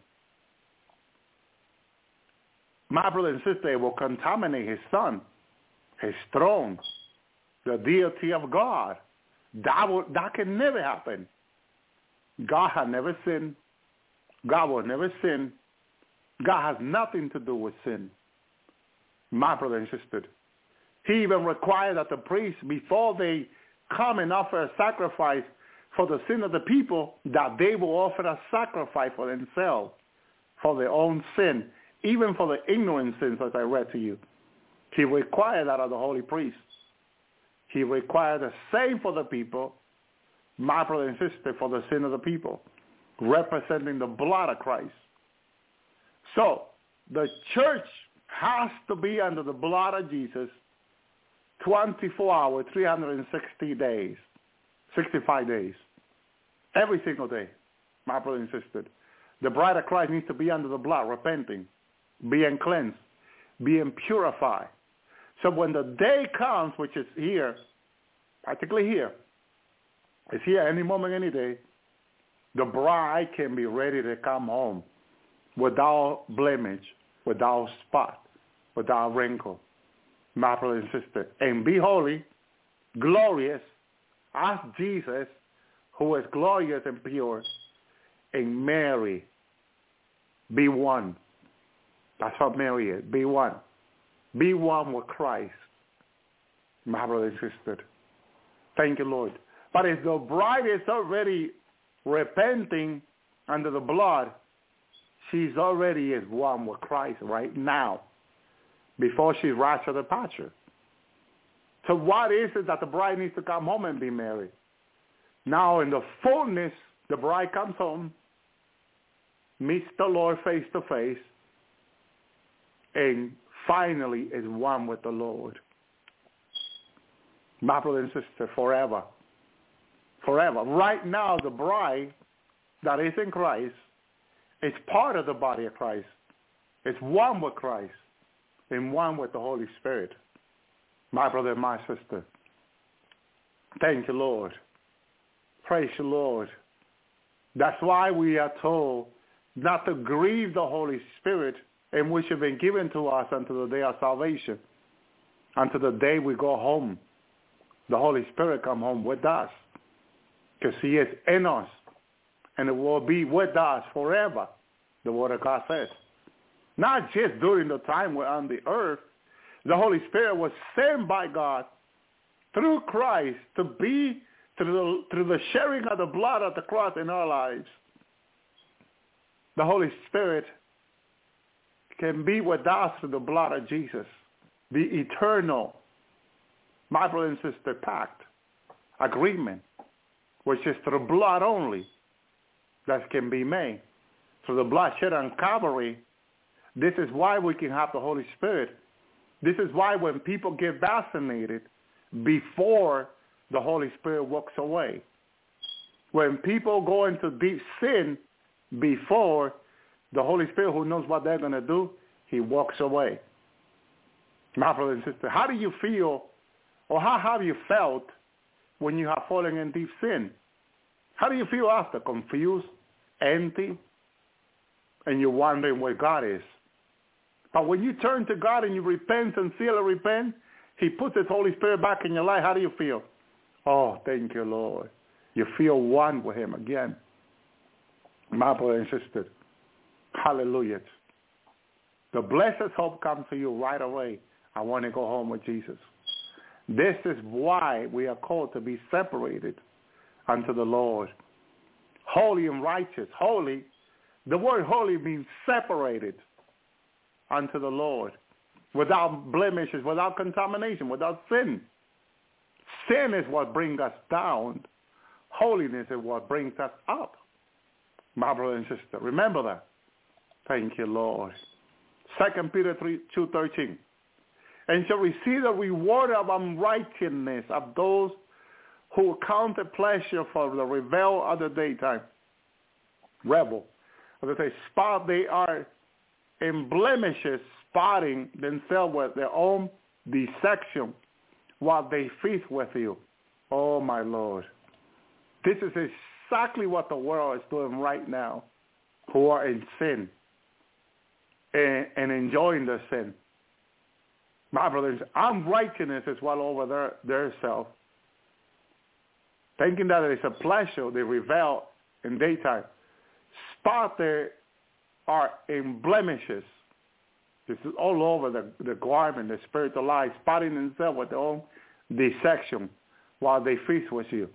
my brother and sister, it will contaminate his son, his throne, the deity of God. That can never happen. God has never sinned. God will never sin. God has nothing to do with sin. My brother and sister. He even required that the priests, before they come and offer a sacrifice for the sin of the people, that they will offer a sacrifice for themselves, for their own sin, even for the ignorant sins, as I read to you. He required that of the holy priests. He required the same for the people, my brother and sister, for the sin of the people, representing the blood of Christ. So the church has to be under the blood of Jesus 24 hours, 360 days, 65 days, every single day, my brother and sister. The bride of Christ needs to be under the blood, repenting, being cleansed, being purified. So when the day comes, which is here, particularly here, it's here any moment, any day, the bride can be ready to come home without blemish, without spot, without wrinkle, my brother and sister, and be holy, glorious, as Jesus, who is glorious and pure, and Mary, be one. That's what Mary is, be one. Be one with Christ, my brother and sister. Thank you, Lord. But if the bride is already repenting under the blood, she's already is one with Christ right now, before she rides her departure. So what is it that the bride needs to come home and be married? Now in the fullness, the bride comes home, meets the Lord face to face, and finally is one with the Lord. My brother and sister, forever. Forever. Right now, the bride that is in Christ is part of the body of Christ. It's one with Christ and one with the Holy Spirit. My brother and my sister. Thank you, Lord. Praise the Lord. That's why we are told not to grieve the Holy Spirit, and which have been given to us until the day of salvation, until the day we go home. The Holy Spirit come home with us because he is in us, and it will be with us forever, the Word of God says. Not just during the time we're on the earth. The Holy Spirit was sent by God through Christ to be through the sharing of the blood of the cross in our lives. The Holy Spirit can be with us through the blood of Jesus, the eternal, my brother and sister, pact, agreement, which is through blood only that can be made. Through the blood shed on Calvary, this is why we can have the Holy Spirit. This is why when people get vaccinated, before the Holy Spirit walks away. When people go into deep sin, before the Holy Spirit, who knows what they're going to do, he walks away. My brother and sister, how do you feel, or how have you felt when you have fallen in deep sin? How do you feel after? Confused, empty, and you're wondering where God is. But when you turn to God and you repent, sincerely repent, he puts his Holy Spirit back in your life. How do you feel? Oh, thank you, Lord. You feel one with him again. My brother and sister, hallelujah. The blessed hope comes to you right away. I want to go home with Jesus. This is why we are called to be separated unto the Lord. Holy and righteous. Holy, the word holy means separated unto the Lord. Without blemishes, without contamination, without sin. Sin is what brings us down. Holiness is what brings us up. My brother and sister, remember that. Thank you, Lord. 2 Peter 2:13. And shall receive the reward of unrighteousness of those who count it pleasure for the rebel of the daytime. Rebel. As they spot, they are in blemishes, spotting themselves with their own deception while they feast with you. Oh, my Lord. This is exactly what the world is doing right now, who are in sin and enjoying their sin. My brothers, unrighteousness is well over their self. Thinking that it's a pleasure, they rebel in daytime. Spot there are in blemishes. This is all over the garment, the spiritual life, spotting themselves with their own deception while they feast with you.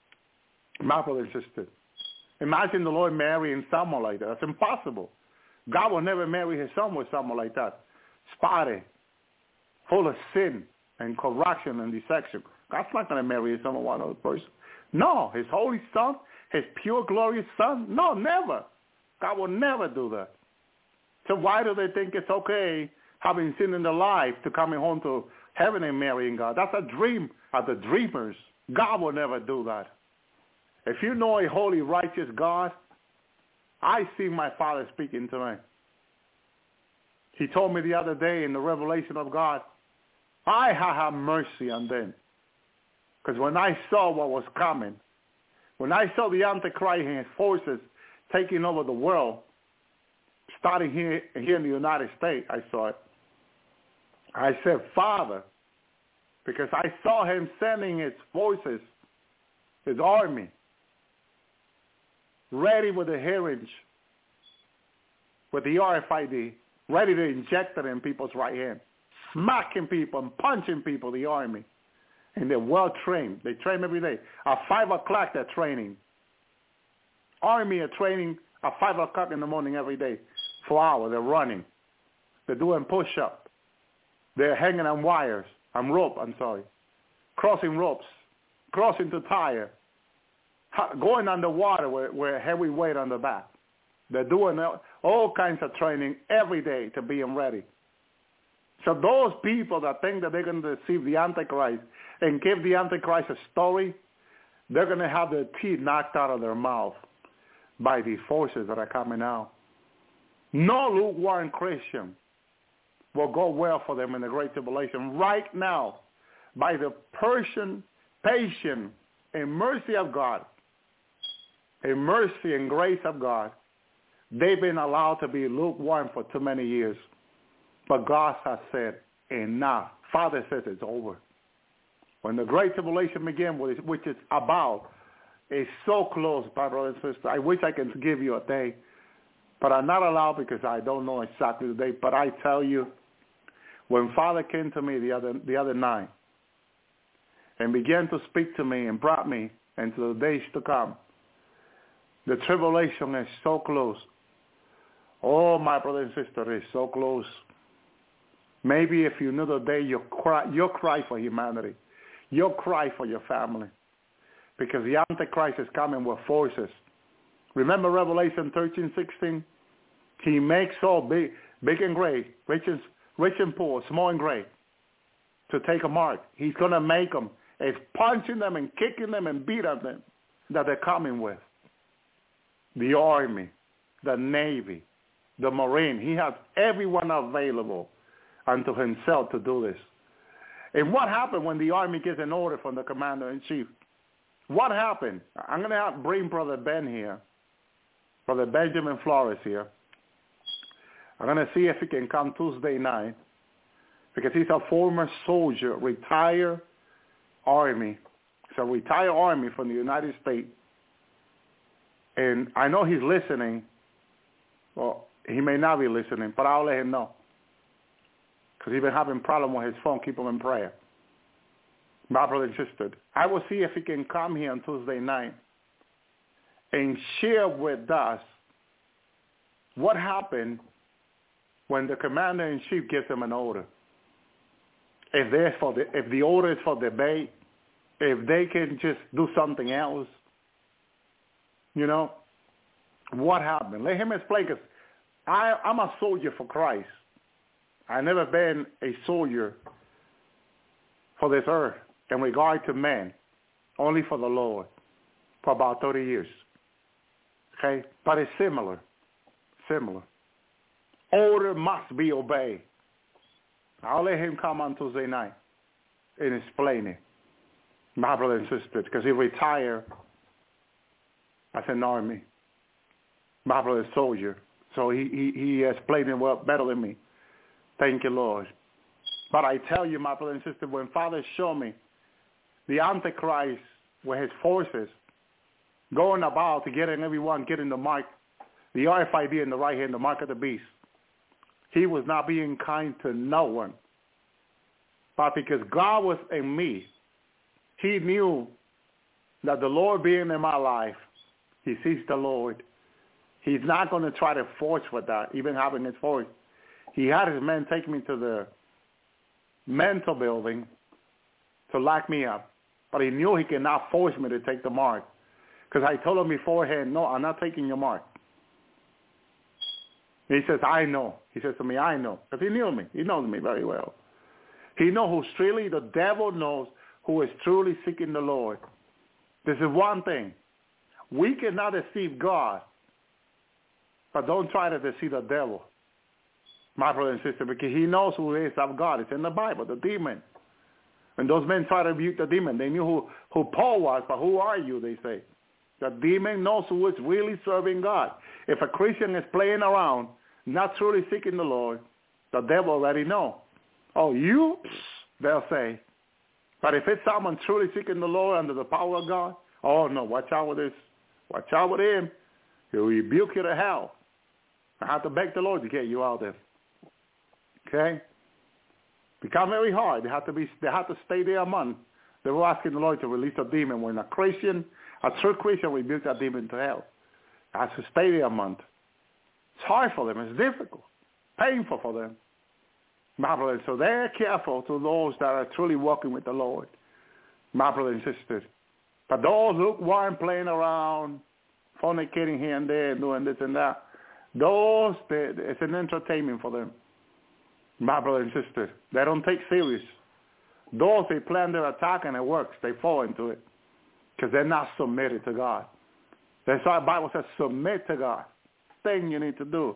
My brother and sister, imagine the Lord marrying someone like that. That's impossible. God will never marry his son with someone like that. Spotted, full of sin and corruption and deception. God's not going to marry his son with one other person. No, his holy son, his pure, glorious son. No, never. God will never do that. So why do they think it's okay, having sin in their life, to coming home to heaven and marrying God? That's a dream of the dreamers. God will never do that. If you know a holy, righteous God, I see my Father speaking to me. He told me the other day in the revelation of God, I have mercy on them. Because when I saw what was coming, when I saw the Antichrist and his forces taking over the world, starting here in the United States, I saw it. I said, Father, because I saw him sending his forces, his army, ready with the syringe, with the RFID, ready to inject it in people's right hand, smacking people and punching people, the army. And they're well trained. They train every day. At 5 o'clock, they're training. Army are training at 5 o'clock in the morning every day. 4 hours, they're running. They're doing push-up. They're hanging on wires, crossing ropes, crossing the tire, going underwater with heavy weight on the back. They're doing all kinds of training every day to be ready. So those people that think that they're going to deceive the Antichrist and give the Antichrist a story, they're going to have their teeth knocked out of their mouth by the forces that are coming out. No lukewarm Christian will go well for them in the great tribulation. Right now, by the patience and mercy of God, and mercy and grace of God, they've been allowed to be lukewarm for too many years. But God has said, enough. Father says it's over. When the great tribulation begins, which is about, is so close, my brother and sister. I wish I could give you a day, but I'm not allowed because I don't know exactly the date. But I tell you, when Father came to me the other night and began to speak to me and brought me into the days to come, the tribulation is so close. Oh, my brother and sister, it's so close. Maybe if you knew the day, you'll cry for humanity. You'll cry for your family. Because the Antichrist is coming with forces. Remember Revelation 13:16? He makes all big and great, rich and poor, small and great, to take a mark. He's going to make them. It's punching them and kicking them and beating them that they're coming with. The Army, the Navy, the Marine. He has everyone available unto himself to do this. And what happened when the Army gets an order from the Commander-in-Chief? What happened? I'm going to bring Brother Ben here, Brother Benjamin Flores here. I'm going to see if he can come Tuesday night because he's a former soldier, retired Army. He's a retired Army from the United States. And I know he's listening. Well, he may not be listening, but I'll let him know. Because he's been having problems with his phone. Keep him in prayer. My brother and sister, I will see if he can come here on Tuesday night and share with us what happened when the Commander-in-Chief gives him an order. If the order is for debate, if they can just do something else, you know, what happened? Let him explain, because I'm a soldier for Christ. I've never been a soldier for this earth in regard to men, only for the Lord, for about 30 years. Okay? But it's similar. Order must be obeyed. I'll let him come on Tuesday night and explain it, my brother and sister, because he retired as an Army, my brother soldier. So he explained it well better than me. Thank you, Lord. But I tell you, my brother and sister, when Father showed me the Antichrist with his forces going about to getting everyone getting the mark, the RFID in the right hand, the mark of the beast, he was not being kind to no one. But because God was in me, he knew that the Lord being in my life, he sees the Lord. He's not going to try to force with that, even having his voice. He had his men take me to the mental building to lock me up. But he knew he cannot force me to take the mark. Because I told him beforehand, no, I'm not taking your mark. He says, I know. He says to me, I know. Because he knew me. He knows me very well. He knows who's truly, the devil knows who is truly seeking the Lord. This is one thing. We cannot deceive God, but don't try to deceive the devil, my brother and sister, because he knows who is of God. It's in the Bible, the demon. When those men try to rebuke the demon, they knew who Paul was, but who are you, they say. The demon knows who is really serving God. If a Christian is playing around, not truly seeking the Lord, the devil already know. Oh, you? They'll say. But if it's someone truly seeking the Lord under the power of God, oh, no, watch out with this. Watch out with him. He'll rebuke you to hell. I have to beg the Lord to get you out there. Okay? Become very hard. They have to stay there a month. They were asking the Lord to release a demon. When a true Christian rebukes a demon to hell, has to stay there a month. It's hard for them. It's difficult. Painful for them. My brother, so they're careful to those that are truly walking with the Lord. My brothers and sisters. But those lukewarm, playing around, fornicating here and there, doing this and that, those, it's an entertainment for them. My brothers and sisters, they don't take serious. Those, they plan their attack and it works. They fall into it because they're not submitted to God. That's why the Bible says submit to God. Thing you need to do.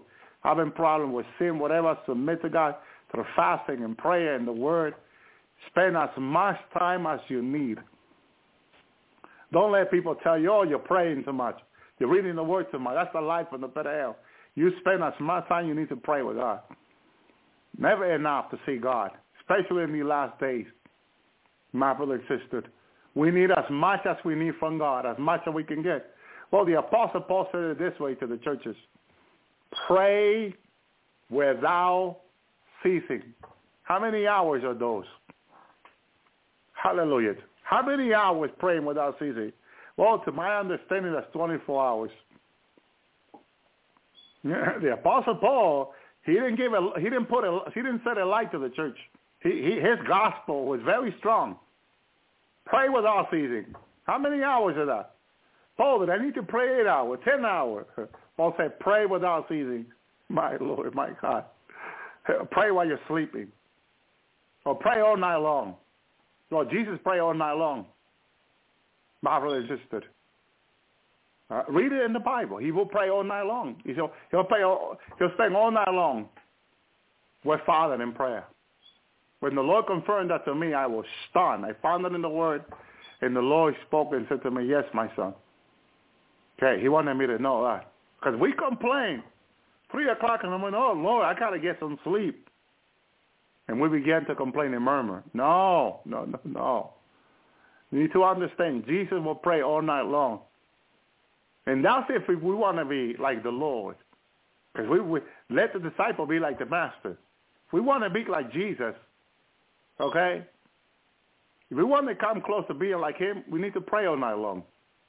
having problem with sin, whatever, submit to God through fasting and prayer and the Word. Spend as much time as you need. Don't let people tell you, oh, you're praying too much. You're reading the Word too much. That's the life from the pit of hell. You spend as much time you need to pray with God. Never enough to see God, especially in the last days. My brother and sister, we need as much as we need from God, as much as we can get. Well, the Apostle Paul said it this way to the churches. Pray without ceasing. How many hours are those? Hallelujah. How many hours praying without ceasing? Well, to my understanding, that's 24 hours. The Apostle Paul, he didn't set a light to the church. His gospel was very strong. Pray without ceasing. How many hours is that? Paul, did I need to pray 8 hours, 10 hours? Paul said, pray without ceasing. My Lord, my God. Pray while you're sleeping. Or pray all night long. Lord, Jesus prayed all night long. My brother and sister. Read it in the Bible. He will pray all night long. He'll spend all night long with Father in prayer. When the Lord confirmed that to me, I was stunned. I found it in the Word, and the Lord spoke and said to me, yes, my son. Okay, he wanted me to know that. Because we complain. 3 o'clock in the morning, oh, Lord, I got to get some sleep. And we began to complain and murmur. No. You need to understand, Jesus will pray all night long. And that's if we want to be like the Lord. Because we let the disciple be like the master. If we want to be like Jesus, okay? If we want to come close to being like him, we need to pray all night long.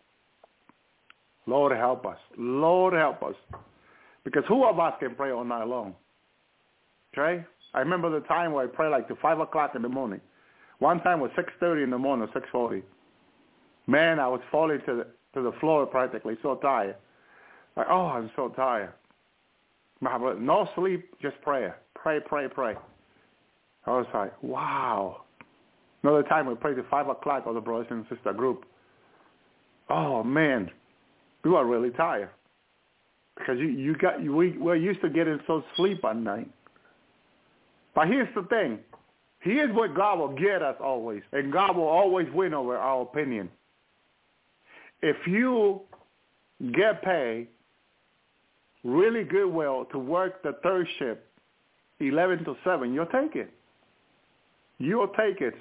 Lord, help us. Lord, help us. Because who of us can pray all night long? Okay? I remember the time where I prayed like to 5 o'clock in the morning. One time was 6:30 in the morning, 6:40. Man, I was falling to the floor practically, so tired. Like, oh, I'm so tired. No sleep, just prayer. Pray. I was like, wow. Another time we prayed at 5 o'clock with the brothers and sister group. Oh, man, we were really tired. Because we're used to getting so sleep at night. But here's the thing. Here's what God will get us always. And God will always win over our opinion. If you get paid really good well to work the third shift, 11 to 7, you'll take it. You'll take it.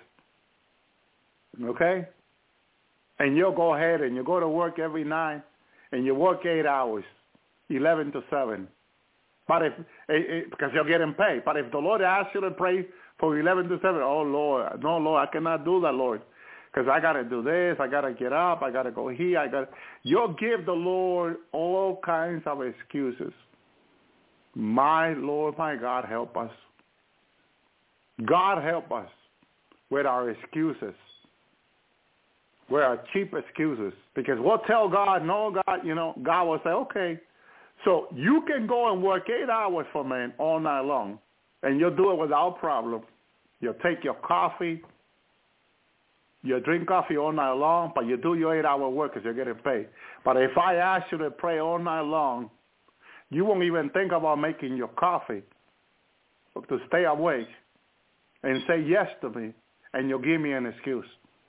Okay? And you'll go ahead and you go to work every night and you work 8 hours, 11 to 7. But because you're getting paid. But if the Lord asks you to pray for 11 to 7, oh, Lord, no, Lord, I cannot do that, Lord. Because I got to do this, I got to get up, I got to go here, You'll give the Lord all kinds of excuses. My Lord, my God, help us. God help us with our excuses, with our cheap excuses. Because we'll tell God, no, God, God will say, okay, so you can go and work 8 hours for man all night long, and you'll do it without problem. You'll take your coffee. You drink coffee all night long, but you do your 8-hour work because you're getting paid. But if I ask you to pray all night long, you won't even think about making your coffee to stay awake and say yes to me, and you'll give me an excuse.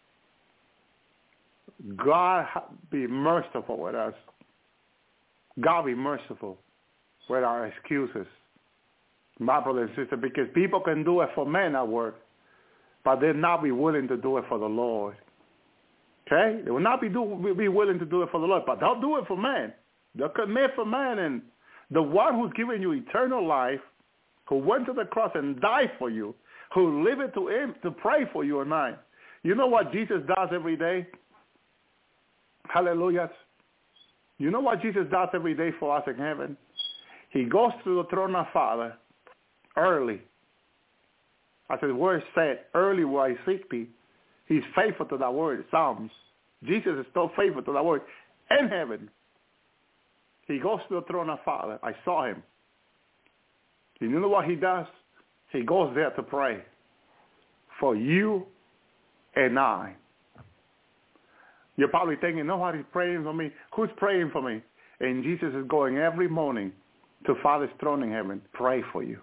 God be merciful with us. God be merciful with our excuses. My brother and sister, because people can do it for men at work, but they'll not be willing to do it for the Lord. Okay? They will not be willing to do it for the Lord, but they'll do it for man. They'll commit for man. And the one who's given you eternal life, who went to the cross and died for you, who lived to him to pray for you and I. You know what Jesus does every day? Hallelujah. You know what Jesus does every day for us in heaven? He goes to the throne of Father early. As the word said, early will I seek thee. He's faithful to that word, Psalms. Jesus is still faithful to that word in heaven. He goes to the throne of Father. I saw him. You know what he does? He goes there to pray for you and I. You're probably thinking, nobody's praying for me. Who's praying for me? And Jesus is going every morning to Father's throne in heaven, pray for you.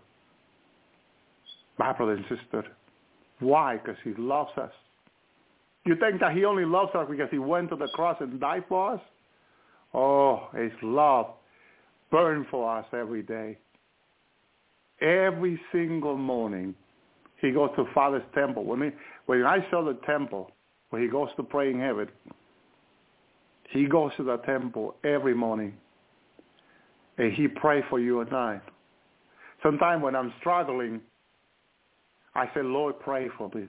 My brother and sister. Why? Because he loves us. You think that he only loves us because he went to the cross and died for us? Oh, his love burns for us every day. Every single morning, he goes to Father's temple. When I saw the temple, where he goes to pray in heaven, he goes to the temple every morning, and he prays for you and I. Sometimes when I'm struggling, I say, Lord, pray for me.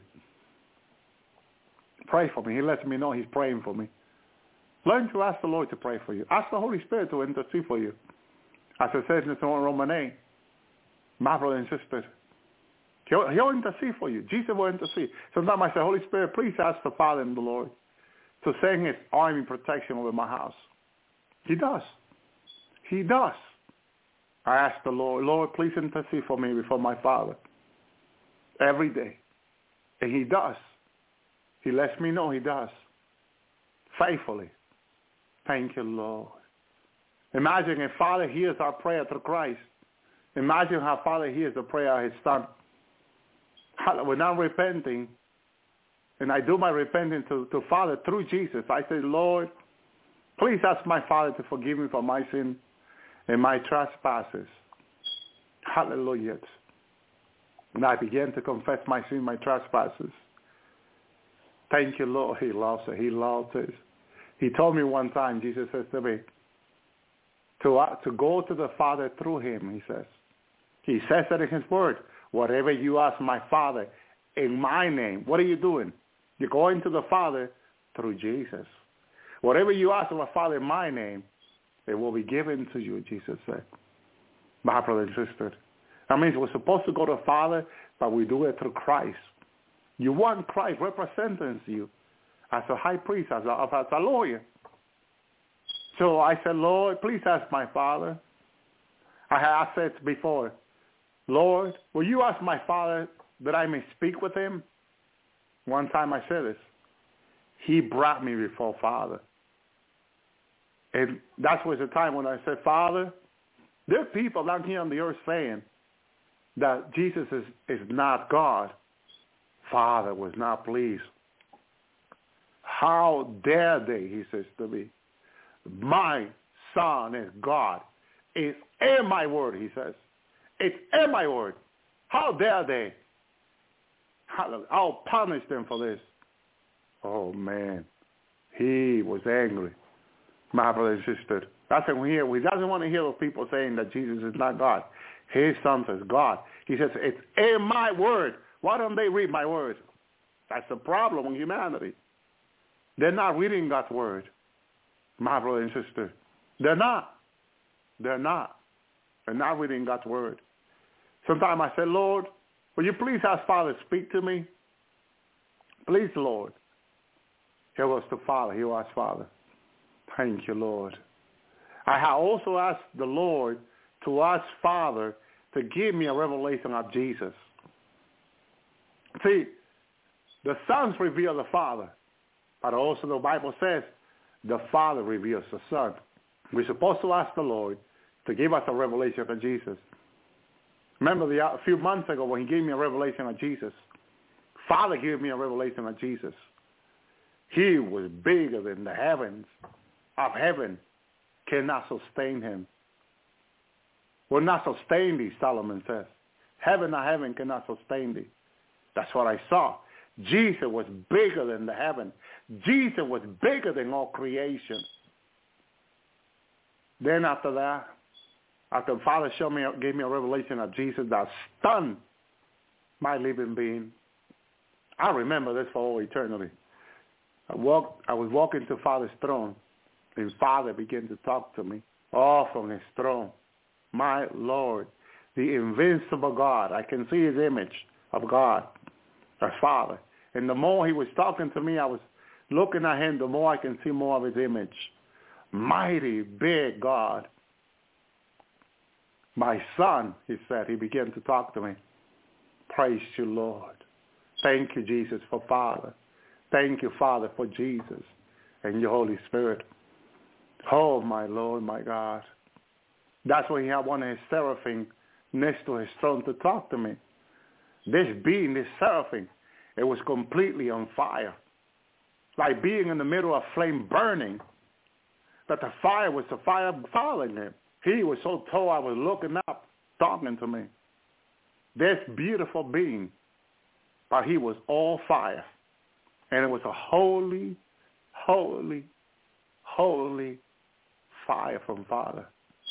Pray for me. He lets me know he's praying for me. Learn to ask the Lord to pray for you. Ask the Holy Spirit to intercede for you. As I said in Romans 8, my brother and sister, he'll intercede for you. Jesus will intercede. Sometimes I say, Holy Spirit, please ask the Father and the Lord to send his army protection over my house. He does. He does. I ask the Lord, Lord, please intercede for me before my Father. Every day. And he does. He lets me know he does. Faithfully. Thank you, Lord. Imagine if Father hears our prayer through Christ. Imagine how Father hears the prayer of his Son. When I'm repenting, and I do my repenting to Father through Jesus, I say, Lord, please ask my Father to forgive me for my sin and my trespasses. Hallelujah. And I began to confess my sin, my trespasses. Thank you, Lord. He loves it. He loves it. He told me one time, Jesus says to me, to go to the Father through him, he says. He says that in his word. Whatever you ask my Father in my name, what are you doing? You're going to the Father through Jesus. Whatever you ask of my Father in my name, it will be given to you, Jesus said. My brother and sister. That means we're supposed to go to the Father, but we do it through Christ. You want Christ representing you as a high priest, as a lawyer. So I said, Lord, please ask my Father. I said before, Lord, will you ask my Father that I may speak with him? One time I said this. He brought me before Father. And that was the time when I said, Father, there are people down here on the earth saying that Jesus is not God. Father was not pleased. How dare they, he says to me. My Son is God. It's in my word, he says. It's in my word. How dare they? I'll punish them for this. Oh, man. He was angry. My brother and sister. That's what we hear. We doesn't want to hear of people saying that Jesus is not God. His Son says God. He says, it's in my word. Why don't they read my word? That's the problem with humanity. They're not reading God's word. My brother and sister. They're not. They're not. They're not reading God's word. Sometimes I say, Lord, will you please ask Father to speak to me? Please, Lord. Here was the Father. Here was Father. Thank you, Lord. I have also asked the Lord to ask Father to give me a revelation of Jesus. See, the Son reveals the Father, but also the Bible says the Father reveals the Son. We're supposed to ask the Lord to give us a revelation of Jesus. Remember a few months ago when he gave me a revelation of Jesus. Father gave me a revelation of Jesus. He was bigger than the heavens of heaven. Cannot sustain him. Will not sustain thee, Solomon says. Heaven or heaven cannot sustain thee. That's what I saw. Jesus was bigger than the heaven. Jesus was bigger than all creation. Then after that, after Father gave me a revelation of Jesus that stunned my living being. I remember this for all eternity. I was walking to Father's throne, and Father began to talk to me, all from his throne. My Lord, the invincible God. I can see his image of God, as Father. And the more he was talking to me, I was looking at him, the more I can see more of his image. Mighty, big God. My Son, he said, he began to talk to me. Praise you, Lord. Thank you, Jesus, for Father. Thank you, Father, for Jesus and your Holy Spirit. Oh, my Lord, my God. That's when he had one of his seraphim next to his throne to talk to me. This being, this seraphim, it was completely on fire. Like being in the middle of flame burning, that the fire was the fire following him. He was so tall, I was looking up, talking to me. This beautiful being, but he was all fire. And it was a holy, holy, holy fire from Father.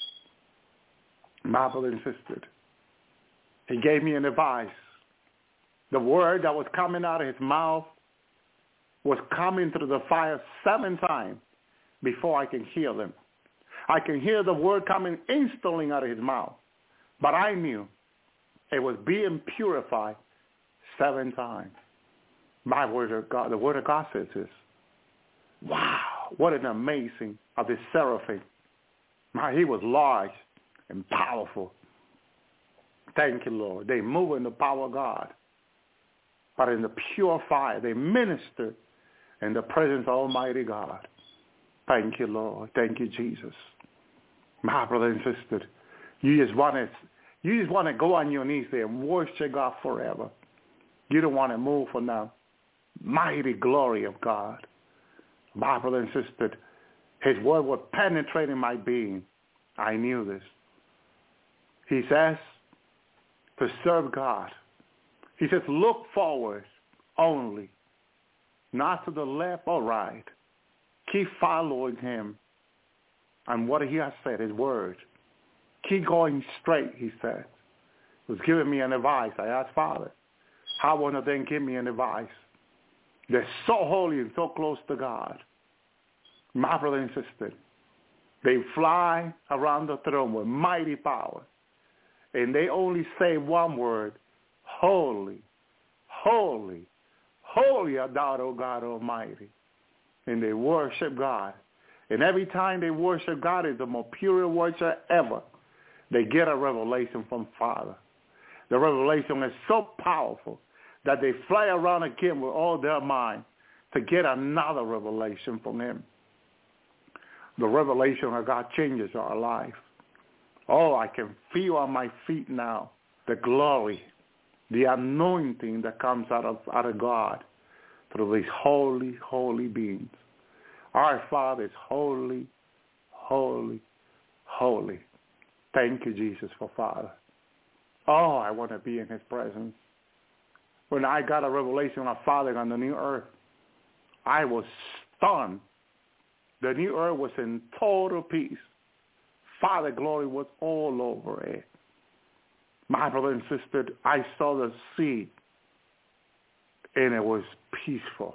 My brother insisted. He gave me an advice. The word that was coming out of his mouth was coming through the fire 7 times before I can hear them. I can hear the word coming instantly out of his mouth. But I knew it was being purified 7 times. My word of God, the word of God says this. Wow, what an amazing of this seraphim. He was large and powerful. Thank you, Lord. They move in the power of God. But in the pure fire, they minister in the presence of Almighty God. Thank you, Lord. Thank you, Jesus. My brother and sister, you just want to go on your knees there and worship God forever. You don't want to move from the mighty glory of God. My brother and sister, his word was penetrating my being. I knew this. He says to serve God. He says, look forward only, not to the left or right. Keep following him and what he has said, his word. Keep going straight, he said. He was giving me an advice. I asked Father, how one of them give me an advice? They're so holy and so close to God. My brother and sister, they fly around the throne with mighty power. And they only say one word, holy, holy, holy art thou, O God Almighty. And they worship God. And every time they worship God, it's the most pure worship ever. They get a revelation from Father. The revelation is so powerful that they fly around again with all their mind to get another revelation from him. The revelation of God changes our life. Oh, I can feel on my feet now the glory, the anointing that comes out of God through these holy, holy beings. Our Father is holy, holy, holy. Thank you, Jesus, for Father. Oh, I want to be in his presence. When I got a revelation of Father on the new earth, I was stunned. The new earth was in total peace. Father glory was all over it. My brother and sister, I saw the sea, and it was peaceful.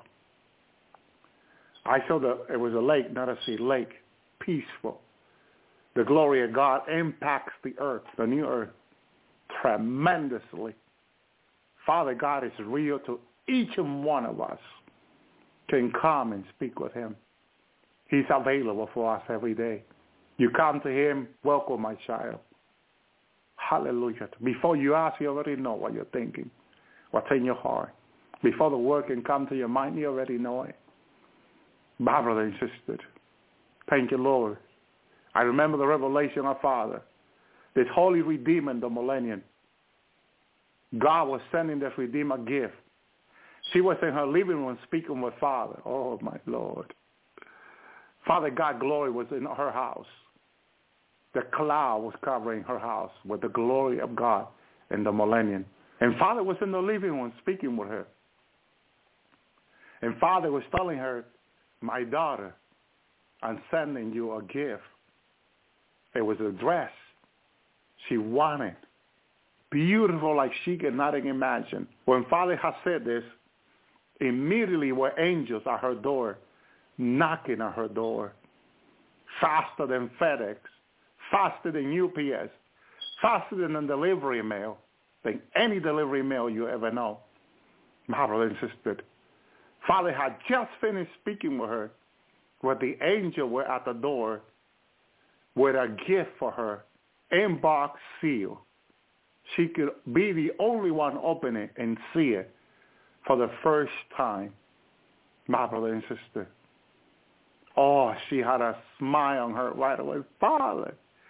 I saw it was a lake, not a sea, lake, peaceful. The glory of God impacts the earth, the new earth, tremendously. Father God is real to each and one of us. Can come and speak with him. He's available for us every day. You come to him, welcome, my child. Hallelujah. Before you ask, you already know what you're thinking, what's in your heart. Before the word can come to your mind, you already know it. My brother and sister, thank you, Lord. I remember the revelation of Father, this holy Redeemer in the millennium. God was sending this Redeemer gift. She was in her living room speaking with Father. Oh, my Lord. Father God, glory was in her house. The cloud was covering her house with the glory of God in the millennium. And Father was in the living room speaking with her. And Father was telling her, my daughter, I'm sending you a gift. It was a dress she wanted. Beautiful like she could not imagine. When Father had said this, immediately were angels at her door, knocking at her door, faster than FedEx, faster than UPS, faster than a delivery mail, than any delivery mail you ever know. My brother and sister, Father had just finished speaking with her, where the angel were at the door with a gift for her, embarked seal. She could be the only one open it and see it for the first time. My brother and sister. Oh, she had a smile on her right away. Father,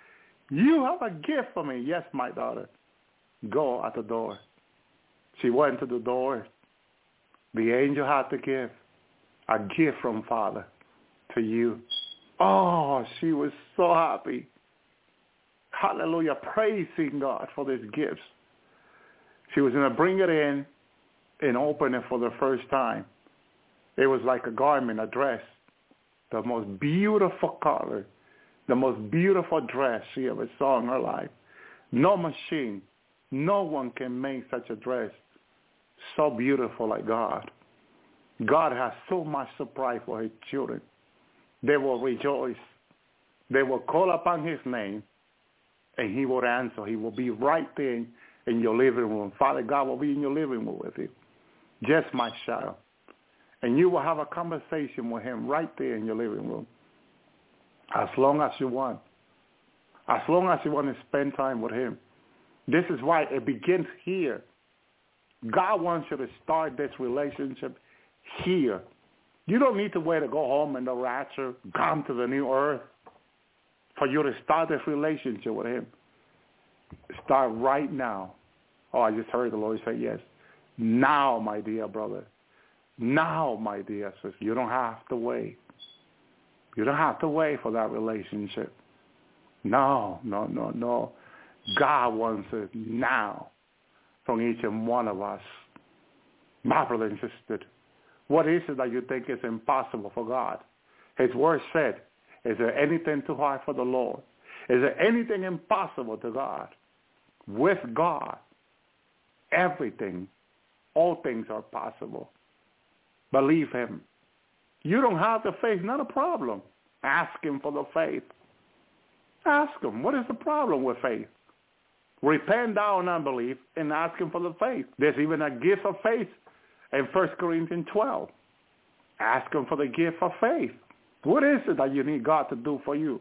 You have a gift for me. Yes, my daughter. Go at the door. She went to the door. The angel had to give a gift from Father to you. Oh, she was so happy. Hallelujah. Praising God for these gifts. She was going to bring it in and open it for the first time. It was like a garment, a dress. The most beautiful color. The most beautiful dress she ever saw in her life. No machine. No one can make such a dress so beautiful like God. God has so much supply for his children. They will rejoice. They will call upon his name, and he will answer. He will be right there in your living room. Father God will be in your living room with you. Just my child. And you will have a conversation with him right there in your living room. As long as you want. As long as you want to spend time with him. This is why it begins here. God wants you to start this relationship here. You don't need to wait to go home in the rapture, come to the new earth for you to start this relationship with him. Start right now. Oh, I just heard the Lord say yes. Now, my dear brother. Now, my dear sister. You don't have to wait. You don't have to wait for that relationship. No. God wants it now from each and one of us. My brother and sister, what is it that you think is impossible for God? His word said, is there anything too hard for the Lord? Is there anything impossible to God? With God, everything, all things are possible. Believe him. You don't have the faith, not a problem. Ask him for the faith. Ask him, what is the problem with faith? Repent thou in unbelief and ask him for the faith. There's even a gift of faith in 1 Corinthians 12. Ask him for the gift of faith. What is it that you need God to do for you?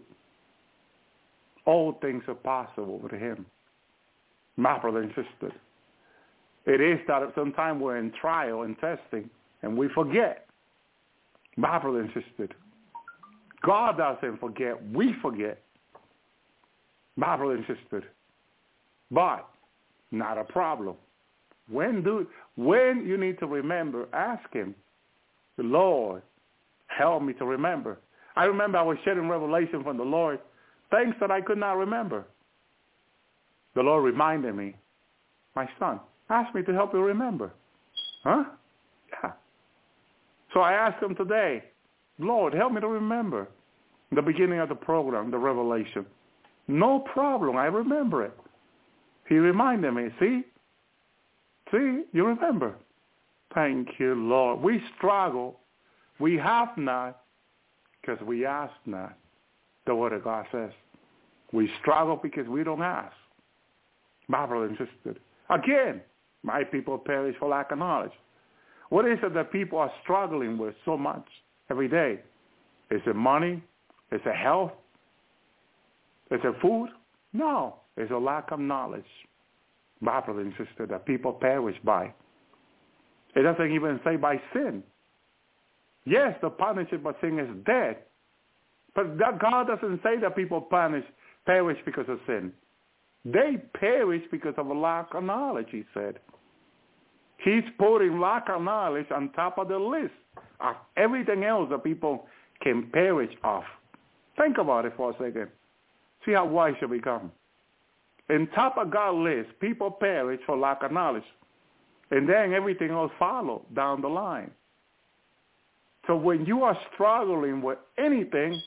All things are possible with him. My brother and sister, it is that sometimes we're in trial and testing and we forget. My brother and sister, God doesn't forget. We forget. My brother and sister, but not a problem. When you need to remember, ask him, Lord, help me to remember. I remember I was sharing revelation from the Lord, things that I could not remember. The Lord reminded me, my son, ask me to help you remember. Huh? Yeah. So I asked him today, Lord, help me to remember the beginning of the program, the revelation. No problem. I remember it. He reminded me, see, you remember. Thank you, Lord. We struggle. We have not because we ask not. The Word of God says. We struggle because we don't ask. My brother and sister. Again, my people perish for lack of knowledge. What is it that people are struggling with so much every day? Is it money? Is it health? Is it food? No. It's a lack of knowledge. My brother and sister, that people perish by. It doesn't even say by sin. Yes, the punishment by sin is death. But that God doesn't say that people perish because of sin. They perish because of a lack of knowledge, he said. He's putting lack of knowledge on top of the list of everything else that people can perish of. Think about it for a second. See how wise you become. In top of God's list, people perish for lack of knowledge. And then everything else follows down the line. So when you are struggling with anything,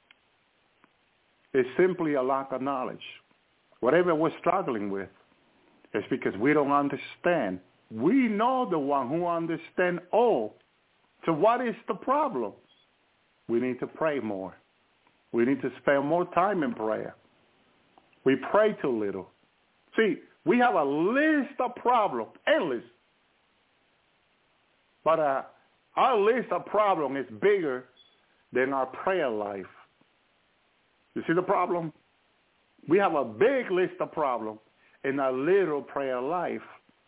it's simply a lack of knowledge. Whatever we're struggling with, it's because we don't understand. We know the one who understands all. So what is the problem? We need to pray more. We need to spend more time in prayer. We pray too little. See, we have a list of problems, endless. But our list of problems is bigger than our prayer life. You see the problem? We have a big list of problems in a little prayer life.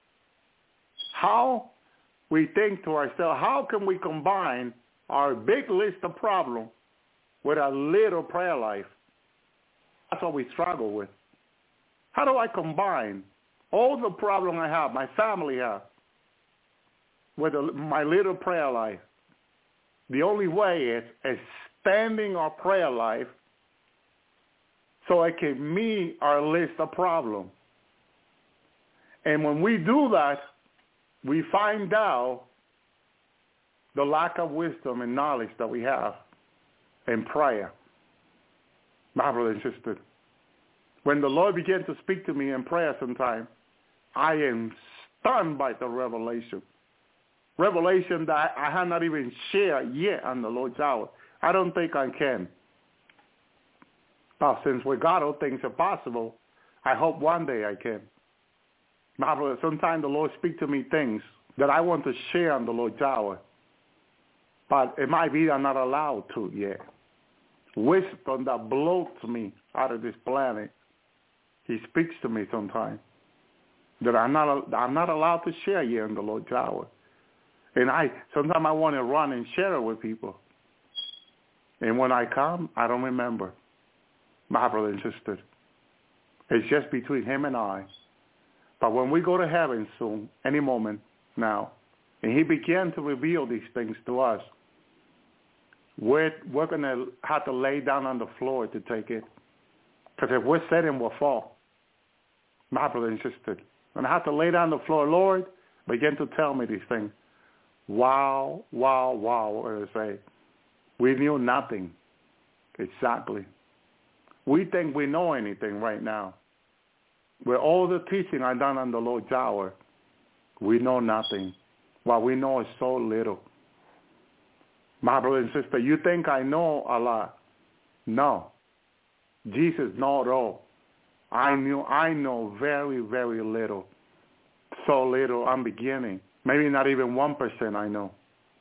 How we think to ourselves, how can we combine our big list of problems with a little prayer life? That's what we struggle with. How do I combine all the problem I have, my family have, with my little prayer life? The only way is expanding our prayer life so it can meet our list of problems. And when we do that, we find out the lack of wisdom and knowledge that we have in prayer. My brother and sister, when the Lord began to speak to me in prayer sometime, I am stunned by the revelation. Revelation that I have not even shared yet on the Lord's hour. I don't think I can. Now, since with God all things are possible, I hope one day I can. My brother, sometimes the Lord speaks to me things that I want to share on the Lord's hour, but it might be I'm not allowed to yet. Wisdom that bloats me out of this planet. He speaks to me sometimes that I'm not allowed to share yet in the Lord's hour. And sometimes I want to run and share it with people. And when I come, I don't remember. My brother and sister, it's just between him and I. But when we go to heaven soon, any moment now, and he began to reveal these things to us, we're going to have to lay down on the floor to take it. Because if we're sitting, we'll fall. My brother and sister, and I have to lay down on the floor. Lord, begin to tell me these things. Wow, wow, wow, as I say. We knew nothing. Exactly. We think we know anything right now. With all the teaching I've done on the Lord's hour, we know nothing. What we know is so little. My brother and sister, you think I know a lot? No. Jesus knows all. I know very, very little. So little, I'm beginning. Maybe not even 1% I know.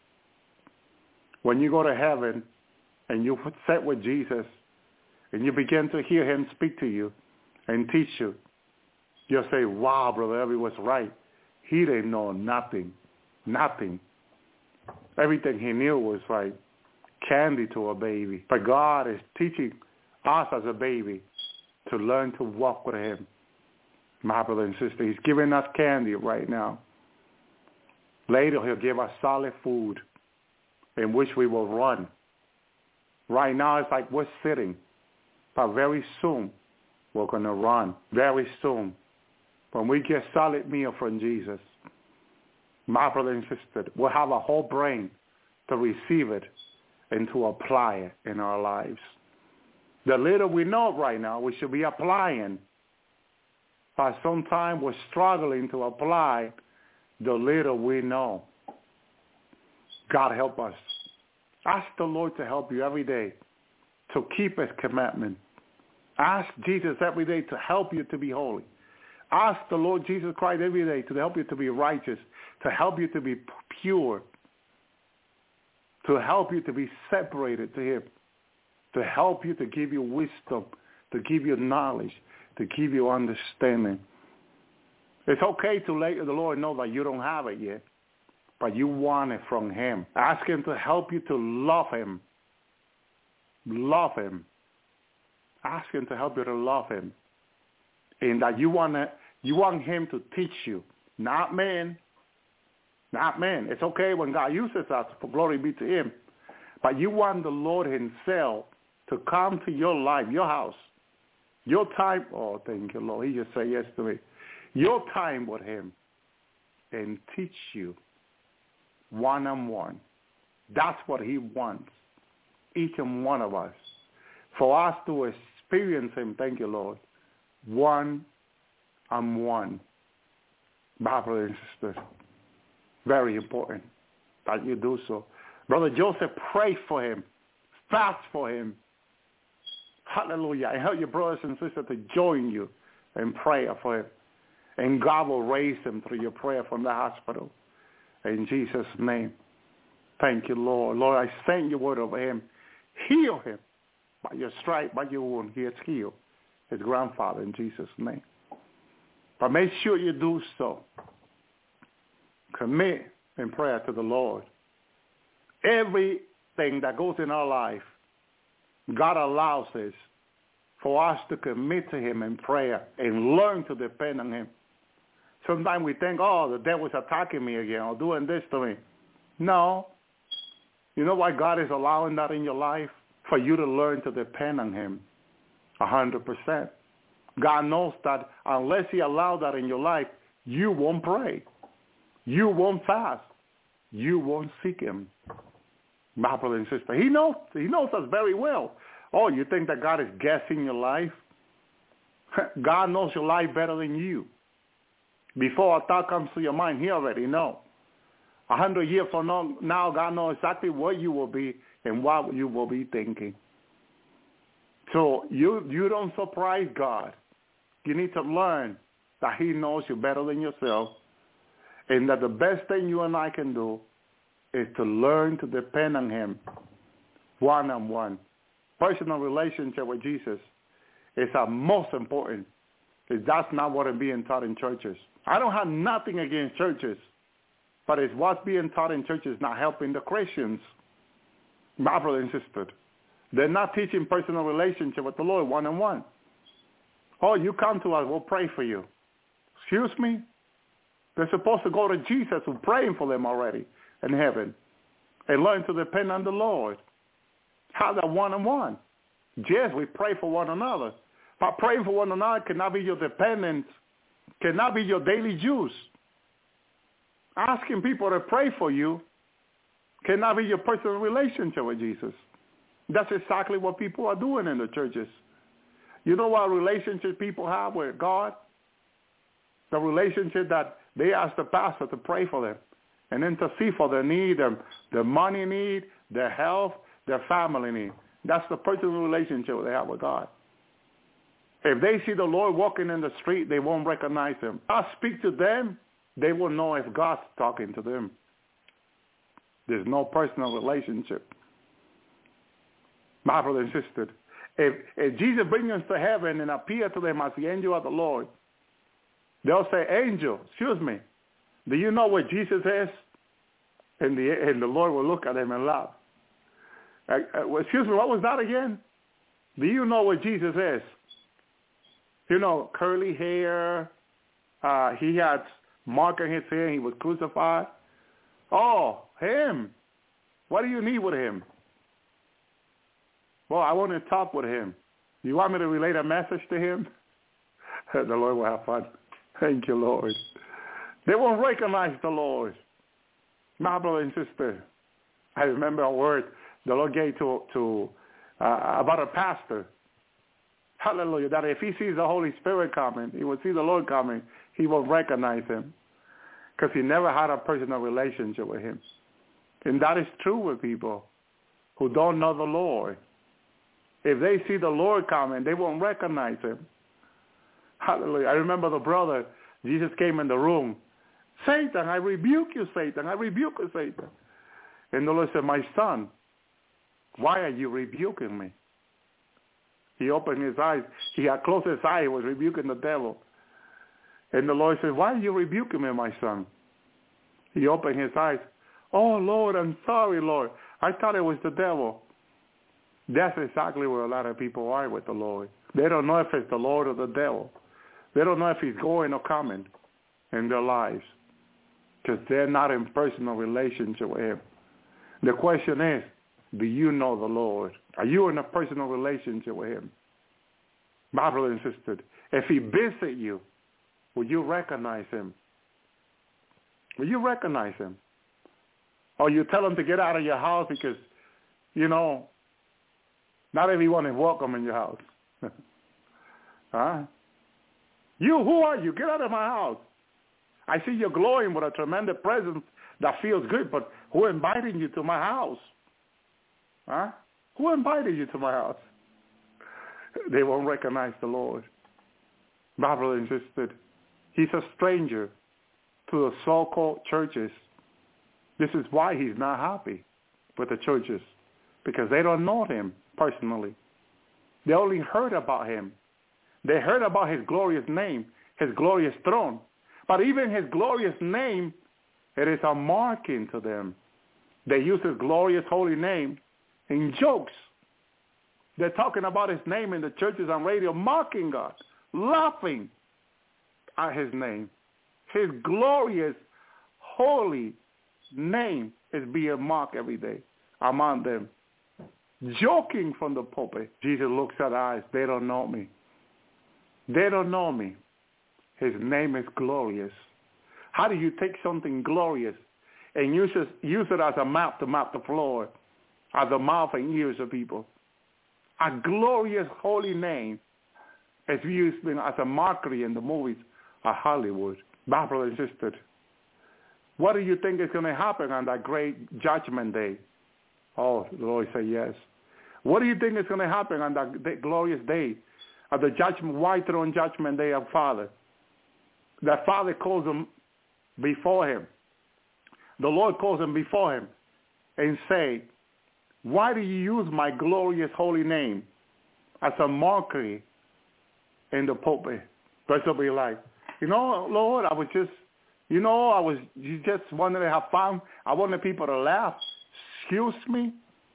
When you go to heaven and you sit with Jesus and you begin to hear him speak to you and teach you, you'll say, wow, Brother Elvi was right. He didn't know nothing. Nothing. Everything he knew was like candy to a baby. But God is teaching us as a baby to learn to walk with him. My brother and sister, he's giving us candy right now. Later, he'll give us solid food in which we will run. Right now, it's like we're sitting. But very soon, we're going to run. Very soon. When we get solid meal from Jesus, my brother and sister, we'll have a whole brain to receive it and to apply it in our lives. The little we know right now, we should be applying. But sometimes we're struggling to apply the little we know. God help us. Ask the Lord to help you every day to keep his commandment. Ask Jesus every day to help you to be holy. Ask the Lord Jesus Christ every day to help you to be righteous, to help you to be pure, to help you to be separated to him, to help you to give you wisdom, to give you knowledge, to give you understanding. It's okay to let the Lord know that you don't have it yet, but you want it from him. Ask him to help you to love him. Love him. Ask him to help you to love him. And that you want him to teach you, not man. Not man. It's okay when God uses us, for glory be to him. But you want the Lord himself to come to your life, your house, your time. Oh, thank you, Lord. He just said yes to me. Your time with him and teach you one-on-one. That's what he wants, each and one of us. For us to experience him, thank you, Lord, one-on-one. My brothers and sisters, very important that you do so. Brother Joseph, pray for him. Fast for him. Hallelujah. And help your brothers and sisters to join you in prayer for him. And God will raise him through your prayer from the hospital. In Jesus' name. Thank you, Lord. Lord, I send your word over him. Heal him. By your stripe, by your wound, he is healed. His grandfather, in Jesus' name. But make sure you do so. Commit in prayer to the Lord. Everything that goes in our life, God allows this for us to commit to him in prayer and learn to depend on him. Sometimes we think, oh, the devil's attacking me again or doing this to me. No. You know why God is allowing that in your life? For you to learn to depend on him 100%. God knows that unless he allowed that in your life, you won't pray. You won't fast. You won't seek him. My brother and sister, he knows us very well. Oh, you think that God is guessing your life? God knows your life better than you. Before a thought comes to your mind, he already knows. 100 years from now, God knows exactly where you will be and what you will be thinking. So you don't surprise God. You need to learn that he knows you better than yourself, and that the best thing you and I can do is to learn to depend on him one-on-one. Personal relationship with Jesus is our most important. That's not what is being taught in churches. I don't have nothing against churches, but it's what's being taught in churches not helping the Christians. My brother and sister, they're not teaching personal relationship with the Lord one-on-one. Oh, you come to us, we'll pray for you. Excuse me? They're supposed to go to Jesus who's praying for them already in heaven and learn to depend on the Lord. Have that one-on-one. Yes, we pray for one another. But praying for one another cannot be your dependence, cannot be your daily juice. Asking people to pray for you cannot be your personal relationship with Jesus. That's exactly what people are doing in the churches. You know what relationship people have with God? The relationship that they ask the pastor to pray for them and intercede for their need, their money need, their health, their family need. That's the personal relationship they have with God. If they see the Lord walking in the street, they won't recognize him. I speak to them, they will know if God's talking to them. There's no personal relationship. My brother and sister, if Jesus brings us to heaven and appear to them as the angel of the Lord, they'll say, angel, excuse me, do you know where Jesus is? And the Lord will look at them and laugh. Excuse me, what was that again? Do you know where Jesus is? You know, curly hair. He had mark in his hair. He was crucified. Oh, him. What do you need with him? Well, I want to talk with him. You want me to relate a message to him? The Lord will have fun. Thank you, Lord. They won't recognize the Lord. My brother and sister, I remember a word the Lord gave to about a pastor. Hallelujah. That if he sees the Holy Spirit coming, he will see the Lord coming, he will recognize him because he never had a personal relationship with him. And that is true with people who don't know the Lord. If they see the Lord coming, they won't recognize him. Hallelujah. I remember the brother, Jesus came in the room. Satan, I rebuke you, Satan. I rebuke you, Satan. And the Lord said, my son, why are you rebuking me? He opened his eyes. He had closed his eye. He was rebuking the devil. And the Lord said, why are you rebuking me, my son? He opened his eyes. Oh, Lord, I'm sorry, Lord. I thought it was the devil. That's exactly where a lot of people are with the Lord. They don't know if it's the Lord or the devil. They don't know if he's going or coming in their lives because they're not in personal relationship with him. The question is, do you know the Lord? Are you in a personal relationship with him? My brother and sister, if he visit you, will you recognize him? Will you recognize him? Or you tell him to get out of your house because, you know, not everyone is welcome in your house. Huh? You, who are you? Get out of my house. I see you're glowing with a tremendous presence that feels good, but who invited you to my house? Huh? Who invited you to my house? They won't recognize the Lord. My brother and sister, he's a stranger to the so-called churches. This is why he's not happy with the churches, because they don't know him personally. They only heard about him. They heard about his glorious name, his glorious throne. But even his glorious name, it is a marking to them. They use his glorious holy name in jokes. They're talking about his name in the churches and radio, mocking God, laughing at his name. His glorious, holy name is being mocked every day among them. Joking from the pulpit. Jesus looks at eyes. They don't know me. They don't know me. His name is glorious. How do you take something glorious and use it as a map to map the floor, as the mouth and ears of people? A glorious holy name is used as a mockery in the movies of Hollywood. My brother and sister, what do you think is going to happen on that great judgment day? Oh, the Lord said yes. What do you think is going to happen on that glorious day, at the white throne judgment day of Father? That Father calls them before him. The Lord calls them before him and say, why do you use my glorious holy name as a mockery in the pulpit? Person will be like, Lord, you just wanted to have fun. I wanted people to laugh. Excuse me?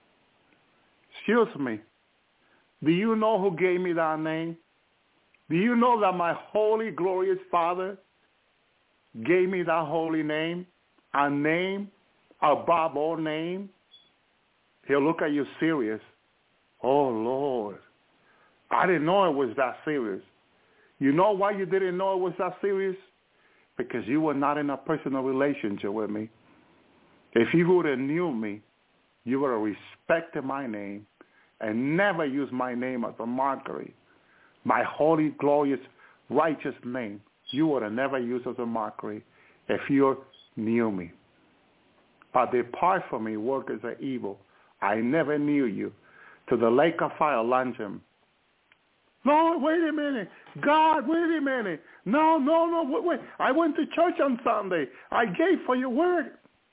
Excuse me. Do you know who gave me that name? Do you know that my holy, glorious Father gave me that holy name? A name above all names? He'll look at you serious. Oh, Lord, I didn't know it was that serious. You know why you didn't know it was that serious? Because you were not in a personal relationship with me. If you would have knew me, you would have respected my name and never used my name as a mockery. My holy, glorious, righteous name, you would have never used as a mockery if you knew me. But depart from me, workers of evil. I never knew you. To the lake of fire, launch him. Lord, wait a minute. God, wait a minute. No, wait. I went to church on Sunday. I gave for your word.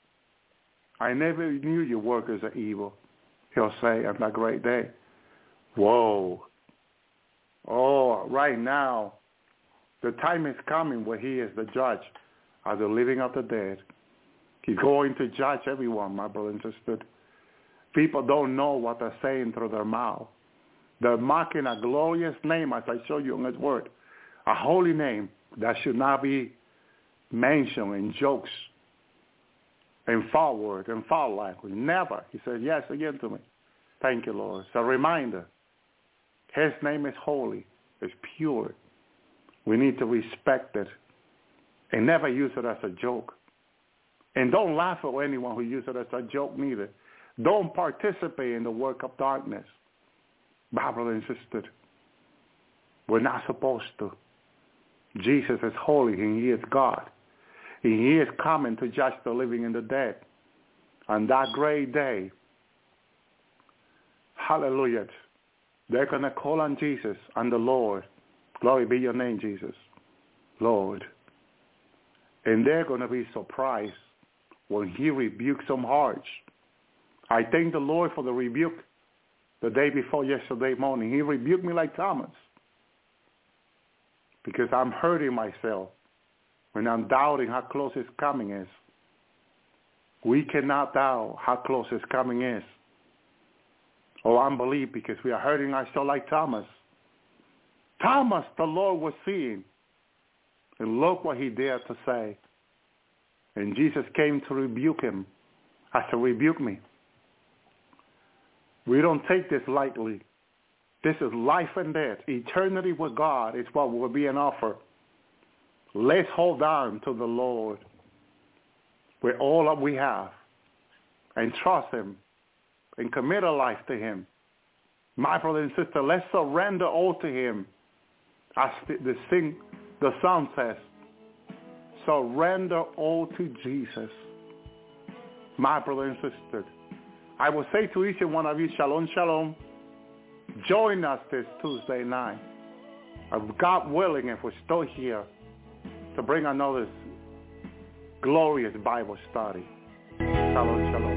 I never knew you, workers of evil. He'll say on that great day. Whoa. Oh, right now, the time is coming where he is the judge of the living of the dead. He's going to judge everyone, my brother and sister. People don't know what they're saying through their mouth. They're mocking a glorious name, as I show you in his word, a holy name that should not be mentioned in jokes, in foul words, in foul language. Never. He said yes again to me. Thank you, Lord. It's a reminder. His name is holy. It's pure. We need to respect it and never use it as a joke. And don't laugh at anyone who uses it as a joke neither. Don't participate in the work of darkness. Brother and sister, we're not supposed to. Jesus is holy and he is God. And he is coming to judge the living and the dead. On that great day, hallelujah, they're going to call on Jesus and the Lord. Glory be your name, Jesus. Lord. And they're going to be surprised when he rebukes them harsh. I thank the Lord for the rebuke the day before yesterday morning. He rebuked me like Thomas because I'm hurting myself when I'm doubting how close his coming is. We cannot doubt how close his coming is or unbelief because we are hurting ourselves like Thomas. Thomas, the Lord was seeing. And look what he dared to say. And Jesus came to rebuke him. I said, rebuke me. We don't take this lightly. This is life and death. Eternity with God is what will be an offer. Let's hold on to the Lord with all that we have and trust him and commit our life to him. My brother and sister, let's surrender all to him. As the song says, surrender all to Jesus. My brother and sister, I will say to each and one of you, shalom, shalom. Join us this Tuesday night. God willing, if we're still here, to bring another glorious Bible study. Shalom, shalom.